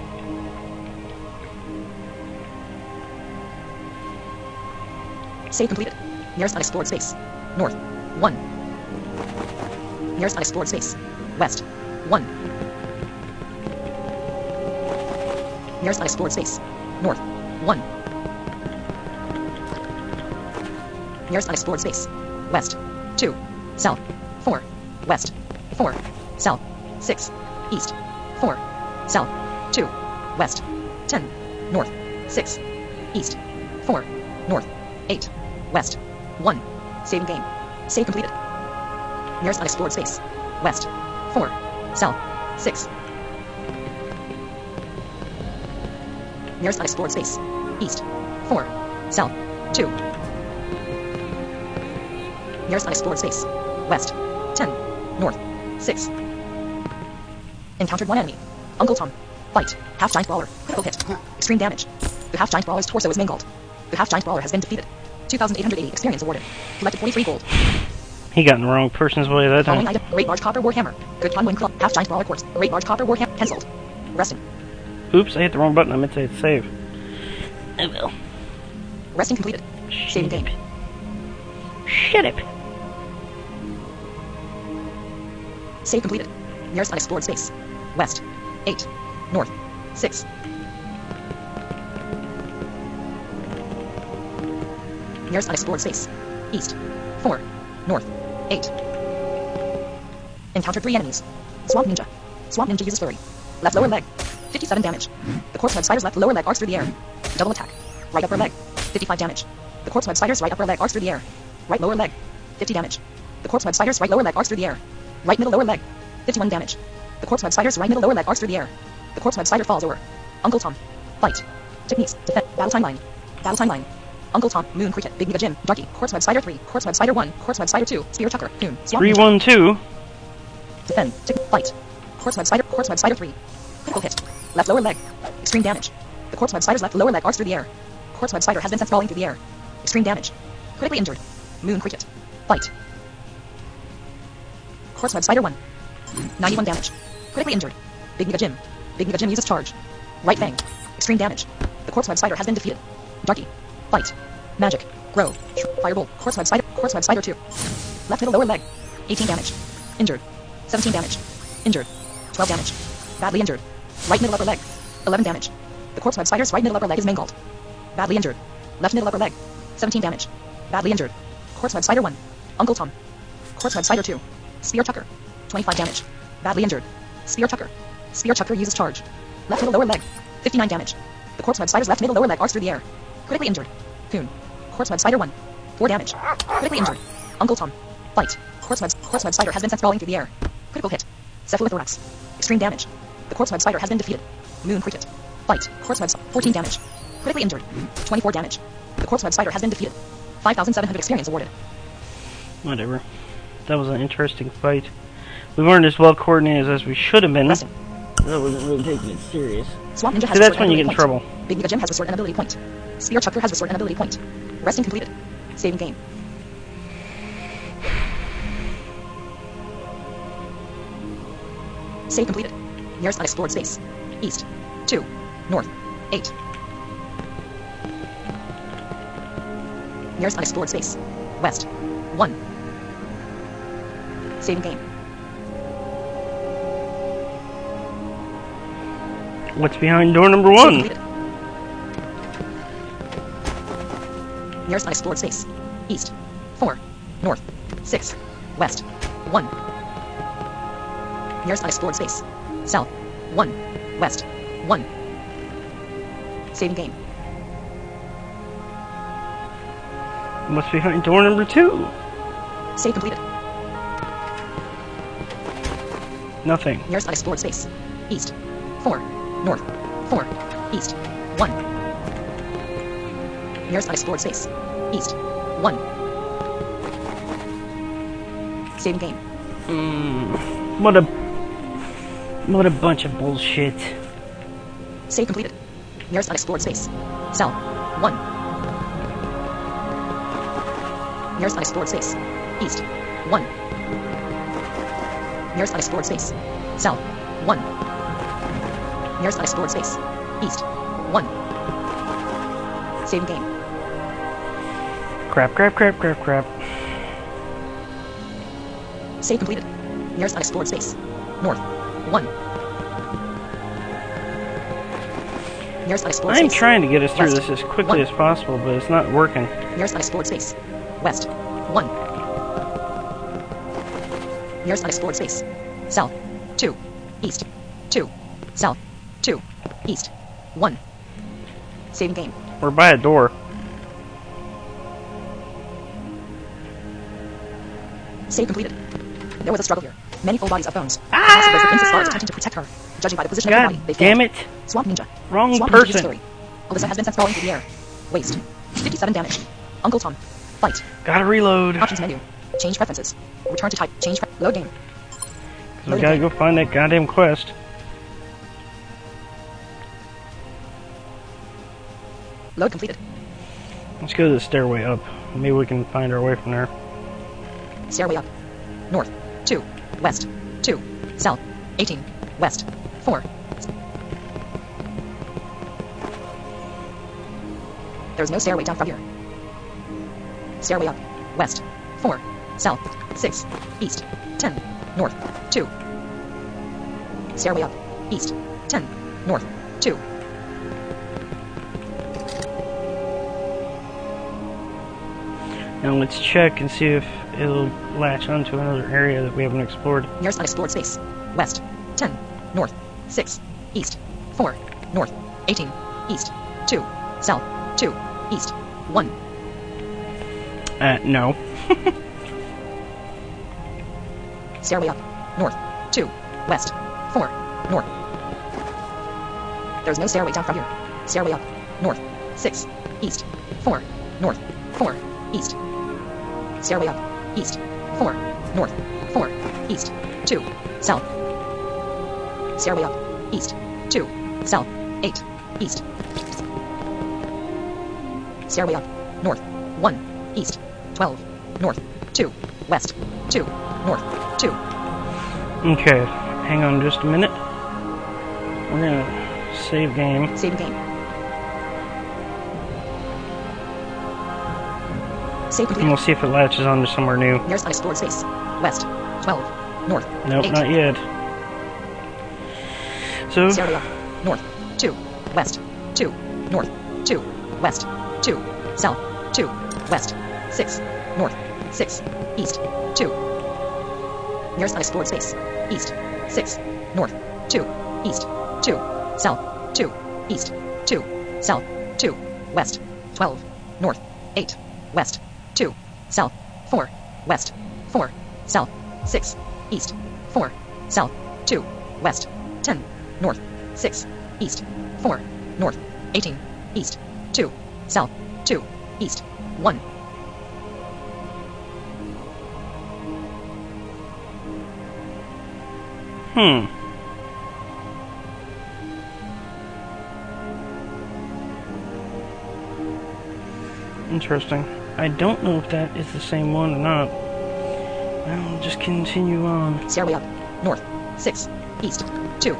Save completed. Nearest unexplored space. North. one. Nearest unexplored space. West. one. Nearest unexplored space. North. one. Nearest unexplored space. West. two. South. four. West. four. South. six. East. four. South. two. West. ten. North. six. East. four. North. eight. West. one. Saving game. Save completed. Nearest unexplored space. West. four. South. six. Nearest unexplored space. East. four. South. two. Nearest unexplored space. West. ten. North. six. Encountered one enemy. Uncle Tom. Fight. Half-giant brawler. Critical hit. Extreme damage. The half-giant brawler's torso is mangled. The half-giant brawler has been defeated. two thousand eight hundred eighty experience awarded. Collected forty-three gold. He got in the wrong person's way that Following time. item: Great Large Copper War Hammer. Good Con Wing Club. Half-giant brawler corpse. Great Large Copper War Hammer. Cancelled. Resting. Oops, I hit the wrong button. I meant to hit save. Oh well. Resting completed. Saving game. Shut up. Save completed. Nearest unexplored space. West. eight. North. six. Nearest unexplored space. East. four. North. eight. Encountered three enemies. Swamp Ninja. Swamp Ninja uses flurry. Left lower leg. fifty-seven damage. The corpse web spider's left lower leg arcs through the air. Double attack. Right upper leg. fifty-five damage. The corpse web spider's right upper leg arcs through the air. Right lower leg. fifty damage. The corpse web spider's right lower leg arcs through the air. Right middle lower leg. fifty-one damage. The corpse web spider's right middle lower leg arcs through the air. The corpse web spider falls over. Uncle Tom. Fight. Techniques. Defense. Battle timeline. Battle timeline. Uncle Tom, Moon Cricket, Big Mega Jim, Darky, Quartz Web Spider three, Quartz Web Spider one, Quartz Web Spider two, Spear Tucker, Coon, Swamp Three Ninja. one two. Defend. Tick. Fight. Quartz Web Spider. Quartz Web Spider three. Critical hit. Left lower leg. Extreme damage. The Quartz Web Spider's left lower leg arcs through the air. Quartz Web Spider has been sent falling through the air. Extreme damage. Critically injured. Moon Cricket. Fight. Quartz Web Spider one. ninety-one damage. Critically injured. Big Mega Jim. Big Mega Jim uses charge. Right Fang. Extreme damage. The Quartz Web Spider has been defeated. Darky. Fight. Magic. Grow. Sh- Firebolt. Quartz Web Spider. Quartz Web Spider two. Left middle lower leg. eighteen damage. Injured. seventeen damage. Injured. twelve damage. Badly injured. Right middle upper leg. eleven damage. The Quartz Web Spider's right middle upper leg is mangled. Badly injured. Left middle upper leg. seventeen damage. Badly injured. Quartz Web Spider one. Uncle Tom. Quartz Web Spider two. Spear Tucker. twenty-five damage. Badly injured. Spear Tucker. Spear Tucker uses charge. Left middle lower leg. fifty-nine damage. The Quartz Web Spider's left middle lower leg arcs through the air. Critically injured. Coon. Quartz Web Spider one. four damage. Critically injured. Uncle Tom. Fight. Quartz Web, Quartz Web Spider has been sent sprawling through the air. Critical hit. Cephalothorax. Extreme damage. The Quartz Web Spider has been defeated. Moon Cricket. Fight. Quartz Web, fourteen damage. Critically injured. twenty-four damage. The Quartz Web Spider has been defeated. five thousand seven hundred experience awarded. Whatever. That was an interesting fight. We weren't as well coordinated as we should have been. Resting. That wasn't really taking it serious. Swamp Ninja has See, that's restored when an you get in ability trouble. point. Big Mega Jim has restored an ability point. Spear Tucker has restored an ability point. Resting completed. Saving game. Save completed. Nearest unexplored space. East. two. North. eight. Nearest unexplored space. West. one. Saving game. What's behind door number Save one? completed. Nearest unexplored space. East. four. North. six. West. one. Nearest unexplored space. South. one. West. one. Saving game. What's behind door number two? Save completed. Nothing. Nearest unexplored space. East. four. North. four. East. one. Nearest unexplored space. East. one. Saving game. Mm, what a... What a bunch of bullshit. Save completed. Nearest unexplored space. South. one. Nearest unexplored space. East. one. Nearest unexplored space. South. one. Nearest unexplored space. East. one. Saving game. Crap, crap, crap, crap, crap. Save completed. Nearest unexplored space. North. one. Nearest unexplored I'm space. trying to get us through West. this as quickly One. as possible, but it's not working. Nearest unexplored space. West. one. Nearest unexplored space. South. two. East. two. South. two. East. one. Saving game. We're by a door. Save completed. There was a struggle here. Many full bodies of bones. Possible as the princess guards attempting to protect her. Judging by the position of her God body, they failed. damn it. Swamp Ninja. Wrong Swamp Ninja uses person. Fury. Alyssa has been sent sprawling through the air. Waste. fifty-seven damage. Uncle Tom. Fight. Gotta reload. Options menu. Change preferences. Return to type. Change. Pre- load game. We gotta go find that goddamn quest. Load completed. Let's go to the stairway up. Maybe we can find our way from there. Stairway up. North. two. West. two. South. eighteen. West. four. There's no stairway down from here. Stairway up. West. four. South. six. East. ten. North. two. Stairway up. East. ten. North. two. Now let's check and see if it'll latch onto another area that we haven't explored. Nearest unexplored space. West. ten. North. six. East. four. North. eighteen. East. two. South. two. East. one. Uh, no. Stairway up. North. two. West. four. North. There's no stairway down from here. Stairway up. north, six, east, four, north, four, east. Stairway up, east, four, north, four, east, two, south. Stairway up, east, two, south, eight, east. Stairway up, north, one, east, twelve, north, two, west, two, north, two. Okay, hang on just a minute. We're gonna save game. Save game. Save And completed. we'll see if it latches onto somewhere new. Nearest unexplored space. West, twelve, north, Nope, eight. not yet. So, Stairway up, north, two, west, two, north, two, west, two, south, two, west, six, north, six, east, two. Nearest unexplored space. East, six, north, two, east, two, south, two, east, two, south, two, west, twelve, north, eight, west, two, south, four, west, four, south, six, east, four, south, two, west, ten, north, six, east, four, north, eighteen, east, two, south, two, east, one. hmm. Interesting. I don't know if that is the same one or not. Well, just continue on. Stairway up, north, six, east, two.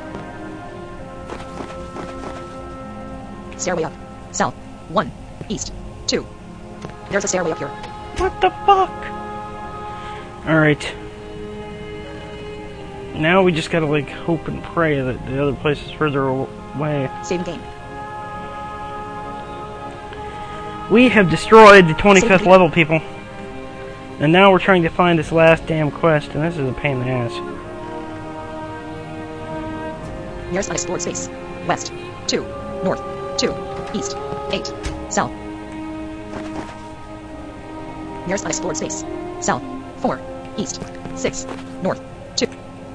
Stairway up, south, one, east, two. There's a stairway up here. What the fuck? Alright. Now we just gotta, like, hope and pray that the other place is further away. Save game. We have destroyed the twenty-fifth Save- level, people. And now we're trying to find this last damn quest, and this is a pain in the ass. Nearest unexplored space. West, two, north, two, east, eight, south. Nearest unexplored space. South, four, east, six, north, two.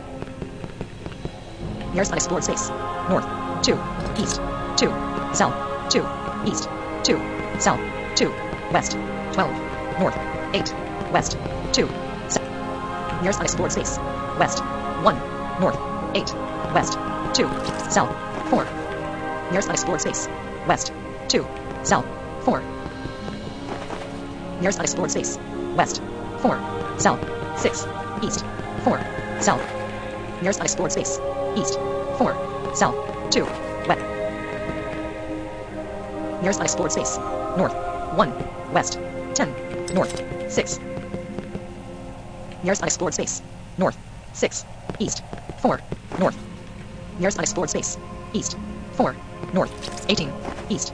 Nearest unexplored space. North, two, east, two, south, two, east, two, south, two, west, twelve, north, eight, west, two, south. Nearest unexplored space. West, one, north, eight, west, two, south, four. Nearest unexplored space. West, two, south, four. Nearest unexplored space. West, four, south, six, east, four, south. Nearest unexplored space. East, four, south, two, west. Nearest unexplored space. North, one, west, ten, north, six. Nearest unexplored space. North, six, east, four, north. Nearest unexplored space. East, four, north, eighteen, east.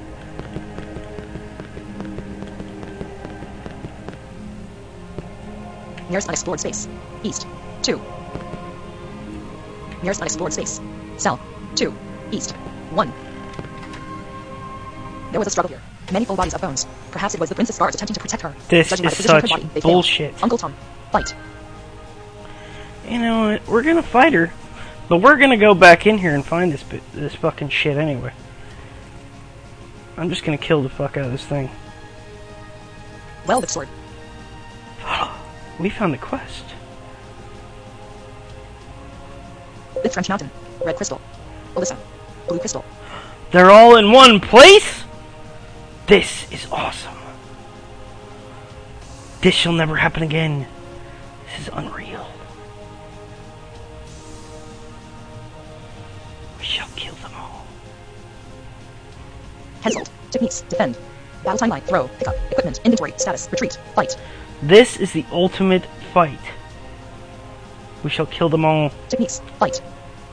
Nearest unexplored space. East, two. Nearest unexplored space. South, two, east, one. There was a struggle here. Many full bodies of bones. Perhaps it was the princess guards attempting to protect her. This Judging by is the position of her such body, they failed. bullshit. Uncle Tom, fight. You know what? We're gonna fight her, but we're gonna go back in here and find this bit, this fucking shit anyway. I'm just gonna kill the fuck out of this thing. Velvet sword. We found the quest. Lift French Mountain. Red crystal. Alyssa. Blue crystal. They're all in one place? This is awesome. This shall never happen again. This is unreal. We shall kill them all. Henselt. Techniques. Defend. Battle timeline. Throw. Pick up. Equipment. Inventory. Status. Retreat. Fight. This is the ultimate fight. We shall kill them all. Techniques. Fight.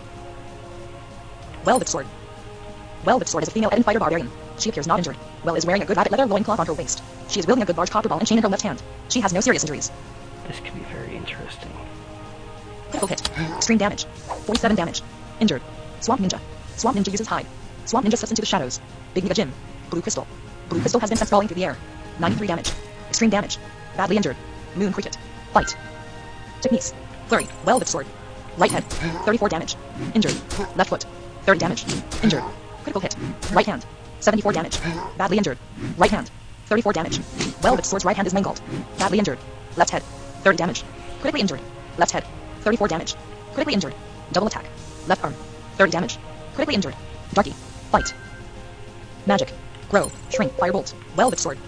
Velvet sword. Velvet sword is a female Eden fighter barbarian. She appears not injured. Well is wearing a good rabbit leather loincloth on her waist. She is wielding a good large copper ball and chain in her left hand. She has no serious injuries. This could be very interesting. Critical hit. Extreme damage. forty-seven damage. Injured. Swamp Ninja. Swamp Ninja uses hide. Swamp Ninja slips into the shadows. Big Nigga Jim. Blue Crystal. Blue Crystal has been sent falling through the air. ninety-three damage. Extreme damage. Badly injured. Moon Cricket. Fight. Techniques. Flurry. Velvet sword. Right head. thirty-four damage. Injured. Left foot. thirty damage. Injured. Critical hit. Right hand. seventy-four damage. Badly injured. Right hand. thirty-four damage. Welded sword's right hand is mangled. Badly injured. Left head. thirty damage. Critically injured. Left head. thirty-four damage. Critically injured. Double attack. Left arm. thirty damage. Critically injured. Darky. Fight. Magic. Grow. Shrink. Firebolt. Welded sword.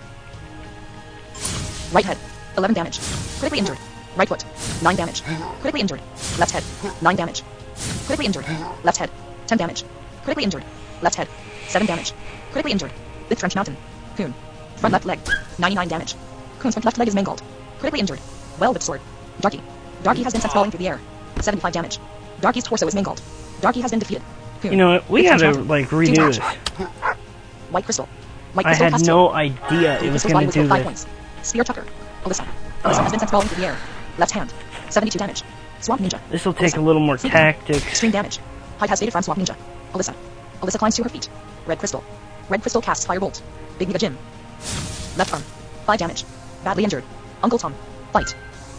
Right head. eleven damage. Critically injured. Right foot. nine damage. Critically injured. Left head. nine damage. Critically injured. Left head. ten damage. Critically injured. Left head. seven damage. Critically injured. Big Trench Mountain. Coon. Front left leg. ninety-nine damage. Coon's front left leg is mangled. Critically injured. Welded sword. Darky. Darky has been sent falling through the air. seventy-five damage. Darky's torso is mangled. Darky has been defeated. Coon. You know what? We Big Trench gotta, Mountain. like, Two redo damage. this. White crystal. White I crystal had costume. no idea it was Crystal's gonna body was do worth five this. points. Spear Tucker. Alyssa. Alyssa has been sent falling through the air. Left hand. seventy-two damage. Swamp Ninja. This will take Alyssa. a little more Sneak tactics. Extreme damage. Hyde has faded from Swamp Ninja. Alyssa. Alyssa climbs to her feet. Red crystal. Red crystal casts Firebolt. Big Nigga Jim. Left arm. five damage. Badly injured. Uncle Tom. Fight.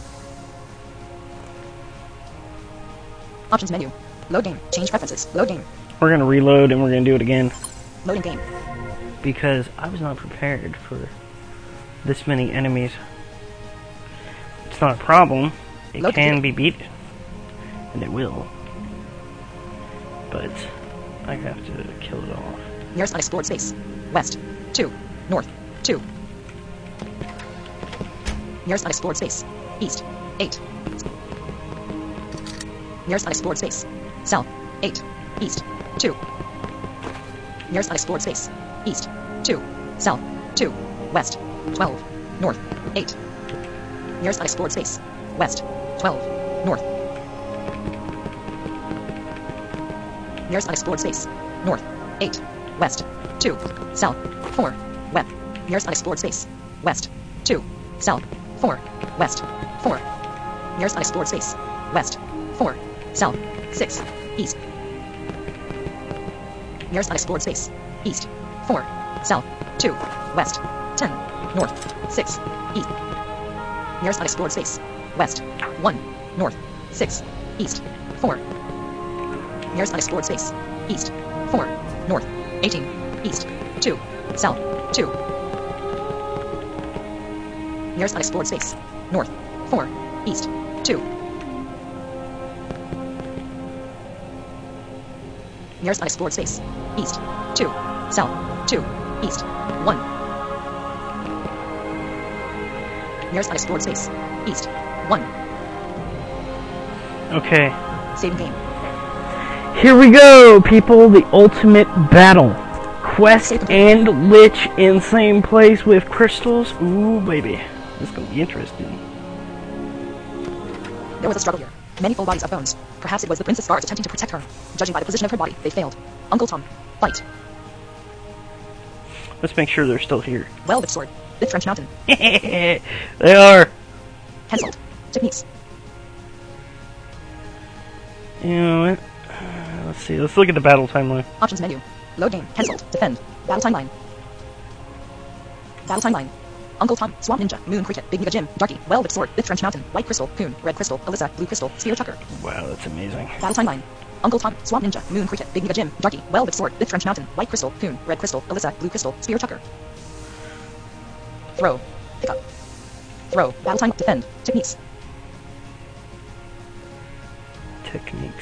Options menu. Load game. Change preferences. Load game. We're gonna reload and we're gonna do it again. Loading game. Because I was not prepared for this many enemies. It's not a problem. It Load can computer. be beat. And it will. But I have to kill it off. Nearest unexplored space. West. two. North. two. Nearest unexplored space. East. eight. Nearest unexplored space. South. eight. East. two. Nearest unexplored space. East. two. South. two. West. twelve. North. eight. Nearest unexplored space. West. twelve. North. Nearest unexplored space. North. eight. West. two. South. four. West. Nearest unexplored space. West. two. South. four. West. four. Nearest unexplored space. West. four. South. six. East. Nearest unexplored space. East. four. South. two. West. ten. North. six. East. Nearest unexplored space. West. one. North. six. East. four. Nearest unexplored space. East. four. North. eighteen. East. two. South. two. Nearest unexplored space. North. four. East. two. Nearest unexplored space. East. two. South. two. East. one. Nearest unexplored space. East. one. Okay. Saving game. Here we go, people. The ultimate battle. Quest and Lich in same place with crystals. Ooh, baby. This is going to be interesting. There was a struggle here. Many full bodies of bones. Perhaps it was the Princess Guards attempting to protect her. Judging by the position of her body, they failed. Uncle Tom. Fight. Let's make sure they're still here. Welded sword. Big Trench Mountain. They are. Penciled. Techniques. You know what? Uh, let's see. Let's look at the battle timeline. Options menu. Load game. Penciled. Defend. Battle timeline. Battle timeline. Uncle Tom. Swamp Ninja. Moon Cricket. Big Nigga Jim. Darky. Welded sword. Big Trench Mountain. White Crystal. Coon. Red Crystal. Alyssa. Blue Crystal. Spear Tucker. Wow, that's amazing. Battle timeline. Uncle Tom. Swamp Ninja. Moon Cricket. Big Nigga Jim. Darky. Welded sword. Big Trench Mountain. White Crystal. Coon. Red Crystal. Alyssa. Blue Crystal. Spear Tucker. Throw. Pick up. Throw. Battle time. Defend. Techniques. Techniques.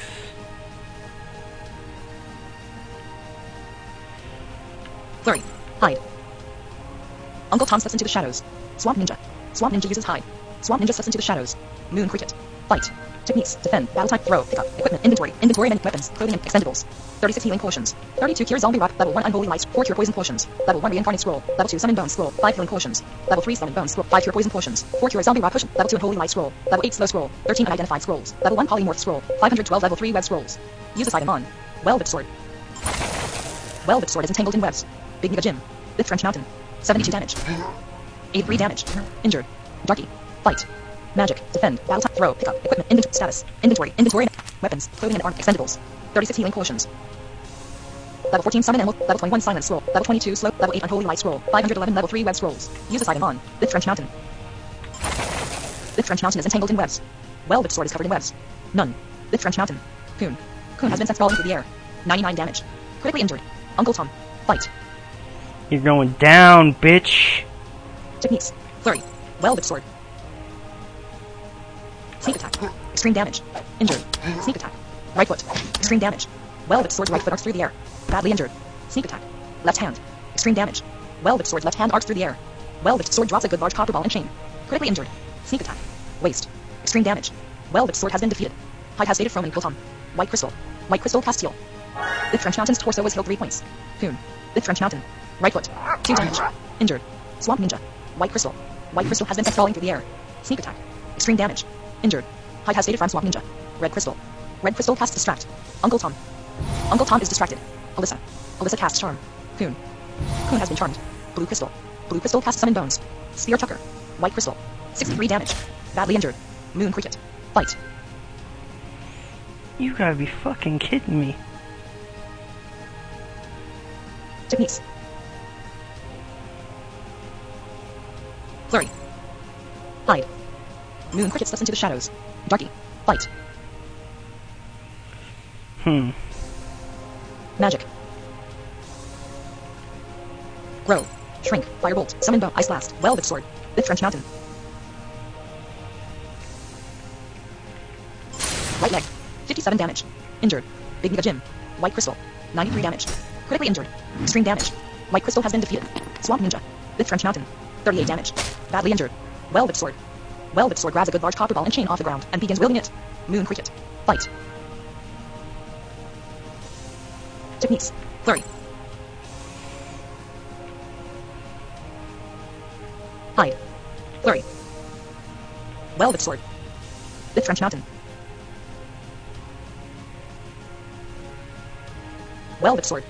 Flurry. Hide. Uncle Tom steps into the shadows. Swamp Ninja. Swamp Ninja uses hide. Swamp Ninja steps into the shadows. Moon Cricket. Fight. Techniques. Defend. Battle type. Throw. Pick up. Equipment. Inventory. Inventory and weapons. Clothing and expendables. thirty-six healing potions. thirty-two cure zombie rock. Level one unholy light. four cure poison potions. Level one reincarnate scroll. Level two summon bone scroll. five healing potions. Level three summon bone scroll. five cure poison potions. four cure zombie rock potion. Level two unholy light scroll. Level eight slow scroll. thirteen unidentified scrolls. Level one polymorph scroll. five hundred twelve level three web scrolls. Use this item on. Welded sword. Welded sword is entangled in webs. Big Nigga Jim. Big Trench Mountain. seventy-two damage. eighty-three damage. Injured. Darky. Fight. Magic. Defend. Battle time. Throw. Pick up. Equipment. Inventory. Status. Inventory. Inventory. Weapons. Clothing and armor. Expendables. thirty-six healing potions. Level fourteen summon animal. Level twenty-one silent scroll. Level twenty-two slow. Level eight unholy light scroll. five hundred eleven level three web scrolls. Use this item on. Big Trench Mountain. Big Trench Mountain is entangled in webs. Welded sword is covered in webs. None. Big Trench Mountain. Coon. Coon has been sent falling through the air. ninety-nine damage. Critically injured. Uncle Tom. Fight. You're going down, bitch. Techniques. Flurry. Well-whipped sword. Sneak attack. Extreme damage. Injured. Sneak attack. Right foot. Extreme damage. Well-whipped sword right foot arcs through the air. Badly injured. Sneak attack. Left hand. Extreme damage. Well-whipped sword left hand arcs through the air. Well-whipped sword drops a good large copper ball and chain. Critically injured. Sneak attack. Waste. Extreme damage. Well-whipped sword has been defeated. Hyde has stated from Colton. White crystal. White crystal cast heal. The Trench Mountain's torso was healed three points. Coon. The Trench Mountain. Right foot. Two damage. Injured. Swamp Ninja. White crystal. White crystal has been sent falling through the air. Sneak attack. Extreme damage. Injured. Hyde has stated from Swamp Ninja. Red crystal. Red crystal casts distract. Uncle Tom. Uncle Tom is distracted. Alyssa. Alyssa casts charm. Coon. Coon has been charmed. Blue crystal. Blue crystal casts summon bones. Spear Tucker. White crystal. sixty-three damage. Badly injured. Moon cricket. Fight. You gotta be fucking kidding me. Techniques. Flurry. Hide. Moon cricket slips into the shadows. Darky. Fight. Hmm. Magic. Grow. Shrink. Firebolt. Summon bone. Ice blast. Well-whipped sword. The Trench Mountain. Right leg. fifty-seven damage. Injured. Big Nigga Jim. White crystal. ninety-three damage. Critically injured. Extreme damage. White crystal has been defeated. Swamp Ninja. The Trench Mountain. thirty-eight damage. Badly injured. Well-whipped sword. Well-whipped sword grabs a good large copper ball and chain off the ground and begins wielding it. Moon cricket. Fight. Techniques. Flurry. Hide. Flurry. Well-whipped sword. The Trench Mountain. Well-whipped sword.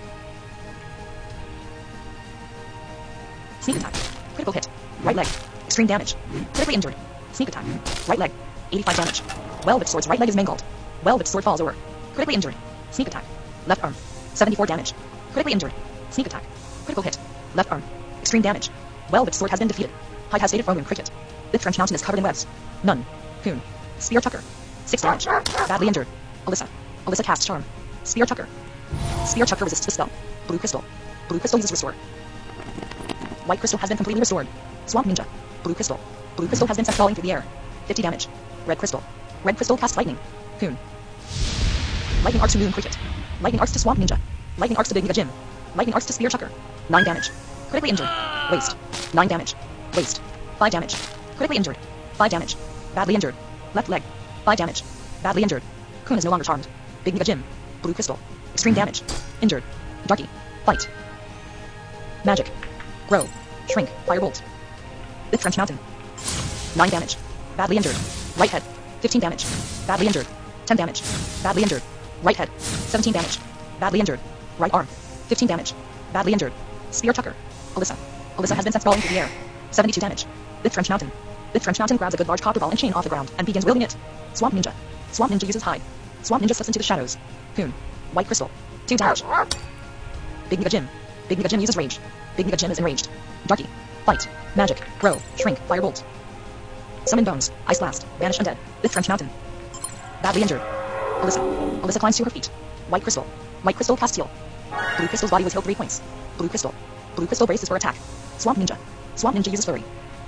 Sneak attack. Critical hit. Right leg. Extreme damage. Critically injured. Sneak attack. Right leg. eighty-five damage. Well-whipped sword's right leg is mangled. Well-whipped sword falls over. Critically injured. Sneak attack. Left arm. seventy-four damage. Critically injured. Sneak attack. Critical hit. Left arm. Extreme damage. Well-whipped sword has been defeated. Hyde has stated from Moon cricket. The Trench Mountain is covered in webs. None. Coon. Spear Tucker. six damage. Badly injured. Alyssa. Alyssa casts charm. Spear Tucker. Spear Tucker resists the spell. Blue crystal. Blue crystal uses restore. White crystal has been completely restored. Swamp Ninja. Blue crystal. Blue crystal has been sent falling through the air. fifty damage. Red crystal. Red crystal casts lightning. Coon. Lightning arcs to Moon cricket. Lightning arcs to Swamp Ninja. Lightning arcs to Big Nigga Jim. Lightning arcs to Spear Tucker. nine damage. Critically injured. Waste. nine damage. Waste. five damage. Critically injured. five damage. Badly injured. Left leg. five damage. Badly injured. Coon is no longer charmed. Big Nigga Jim. Blue crystal. Extreme damage. Injured. Darky. Fight. Magic. Grow. Shrink. Firebolt. The Trench Mountain. nine damage. Badly injured. Right head. fifteen damage. Badly injured. ten damage. Badly injured. Right head. seventeen damage. Badly injured. Right arm. fifteen damage. Badly injured. Spear Tucker. Alyssa. Alyssa has been sent falling through the air. seventy-two damage. The Trench Mountain. The Trench Mountain grabs a good large copper ball and chain off the ground and begins wielding it. Swamp Ninja. Swamp Ninja uses hide. Swamp Ninja slips into the shadows. Coon. White crystal. two damage. Big Nigga Jim. Big Nigga Jim uses rage. Big Nigga Jim is enraged. Darky. Fight. Magic. Grow. Shrink. Firebolt. Summon bones. Ice blast. Banish undead. The Trench Mountain. Badly injured. Alyssa. Alyssa climbs to her feet. White crystal. White crystal casts heal. Blue crystal's body was healed three points. Blue crystal. Blue crystal braces for attack. Swamp Ninja. Swamp Ninja uses flurry.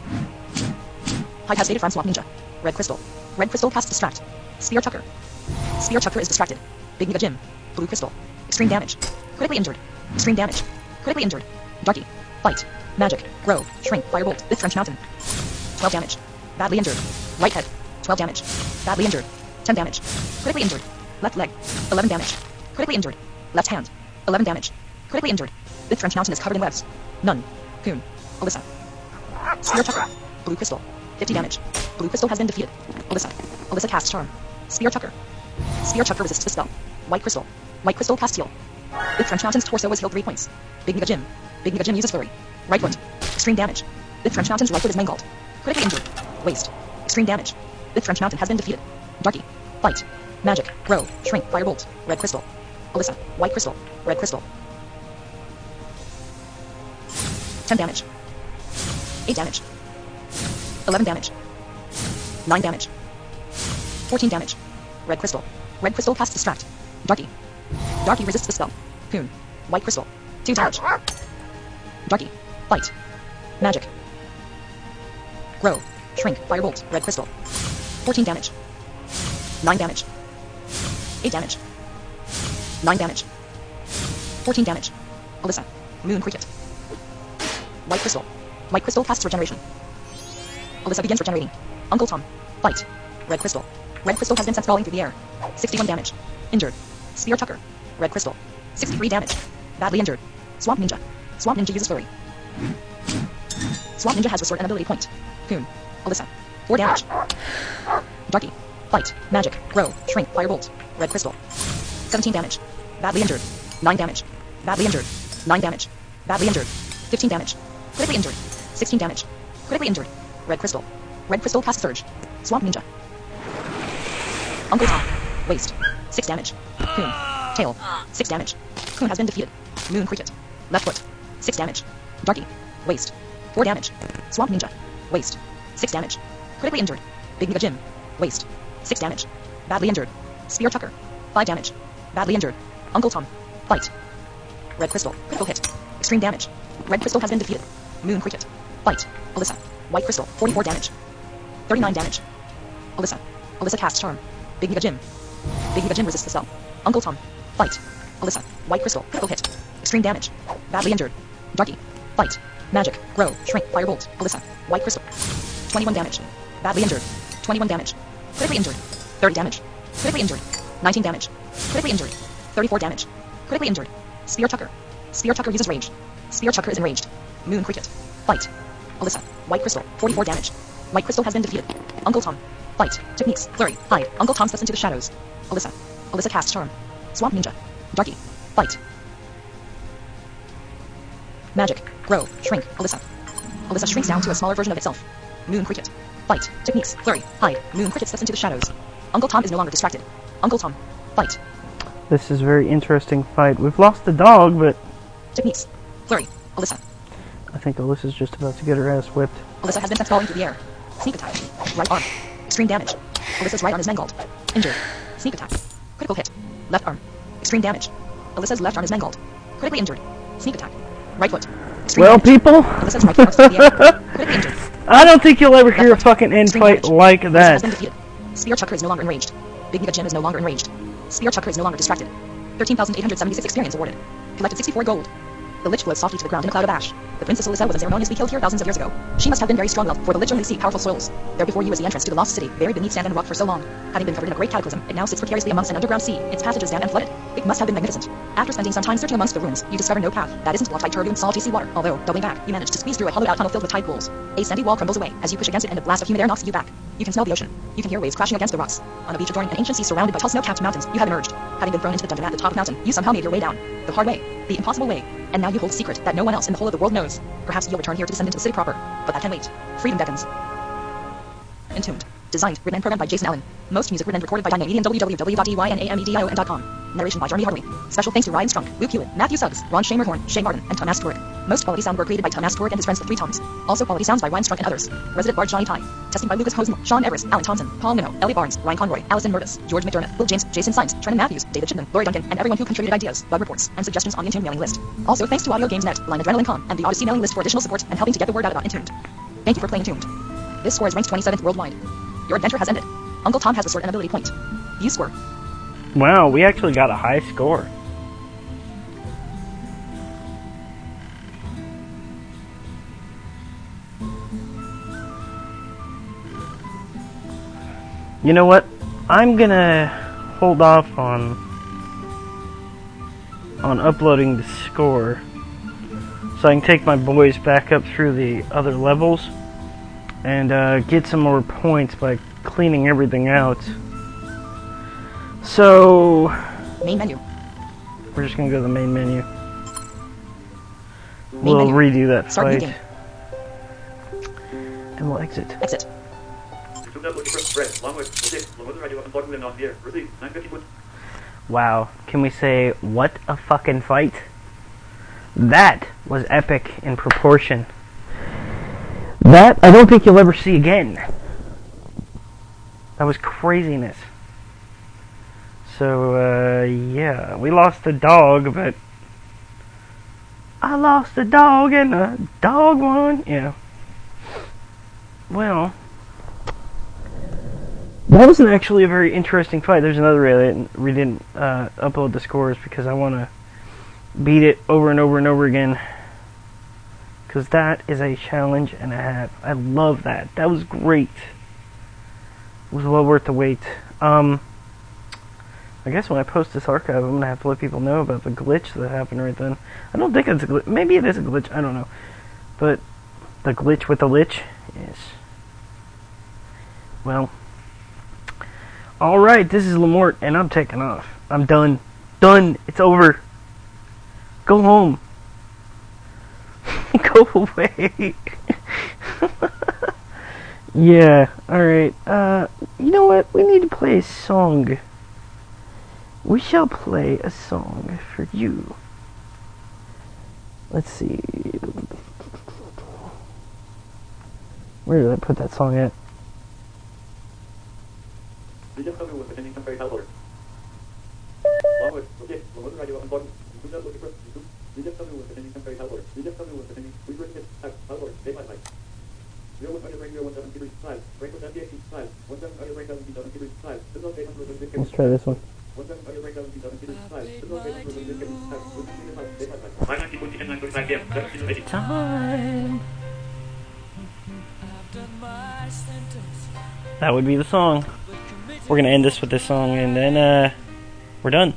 Hyde has stated from Swamp Ninja. Red crystal. Red crystal casts distract. Spear Tucker. Spear Tucker is distracted. Big Nigga Jim. Blue crystal. Extreme damage. Critically injured. Extreme damage. Critically injured. Darky. Fight. Magic. Grow. Shrink. Firebolt. The Trench Mountain. twelve damage. Badly injured. Right head. twelve damage. Badly injured. ten damage. Critically injured. Left leg. eleven damage. Critically injured. Left hand. eleven damage. Critically injured. The Trench Mountain is covered in webs. None. Coon. Alyssa. Spear Tucker. Blue crystal. fifty damage. Blue crystal has been defeated. Alyssa. Alyssa casts charm. Spear Tucker. Spear Tucker resists the spell. White crystal. White crystal casts heal. The Trench Mountain's torso was healed three points. Big Nigga Jim. Big Nigga Jim uses flurry. Right foot. Extreme damage. The Trench Mountain's right foot is mangled. Critically injured. Waste. Extreme damage. The Trench Mountain has been defeated. Darky. Fight. Magic. Grow. Shrink. Firebolt. Red crystal. Alyssa. White crystal. Red crystal. ten damage. eight damage. eleven damage. nine damage. fourteen damage. Red crystal. Red crystal casts distract. Darky. Darky resists the spell. Coon. White crystal. two damage. Darky. Fight. Magic. Grow. Shrink. Firebolt. Red crystal. fourteen damage. nine damage. eight damage. nine damage. fourteen damage. Alyssa. Moon Cricket. White crystal. White crystal casts regeneration. Alyssa begins regenerating. Uncle Tom. Fight. Red crystal. Red crystal has been sent falling through the air. sixty-one damage. Injured. Spear Tucker. Red crystal. sixty-three damage. Badly injured. Swamp Ninja. Swamp Ninja uses flurry. Swamp Ninja has restored an ability point. Coon. Alyssa. four damage. Darky. Fight. Magic. Grow. Shrink. Firebolt. Red crystal. seventeen damage. Badly injured. nine damage. Badly injured. nine damage. Badly injured. fifteen damage. Critically injured. sixteen damage. Critically injured. Red crystal. Red crystal casts surge. Swamp Ninja. Uncle Tom. Waste. six damage. Coon. Tail. six damage. Coon has been defeated. Moon Cricket. Left foot. six damage. Darky. Waste. four damage. Swamp Ninja. Waste. six damage. Critically injured. Big Nigga Jim. Waste. six damage. Badly injured. Spear Tucker. five damage. Badly injured. Uncle Tom. Fight. Red crystal. Critical hit. Extreme damage. Red crystal has been defeated. Moon Cricket. Fight. Alyssa. White crystal. forty-four damage. thirty-nine damage. Alyssa. Alyssa casts charm. Big Nigga Jim. Big Nigga Jim resists the spell. Uncle Tom. Fight. Alyssa. White crystal. Critical hit. Extreme damage. Badly injured. Darky. Fight. Magic. Grow. Shrink. Firebolt. Alyssa. White crystal. twenty-one damage. Badly injured. twenty-one damage. Critically injured. thirty damage. Critically injured. nineteen damage. Critically injured. thirty-four damage. Critically injured. Spear Tucker. Spear Tucker uses rage. Spear Tucker is enraged. Moon Cricket. Fight. Alyssa. White crystal. forty-four damage. White crystal has been defeated. Uncle Tom. Fight. Techniques. Flurry. Hide. Uncle Tom steps into the shadows. Alyssa. Alyssa casts charm. Swamp Ninja. Darky. Fight. Magic. Grow. Shrink. Alyssa. Alyssa shrinks down to a smaller version of itself. Moon Cricket. Fight. Techniques. Flurry. Hide. Moon Cricket steps into the shadows. Uncle Tom is no longer distracted. Uncle Tom. Fight. This is a very interesting fight. We've lost the dog, but Techniques. Flurry. Alyssa. I think Alyssa's just about to get her ass whipped. Alyssa has been sent falling through the air. Sneak attack. Right arm. Extreme damage. Alyssa's right arm is mangled. Injured. Sneak attack. Critical hit. Left arm. Extreme damage. Alyssa's left arm is mangled. Critically injured. Sneak attack. Right foot. Extreme Well, damage. people, Alyssa's right foot through the air. Critically injured. I don't think you'll ever hear a Left foot. fucking end Extreme fight damage. like Alyssa has been that. defeated. Spear Tucker is no longer enraged. Big Nigga Jim is no longer enraged. Spear Tucker is no longer distracted. thirteen thousand eight hundred seventy-six experience awarded. Collected sixty-four gold. The Lich floats softly to the ground in a cloud of ash. The Princess Alyssa was unceremoniously killed here thousands of years ago. She must have been very strong willed, for the Lich only seek powerful souls. There before you is the entrance to the lost city, buried beneath sand and rock for so long. Having been covered in a great cataclysm, it now sits precariously amongst an underground sea. Its passage is dammed and flooded. It must have been magnificent. After spending some time searching amongst the ruins, you discover no path that isn't blocked by turbulent salty sea water. Although, doubling back, you manage to squeeze through a hollowed-out tunnel filled with tide pools. A sandy wall crumbles away as you push against it, and a blast of humid air knocks you back. You can smell the ocean. You can hear waves crashing against the rocks. On a beach adjoining an ancient sea surrounded by tall snow-capped mountains, you have emerged. Having been thrown into the dungeon at the top of the mountain, you somehow made your way down. The hard way. The impossible way. And now you hold a secret that no one else in the whole of the world knows. Perhaps you'll return here to descend into the city proper. But that can wait. Freedom beckons. Entombed. Designed, written and programmed by Jason Allen. Most music written and recorded by Dynamedian w w w dot e y n a m e d i o n dot com. Narration by Jeremy Hartley. Special thanks to Ryan Strunk, Luke Hewitt, Matthew Suggs, Ron Shamerhorn, Shane Martin, and Tom Astwork. Most quality sound were created by Tom Astwork and his friends the Three Toms. Also quality sounds by Ryan Strunk and others. Resident Bard Johnny Ty. Testing by Lucas Hosmer, Sean Everest, Alan Thompson, Paul Mino, Ellie Barnes, Ryan Conroy, Allison Murtis, George McDermott, Will James, Jason Sines, Trenton Matthews, David Chipman, Lori Duncan, and everyone who contributed ideas, bug reports, and suggestions on the Entombed mailing list. Also thanks to Audio Games Net, Line Adrenaline dot com, and the Odyssey mailing list for additional support and helping to get the word out about Entombed. Thank you for playing Entombed. This score is ranked twenty-seventh worldwide. Your adventure has ended. Uncle Tom has restored an ability point. View score. Wow, we actually got a high score. You know what? I'm gonna hold off on on uploading the score so I can take my boys back up through the other levels and uh, get some more points by cleaning everything out. So Main menu. we're just gonna go to the main menu. Main We'll menu. redo that Start new fight game. and we'll exit. Exit. Took that looking for spread. Long way. Okay. Long way the radio and plugging them off the air. Receive. nine fifty with. Wow, can we say what a fucking fight? That was epic in proportion. That I don't think you'll ever see again. That was craziness. So, uh, yeah, we lost the dog, but I lost a dog and a dog won. Yeah. Well, that wasn't actually a very interesting fight. There's another reason we didn't uh, upload the scores because I want to beat it over and over and over again. Because that is a challenge and a half. I love that. That was great. It was well worth the wait. Um, I guess when I post this archive, I'm going to have to let people know about the glitch that happened right then. I don't think it's a glitch. Maybe it is a glitch. I don't know. But the glitch with the lich is... Well... Alright, this is Lamort, and I'm taking off. I'm done. Done. It's over. Go home. Go away. Yeah, alright. Uh, you know what? We need to play a song. We shall play a song for you. Let's see. Where did I put that song at? D J W was attending temporary health order. Long way. Okay. Remote radio on board. Do not look at YouTube. D J W was attending temporary health order. D J W was attending. We were hit. Health order. Day by night. Zero one hundred radio one seven three five. Rank was seventy eight five. One seven hundred rank seven seven three five. This is eight hundred. Let's try this one. One seven hundred rank seven seven three five. This is eight hundred. Five ninety forty and nine forty five p m. Time. That would be the song. We're gonna end this with this song, and then uh, we're done.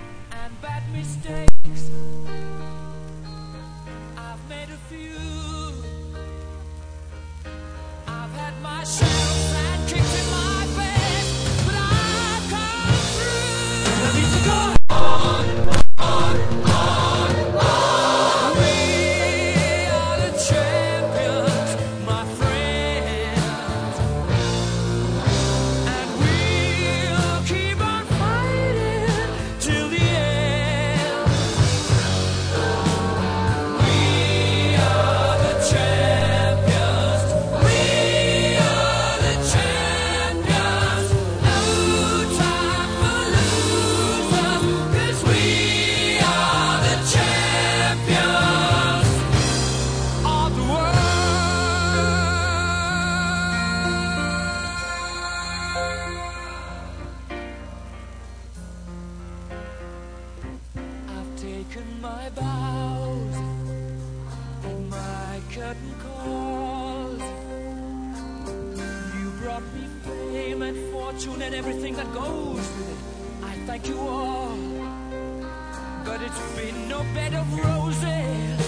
My bows and my curtain calls. You brought me fame and fortune and everything that goes with it. I thank you all, but it's been no bed of roses.